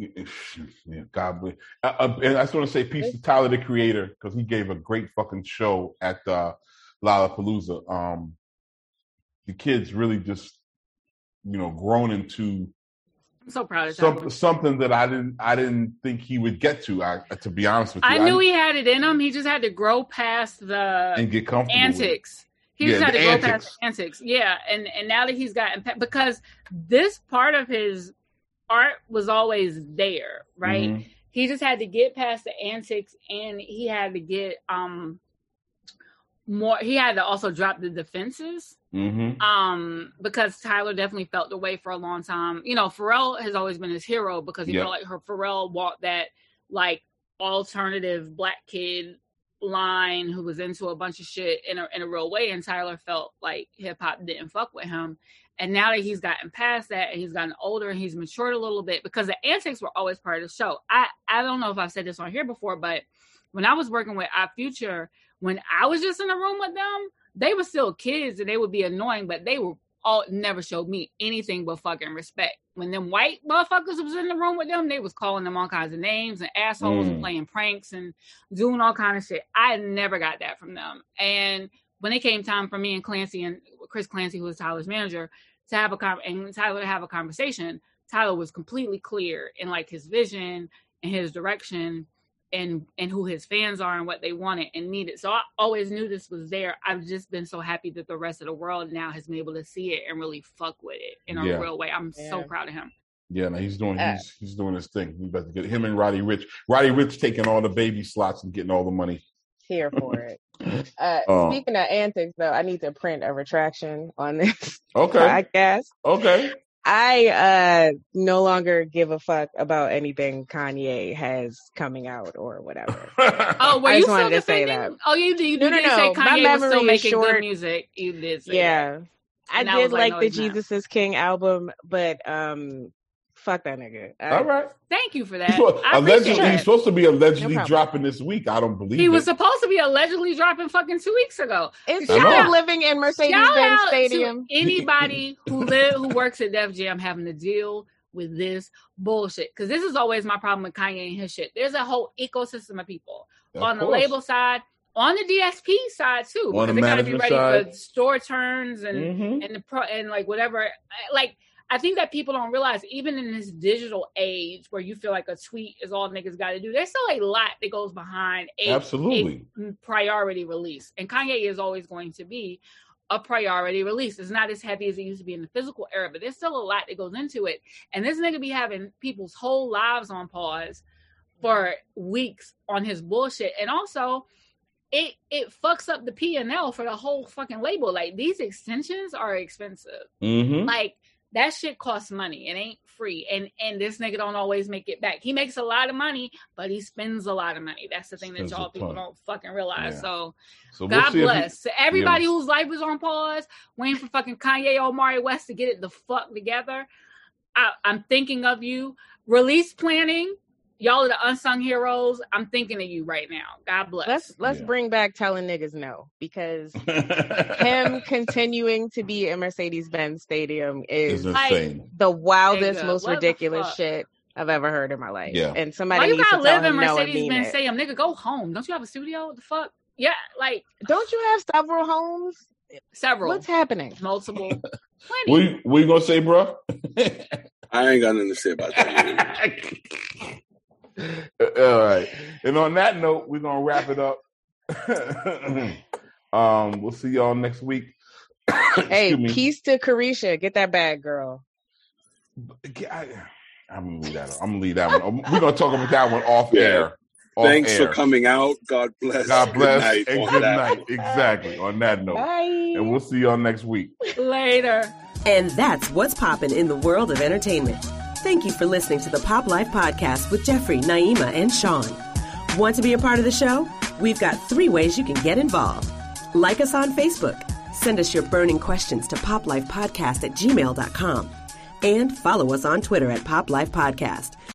God bless. Uh, and I just want to say peace to Tyler, the Creator, because he gave a great fucking show at uh, Lollapalooza. Um, the kid's really just, you know, grown into.
I'm so proud of
some, something that I didn't, I didn't think he would get to. I, to be honest with you,
I knew I, he had it in him. He just had to grow past the
and get comfortable
antics. He
yeah,
just had to
antics.
grow past the antics. Yeah, and and now that he's gotten because this part of his art was always there, right? Mm-hmm. He just had to get past the antics, and he had to get um more. He had to also drop the defenses,
mm-hmm.
um, because Tyler definitely felt the way for a long time. You know, Pharrell has always been his hero because he yep. felt like her Pharrell walked that like alternative black kid line who was into a bunch of shit in a in a real way, and Tyler felt like hip hop didn't fuck with him. And now that he's gotten past that and he's gotten older and he's matured a little bit, because the antics were always part of the show. I, I don't know if I've said this on here before, but when I was working with Our Future, when I was just in the room with them, they were still kids and they would be annoying, but they were all never showed me anything but fucking respect. When them white motherfuckers was in the room with them, they was calling them all kinds of names and assholes mm. and playing pranks and doing all kind of shit. I never got that from them. And when it came time for me and Clancy and Chris Clancy, who was Tyler's manager, to have a con- and Tyler to have a conversation, Tyler was completely clear in like his vision and his direction and and who his fans are and what they wanted and needed. So I always knew this was there. I've just been so happy that the rest of the world now has been able to see it and really fuck with it in a yeah. real way. I'm yeah. so proud of him.
Yeah, no, he's doing uh, he's he's doing his thing. We about to get him and Roddy Ricch. Roddy Ricch taking all the baby slots and getting all the money.
Here for it. Uh, uh, speaking of antics, though, I need to print a retraction on this
okay.
podcast.
Okay.
I uh, no longer give a fuck about anything Kanye has coming out or whatever.
Oh, were
I
you
just
still
wanted to say
defending?
that.
Oh, you did. You
no,
did
no, no.
say Kanye
My
was still making
short.
good music. You did say
yeah.
that.
I
and
did
I was
like,
like
the
no,
Jesus is King album, but um, fuck that nigga. I,
all right.
Thank you for that.
He's,
I
allegedly,
that.
he's supposed to be allegedly
no
dropping this week. I don't believe
he
it.
was supposed to be allegedly dropping fucking two weeks ago.
Is he living in Mercedes-Benz Stadium?
To anybody who live who works at Def Jam having to deal with this bullshit, because this is always my problem with Kanye and his shit. There's a whole ecosystem of people
of
on
course.
the label side, on the D S P side too,
on
because
the
they got to be ready
side.
for store turns and
mm-hmm.
and the pro and like whatever. Like I think that people don't realize, even in this digital age where you feel like a tweet is all niggas got to do, there's still a lot that goes behind a,
absolutely
a priority release, and Kanye is always going to be a priority release. It's not as heavy as it used to be in the physical era, but there's still a lot that goes into it. And this nigga be having people's whole lives on pause for weeks on his bullshit. And also, it it fucks up the P and L for the whole fucking label. Like, these extensions are expensive.
Mm-hmm.
Like, that shit costs money. It ain't free. And and this nigga don't always make it back. He makes a lot of money, but he spends a lot of money. That's the thing
spends
that y'all people don't fucking realize.
Yeah.
So,
so
God
we'll
bless.
He,
to everybody
yeah.
whose life was on pause, waiting for fucking Kanye Omari West to get it the fuck together, I, I'm thinking of you. Release planning. Y'all are the unsung heroes. I'm thinking of you right now. God bless.
Let's let's yeah. bring back telling niggas no, because him continuing to be in Mercedes-Benz Stadium is
insane.
Like the wildest,
nigga,
most ridiculous shit I've ever heard in my life.
Yeah.
And somebody
Why you
needs
gotta
to tell
live in
him no and mean
Mercedes-Benz
it.
Stadium, nigga? Go home. Don't you have a studio? What the fuck? Yeah, like
don't you have several homes?
Several.
What's happening?
Multiple. Plenty.
What you, what you gonna say, bro?
I ain't got nothing to say about that.
All right. And on that note, we're gonna wrap it up. um, we'll see y'all next week.
Hey, peace to Carisha. Get that bag, girl.
I, I'm gonna leave that. I'm gonna leave that one. We're gonna talk about that one off
yeah.
air. Off
Thanks
air.
for coming out. God bless.
God bless.
Good night
and good night. One. Exactly. On that note.
Bye.
And we'll see y'all next week.
Later.
And that's what's poppin' in the world of entertainment. Thank you for listening to the Pop Life Podcast with Jeffrey, Naima, and Sean. Want to be a part of the show? We've got three ways you can get involved. Like us on Facebook. Send us your burning questions to poplifepodcast at gmail dot com. And follow us on Twitter at Pop Life Podcast.